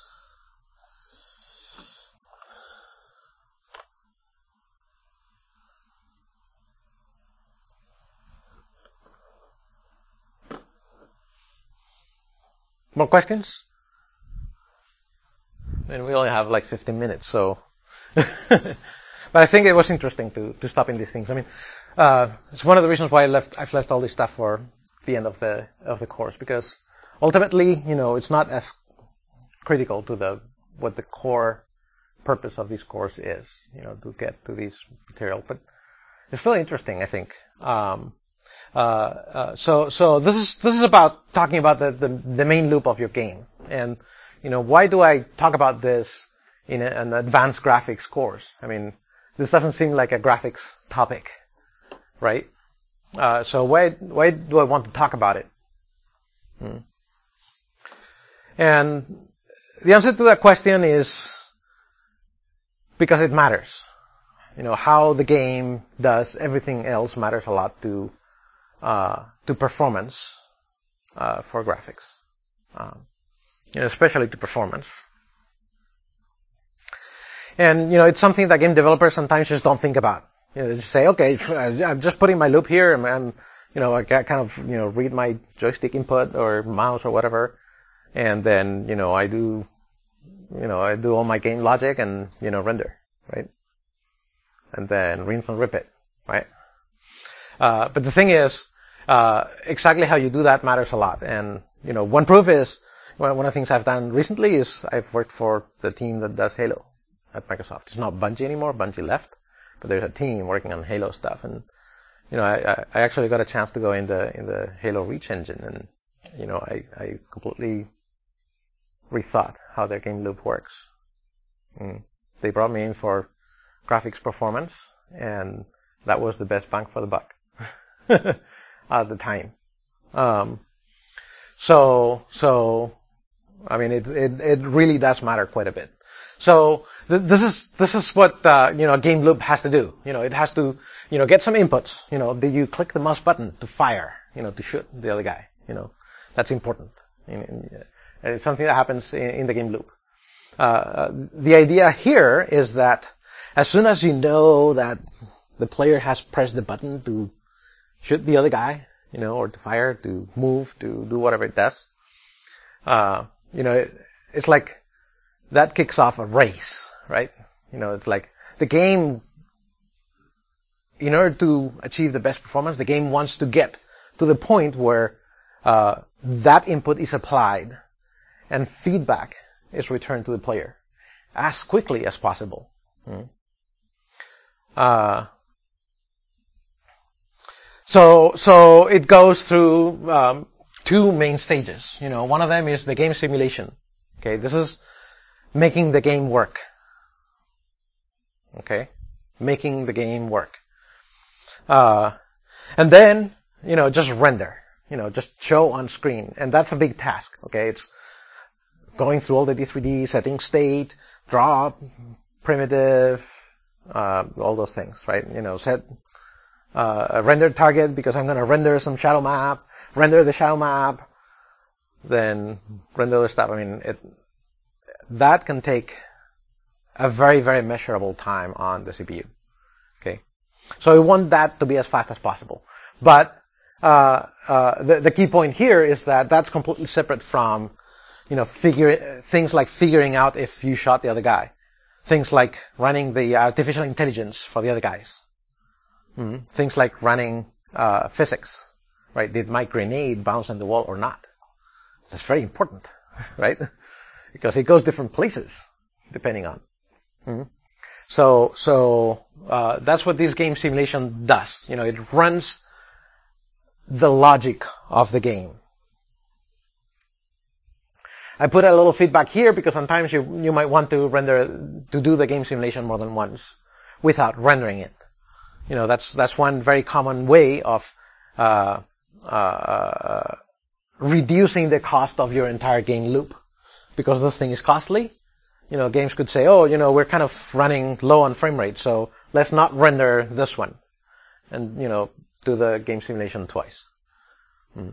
More questions? I mean, we only have like fifteen minutes, so. But I think it was interesting to, to stop in these things. I mean, uh, it's one of the reasons why I left, I've left all this stuff for the end of the, of the course, because ultimately, you know, it's not as critical to the, what the core purpose of this course is, you know, to get to this material, but it's still interesting, I think. Um, uh, uh, so, so this is, this is about talking about the, the, the main loop of your game. And, you know, why do I talk about this in a, an advanced graphics course? I mean, this doesn't seem like a graphics topic, right? Uh, so why why do I want to talk about it? Hmm. And the answer to that question is because it matters. You know, how the game does everything else matters a lot to uh, to performance uh, for graphics, um, you know, especially to performance. And, you know, it's something that game developers sometimes just don't think about. You know, they just say, okay, I'm just putting my loop here, and, and you know, I kind of, you know, read my joystick input or mouse or whatever, and then, you know, I do, you know, I do all my game logic and, you know, render, right? And then rinse and repeat, right? Uh, but the thing is, uh, exactly how you do that matters a lot. And, you know, one proof is, one of the things I've done recently is I've worked for the team that does Halo at Microsoft. It's not Bungie anymore. Bungie left, but there's a team working on Halo stuff. And, you know, I, I actually got a chance to go in the, in the Halo Reach engine, and, you know, I, I completely rethought how their game loop works. Mm. They brought me in for graphics performance, and that was the best bang for the buck at the time. Um, so, so, I mean, it, it, it really does matter quite a bit. So th- this is this is what uh, you know a game loop has to do. You know, it has to you know get some inputs. You know, do you click the mouse button to fire? You know, to shoot the other guy. You know, that's important. In, in, it's something that happens in, in the game loop. Uh, the idea here is that as soon as you know that the player has pressed the button to shoot the other guy, you know, or to fire, to move, to do whatever it does, uh, you know, it, it's like that kicks off a race, right? You know, it's like the game, in order to achieve the best performance, the game wants to get to the point where uh, that input is applied and feedback is returned to the player as quickly as possible. Hmm. Uh, so, so it goes through um, two main stages. You know, one of them is the game simulation. Okay, this is making the game work. Okay, making the game work. Uh, and then, you know, just render, you know, just show on screen. And that's a big task, okay? It's going through all the D three D, setting state, draw, primitive, uh, all those things, right? You know, set uh, a render target because I'm going to render some shadow map, render the shadow map, then render the stuff. I mean, it, that can take a very, very measurable time on the C P U. Okay, so we want that to be as fast as possible. But uh, uh, the, the key point here is that that's completely separate from, you know, figure things like figuring out if you shot the other guy, things like running the artificial intelligence for the other guys, mm-hmm. things like running uh, physics, right? Did my grenade bounce on the wall or not? That's very important, right? Because it goes different places depending on. Mm-hmm. So, so uh, that's what this game simulation does. You know, it runs the logic of the game. I put a little feedback here because sometimes you you might want to render to do the game simulation more than once without rendering it. You know, that's that's one very common way of uh, uh, reducing the cost of your entire game loop, because this thing is costly. You know, games could say, oh, you know, we're kind of running low on frame rate, so let's not render this one, and you know, do the game simulation twice. Hmm.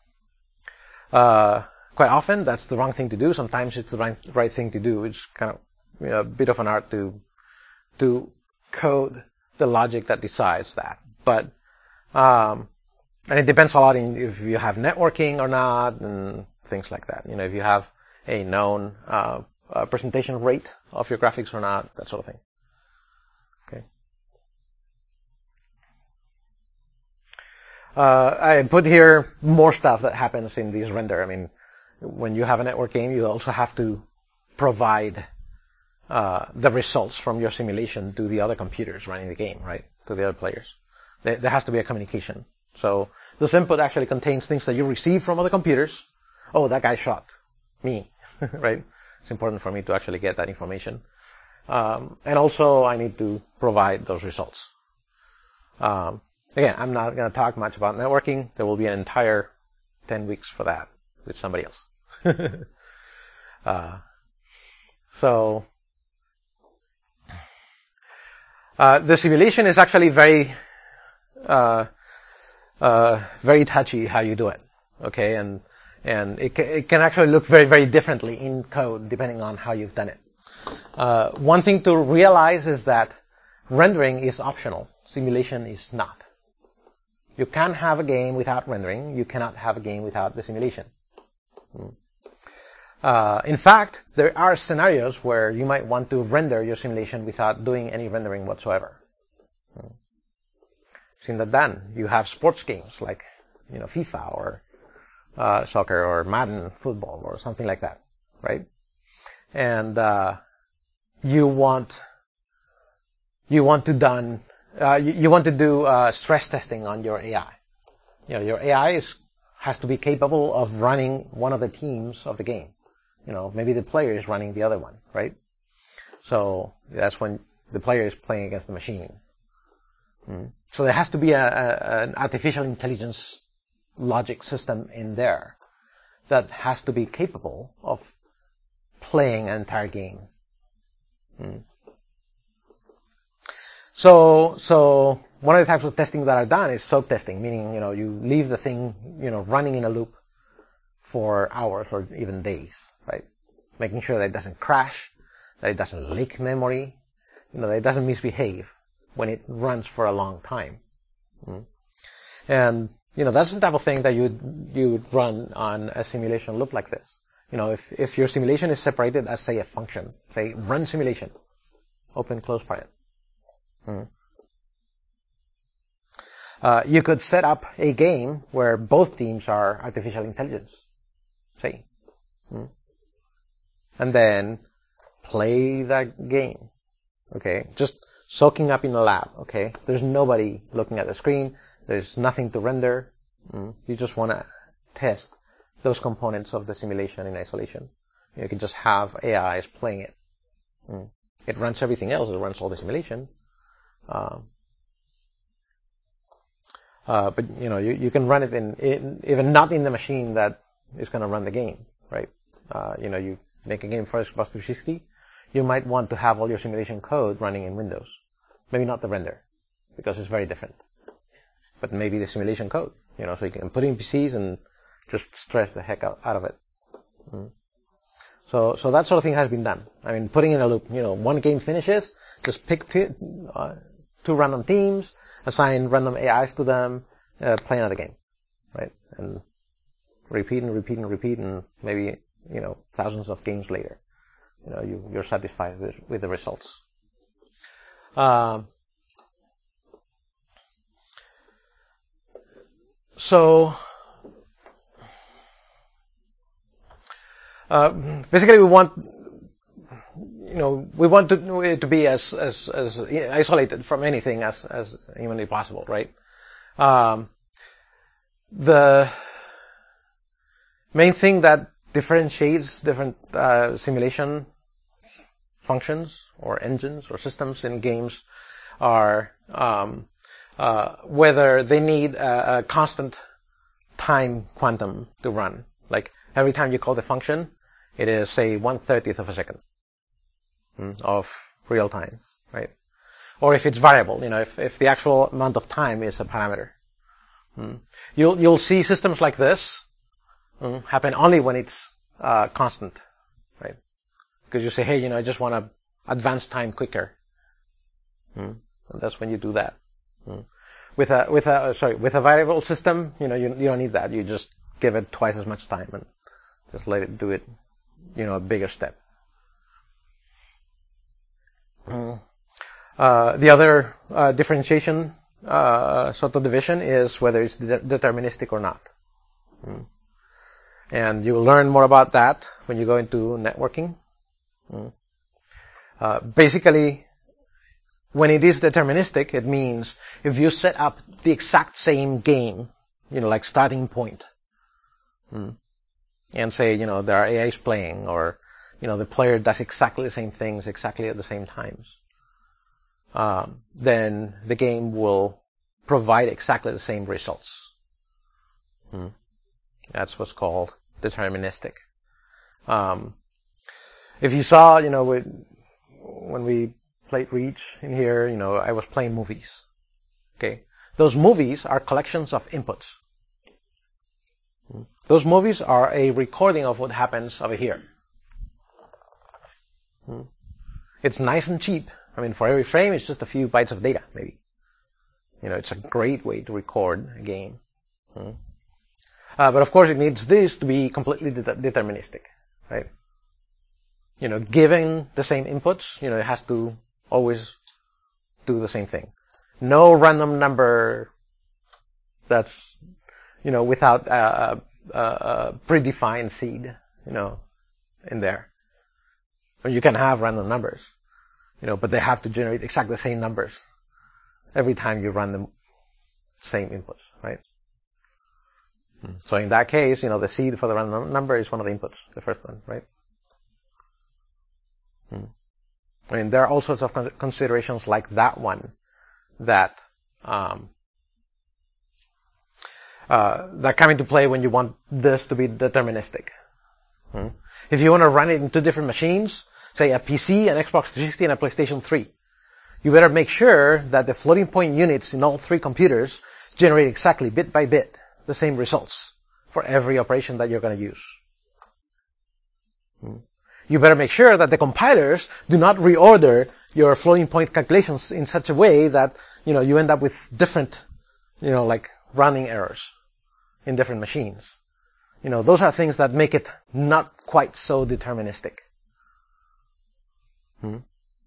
Uh, quite often, that's the wrong thing to do. Sometimes it's the right, right thing to do. It's kind of, you know, a bit of an art to to code the logic that decides that. But um, and it depends a lot in if you have networking or not, and things like that. You know, if you have a known uh, uh, presentation rate of your graphics or not, that sort of thing. Okay. Uh, I put here more stuff that happens in this render. I mean, when you have a network game, you also have to provide uh, the results from your simulation to the other computers running the game, right? To the other players. There, there has to be a communication. So this input actually contains things that you receive from other computers. Oh, that guy shot me, right? It's important for me to actually get that information. Um, and also, I need to provide those results. Um, again, I'm not going to talk much about networking. There will be an entire ten weeks for that with somebody else. uh, so, uh, the simulation is actually very, uh, uh, very touchy how you do it. Okay, and and it, it can actually look very, very differently in code depending on how you've done it. Uh, one thing to realize is that rendering is optional. Simulation is not. You can have a game without rendering. You cannot have a game without the simulation. Uh, in fact, there are scenarios where you might want to render your simulation without doing any rendering whatsoever. I've seen that done. You have sports games like, you know, FIFA or uh, soccer or Madden football or something like that, right? And uh, you want you want to done uh, you, you want to do uh, stress testing on your A I. You know, your A I is has to be capable of running one of the teams of the game. You know, maybe the player is running the other one, right? So that's when the player is playing against the machine. Mm. So there has to be a, a, an artificial intelligence logic system in there that has to be capable of playing an entire game. Mm. So, so one of the types of testing that are done is soak testing, meaning, you know, you leave the thing, you know, running in a loop for hours or even days, right? Making sure that it doesn't crash, that it doesn't leak memory, you know, that it doesn't misbehave when it runs for a long time. Mm. And, you know, that's the type of thing that you you would run on a simulation loop like this. You know, if, if your simulation is separated as, say, a function, say, run simulation, open, close bracket. Mm. Uh, you could set up a game where both teams are artificial intelligence, say. Mm. And then play that game, okay? Just soaking up in a lab, okay? There's nobody looking at the screen. There's nothing to render. Mm. You just want to test those components of the simulation in isolation. You can just have A Is playing it. Mm. It runs everything else. It runs all the simulation. Um, uh, but you know, you, you can run it in, in even not in the machine that is going to run the game, right? Uh, you know, you make a game for Xbox three sixty, you might want to have all your simulation code running in Windows. Maybe not the render, because it's very different. But maybe the simulation code, you know, so you can put it in P Cs and just stress the heck out, out of it. Mm. So, so that sort of thing has been done. I mean, putting in a loop, you know, one game finishes, just pick two, uh, two random teams, assign random A Is to them, uh, play another game, right? And repeat and repeat and repeat, and maybe, you know, thousands of games later, you know, you, you're satisfied with, with the results. Um, so, uh, basically we want, you know, we want to, it to be as, as, as isolated from anything as, as humanly possible, right? Um, the main thing that differentiates different uh, simulation functions or engines or systems in games are um, uh, whether they need a, a constant time quantum to run. Like every time you call the function, it is, say, one thirtieth of a second mm, of real time, right? Or if it's variable, you know, if, if the actual amount of time is a parameter. Mm. You'll you'll see systems like this mm, happen only when it's uh, constant, right? Because you say, hey, you know, I just want to advance time quicker, mm. and that's when you do that. Mm. With a with a sorry with a variable system, you know, you you don't need that. You just give it twice as much time and just let it do it, you know, a bigger step. Mm. Uh, the other uh, differentiation uh, sort of division is whether it's de- deterministic or not. Mm. And you will learn more about that when you go into networking. Mm. Uh, basically, when it is deterministic, it means if you set up the exact same game, you know, like starting point, mm, and say, you know, there are A Is playing, or, you know, the player does exactly the same things exactly at the same times, um, then the game will provide exactly the same results. Mm. That's what's called deterministic. Um, if you saw, you know, when we played Reach in here, you know, I was playing movies. Okay. Those movies are collections of inputs. Those movies are a recording of what happens over here. It's nice and cheap. I mean, for every frame, it's just a few bytes of data, maybe. You know, it's a great way to record a game. Uh, but of course, it needs this to be completely de- deterministic, right? You know, given the same inputs, you know, it has to always do the same thing. No random number that's, you know, without a, a, a predefined seed, you know, in there. Or you can have random numbers, you know, but they have to generate exactly the same numbers every time you run the same inputs, right? So in that case, you know, the seed for the random number is one of the inputs, the first one, right? I mean, there are all sorts of considerations like that one that um, uh, that come into play when you want this to be deterministic. Hmm? If you want to run it in two different machines, say a P C, an Xbox three sixty, and a PlayStation three, you better make sure that the floating point units in all three computers generate exactly bit by bit the same results for every operation that you're going to use. Hmm? You better make sure that the compilers do not reorder your floating point calculations in such a way that, you know, you end up with different, you know, like running errors in different machines. You know, those are things that make it not quite so deterministic. Hmm?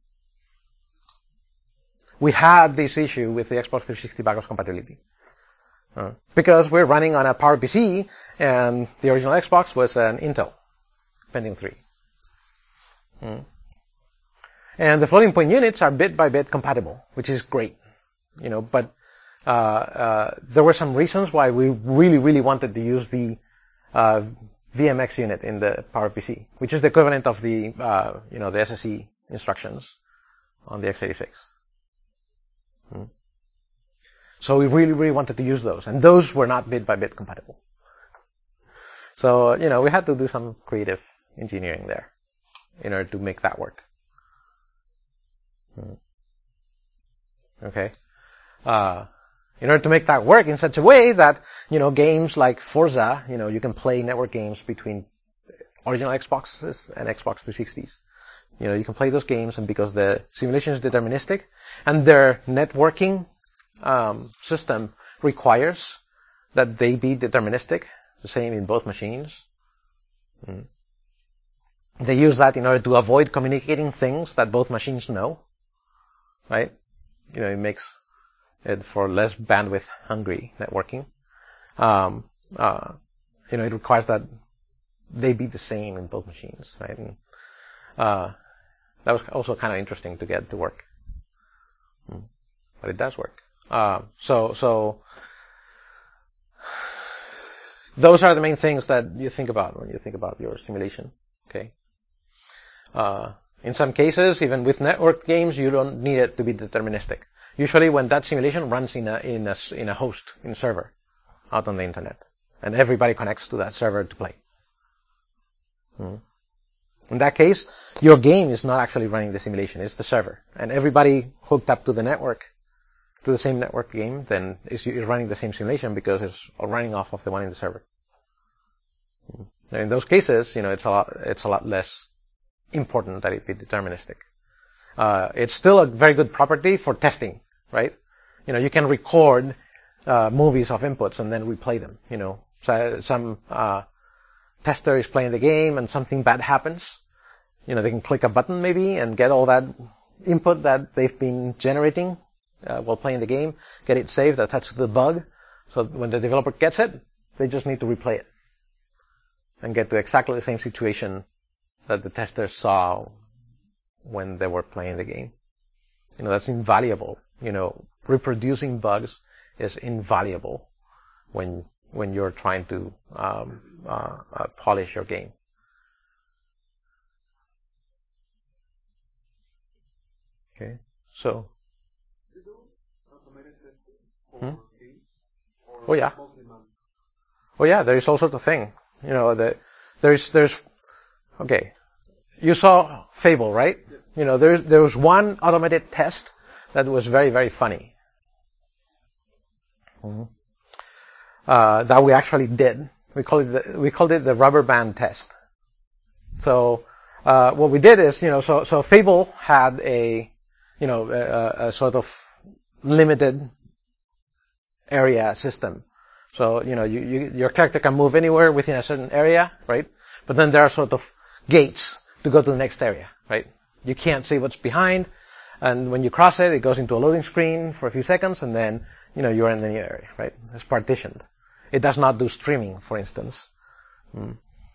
We had this issue with the Xbox three sixty backwards compatibility. Uh, because we're running on a PowerPC, and the original Xbox was an Intel Pentium three. Hmm. And the floating point units are bit by bit compatible, which is great. You know, but uh, uh, there were some reasons why we really, really wanted to use the uh, V M X unit in the PowerPC, which is the equivalent of the, uh, you know, the S S E instructions on the x eighty-six. Hmm. So we really, really wanted to use those, and those were not bit-by-bit compatible. So, you know, we had to do some creative engineering there in order to make that work. Hmm. Okay. Uh, in order to make that work in such a way that, you know, games like Forza, you know, you can play network games between original Xboxes and Xbox three sixties. You know, you can play those games, and because the simulation is deterministic, and their networking um, system requires that they be deterministic, the same in both machines. Mm. They use that in order to avoid communicating things that both machines know, right? You know, it makes it for less bandwidth hungry networking. Um, uh, you know, it requires that they be the same in both machines, right? And, uh, that was also kind of interesting to get to work. Mm. But it does work. Uh, so, so, those are the main things that you think about when you think about your simulation, okay? Uh, in some cases, even with networked games, you don't need it to be deterministic. Usually when that simulation runs in a, in a, in a host, in a server, out on the internet. And everybody connects to that server to play. Hmm. In that case, your game is not actually running the simulation, it's the server. And everybody hooked up to the network, to the same network game, then is, is running the same simulation because it's running off of the one in the server. Hmm. And in those cases, you know, it's a lot, it's a lot less important that it be deterministic. Uh, it's still a very good property for testing, right? You know, you can record uh, movies of inputs and then replay them. You know, so some uh, tester is playing the game and something bad happens. You know, they can click a button maybe and get all that input that they've been generating uh, while playing the game, get it saved, attached to the bug. So when the developer gets it, they just need to replay it and get to exactly the same situation that the tester saw when they were playing the game. You know, that's invaluable. You know, reproducing bugs is invaluable when when you're trying to um, uh, uh, polish your game. Okay, so. You do automated testing for Hmm? games? Or Oh yeah. mostly none? Oh yeah, there is all sorts of thing. You know, the, there's there's okay. You saw Fable, right? Yes. You know, there there was one automated test that was very very funny. Mm-hmm. Uh, that we actually did. We called it the, we called it the rubber band test. So uh, what we did is, you know, so so Fable had a, you know, a, a sort of limited area system. So, you know, you, you, your character can move anywhere within a certain area, right? But then there are sort of gates to go to the next area, right? You can't see what's behind, and when you cross it, it goes into a loading screen for a few seconds, and then, you know, you're in the new area, right? It's partitioned. It does not do streaming, for instance. Mm.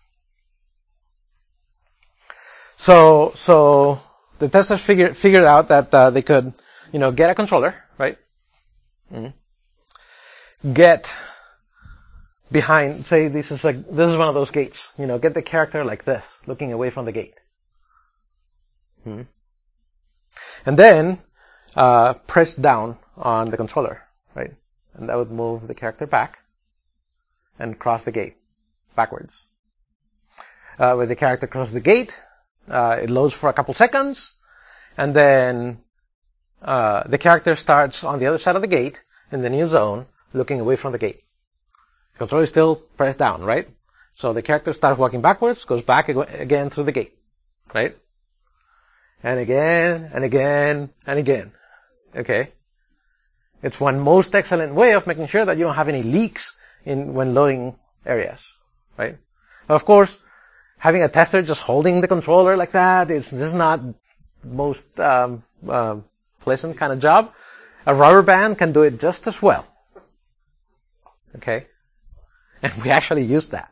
So, so the testers figured figured out that uh, they could, you know, get a controller, right? Mm. Get behind, say this is like this is one of those gates. You know, get the character like this, looking away from the gate. Hmm. And then uh, press down on the controller, right? And that would move the character back and cross the gate backwards. Uh, when the character crosses the gate, uh, it loads for a couple seconds, and then uh, the character starts on the other side of the gate in the new zone, looking away from the gate. The controller is still pressed down, right? So the character starts walking backwards, goes back again through the gate, right? And again, and again, and again. Okay? It's one most excellent way of making sure that you don't have any leaks in when loading areas, right? Of course, having a tester just holding the controller like that is just not the most um, uh, pleasant kind of job. A rubber band can do it just as well. Okay? And we actually use that.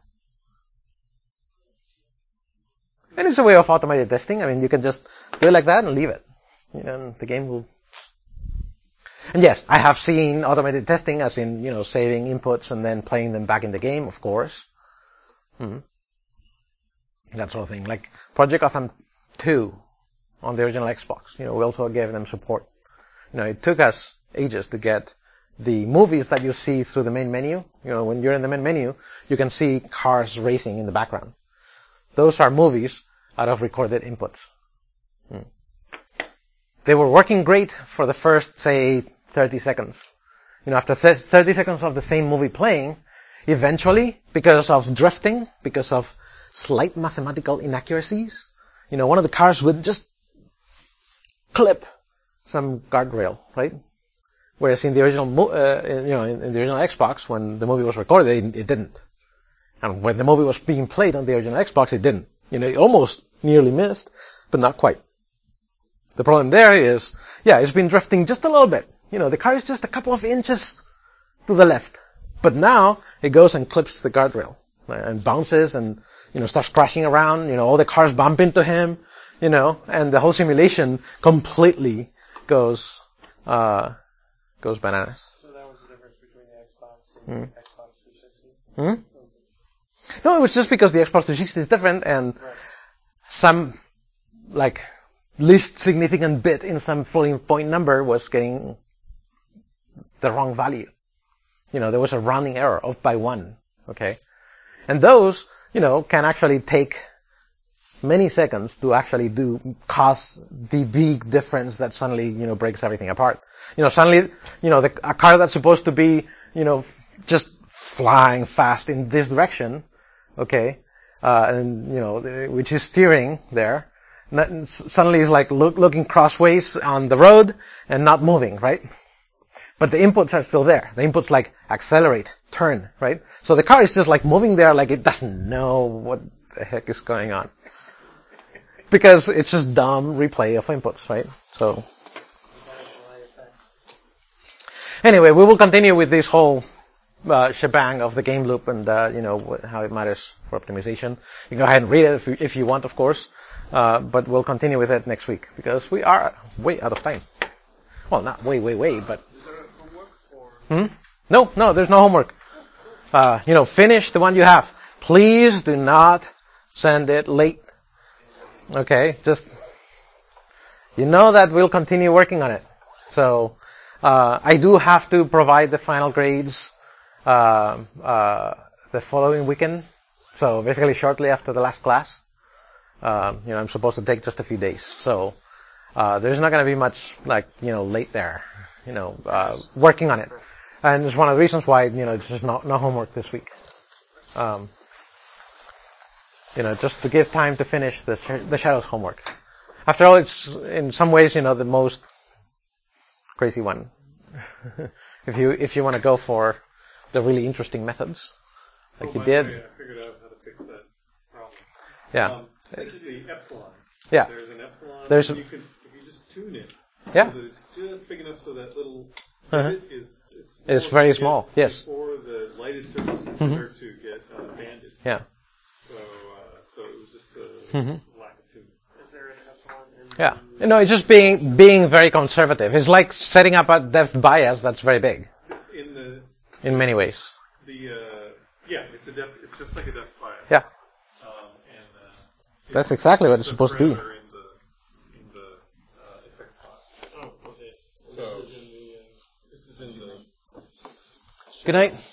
And it's a way of automated testing. I mean, you can just do it like that and leave it. You know, and the game will. And yes, I have seen automated testing as in, you know, saving inputs and then playing them back in the game, of course. Mm-hmm. That sort of thing. Like Project Gotham two on the original Xbox. You know, we also gave them support. You know, it took us ages to get the movies that you see through the main menu. You know, when you're in the main menu, you can see cars racing in the background. Those are movies out of recorded inputs. Hmm. They were working great for the first, say, thirty seconds. You know, after thirty seconds of the same movie playing, eventually, because of drifting, because of slight mathematical inaccuracies, you know, one of the cars would just clip some guardrail, right? Whereas in the original, mo- uh, in, you know, in, in the original Xbox, when the movie was recorded, it, it didn't. And when the movie was being played on the original Xbox, it didn't. You know, it almost nearly missed, but not quite. The problem there is, yeah, it's been drifting just a little bit. You know, the car is just a couple of inches to the left. But now, it goes and clips the guardrail, right, and bounces and, you know, starts crashing around. You know, all the cars bump into him, you know, and the whole simulation completely goes, uh, goes bananas. So that was the difference between the Xbox and Hmm. the Xbox three sixty? Hmm? No, it was just because the Xbox three sixty is different and Right. some, like, least significant bit in some floating point number was getting the wrong value. You know, there was a rounding error, off by one, okay? And those, you know, can actually take many seconds to actually do, cause the big difference that suddenly, you know, breaks everything apart. You know, suddenly, you know, the, a car that's supposed to be, you know, just flying fast in this direction, okay, uh, and, you know, which is steering there, suddenly is like look, looking crossways on the road and not moving, right? But the inputs are still there. The inputs like accelerate, turn, right? So the car is just like moving there like it doesn't know what the heck is going on. Because it's just dumb replay of inputs, right? So anyway, we will continue with this whole uh, shebang of the game loop and, uh, you know, wh- how it matters for optimization. You can go ahead and read it if you, if you want, of course. Uh, but we'll continue with it next week because we are way out of time. Well, not way, way, way, but... Is there a homework or? Hmm? No, no, there's no homework. Uh, you know, finish the one you have. Please do not send it late. Okay? Just, you know that we'll continue working on it. So, uh, I do have to provide the final grades, uh, uh, the following weekend. So basically shortly after the last class. Um, you know, I'm supposed to take just a few days. So, uh, there's not going to be much, like, you know, late there, you know, uh, working on it. And it's one of the reasons why, you know, it's just no, no homework this week. Um, you know, just to give time to finish the, the Shadows homework. After all, it's in some ways, you know, the most crazy one. if you, if you want to go for the really interesting methods, like oh, you by did. the way, I figured out how to fix that problem. Yeah. Um, this is the epsilon. Yeah. There's an epsilon. There's and a- you can, if you just tune it, Yeah. so that it's just big enough so that little Uh-huh. divot is, is small It's enough very to small, get yes. Before the lighted surfaces Mhm. start to get uh, banded. Yeah. So, uh, so it was just a Mhm. lack of tuning. Is there an epsilon in Yeah. the... You know, it's just being, being very conservative. It's like setting up a depth bias that's very big In the in many ways. the uh, yeah, it's a depth. It's just like a depth bias. Yeah. Um, and uh, That's it's exactly what just it's a supposed to be. parameter In the in the uh, effects file. Oh, okay. So This is in the... Uh, this is in the Good night.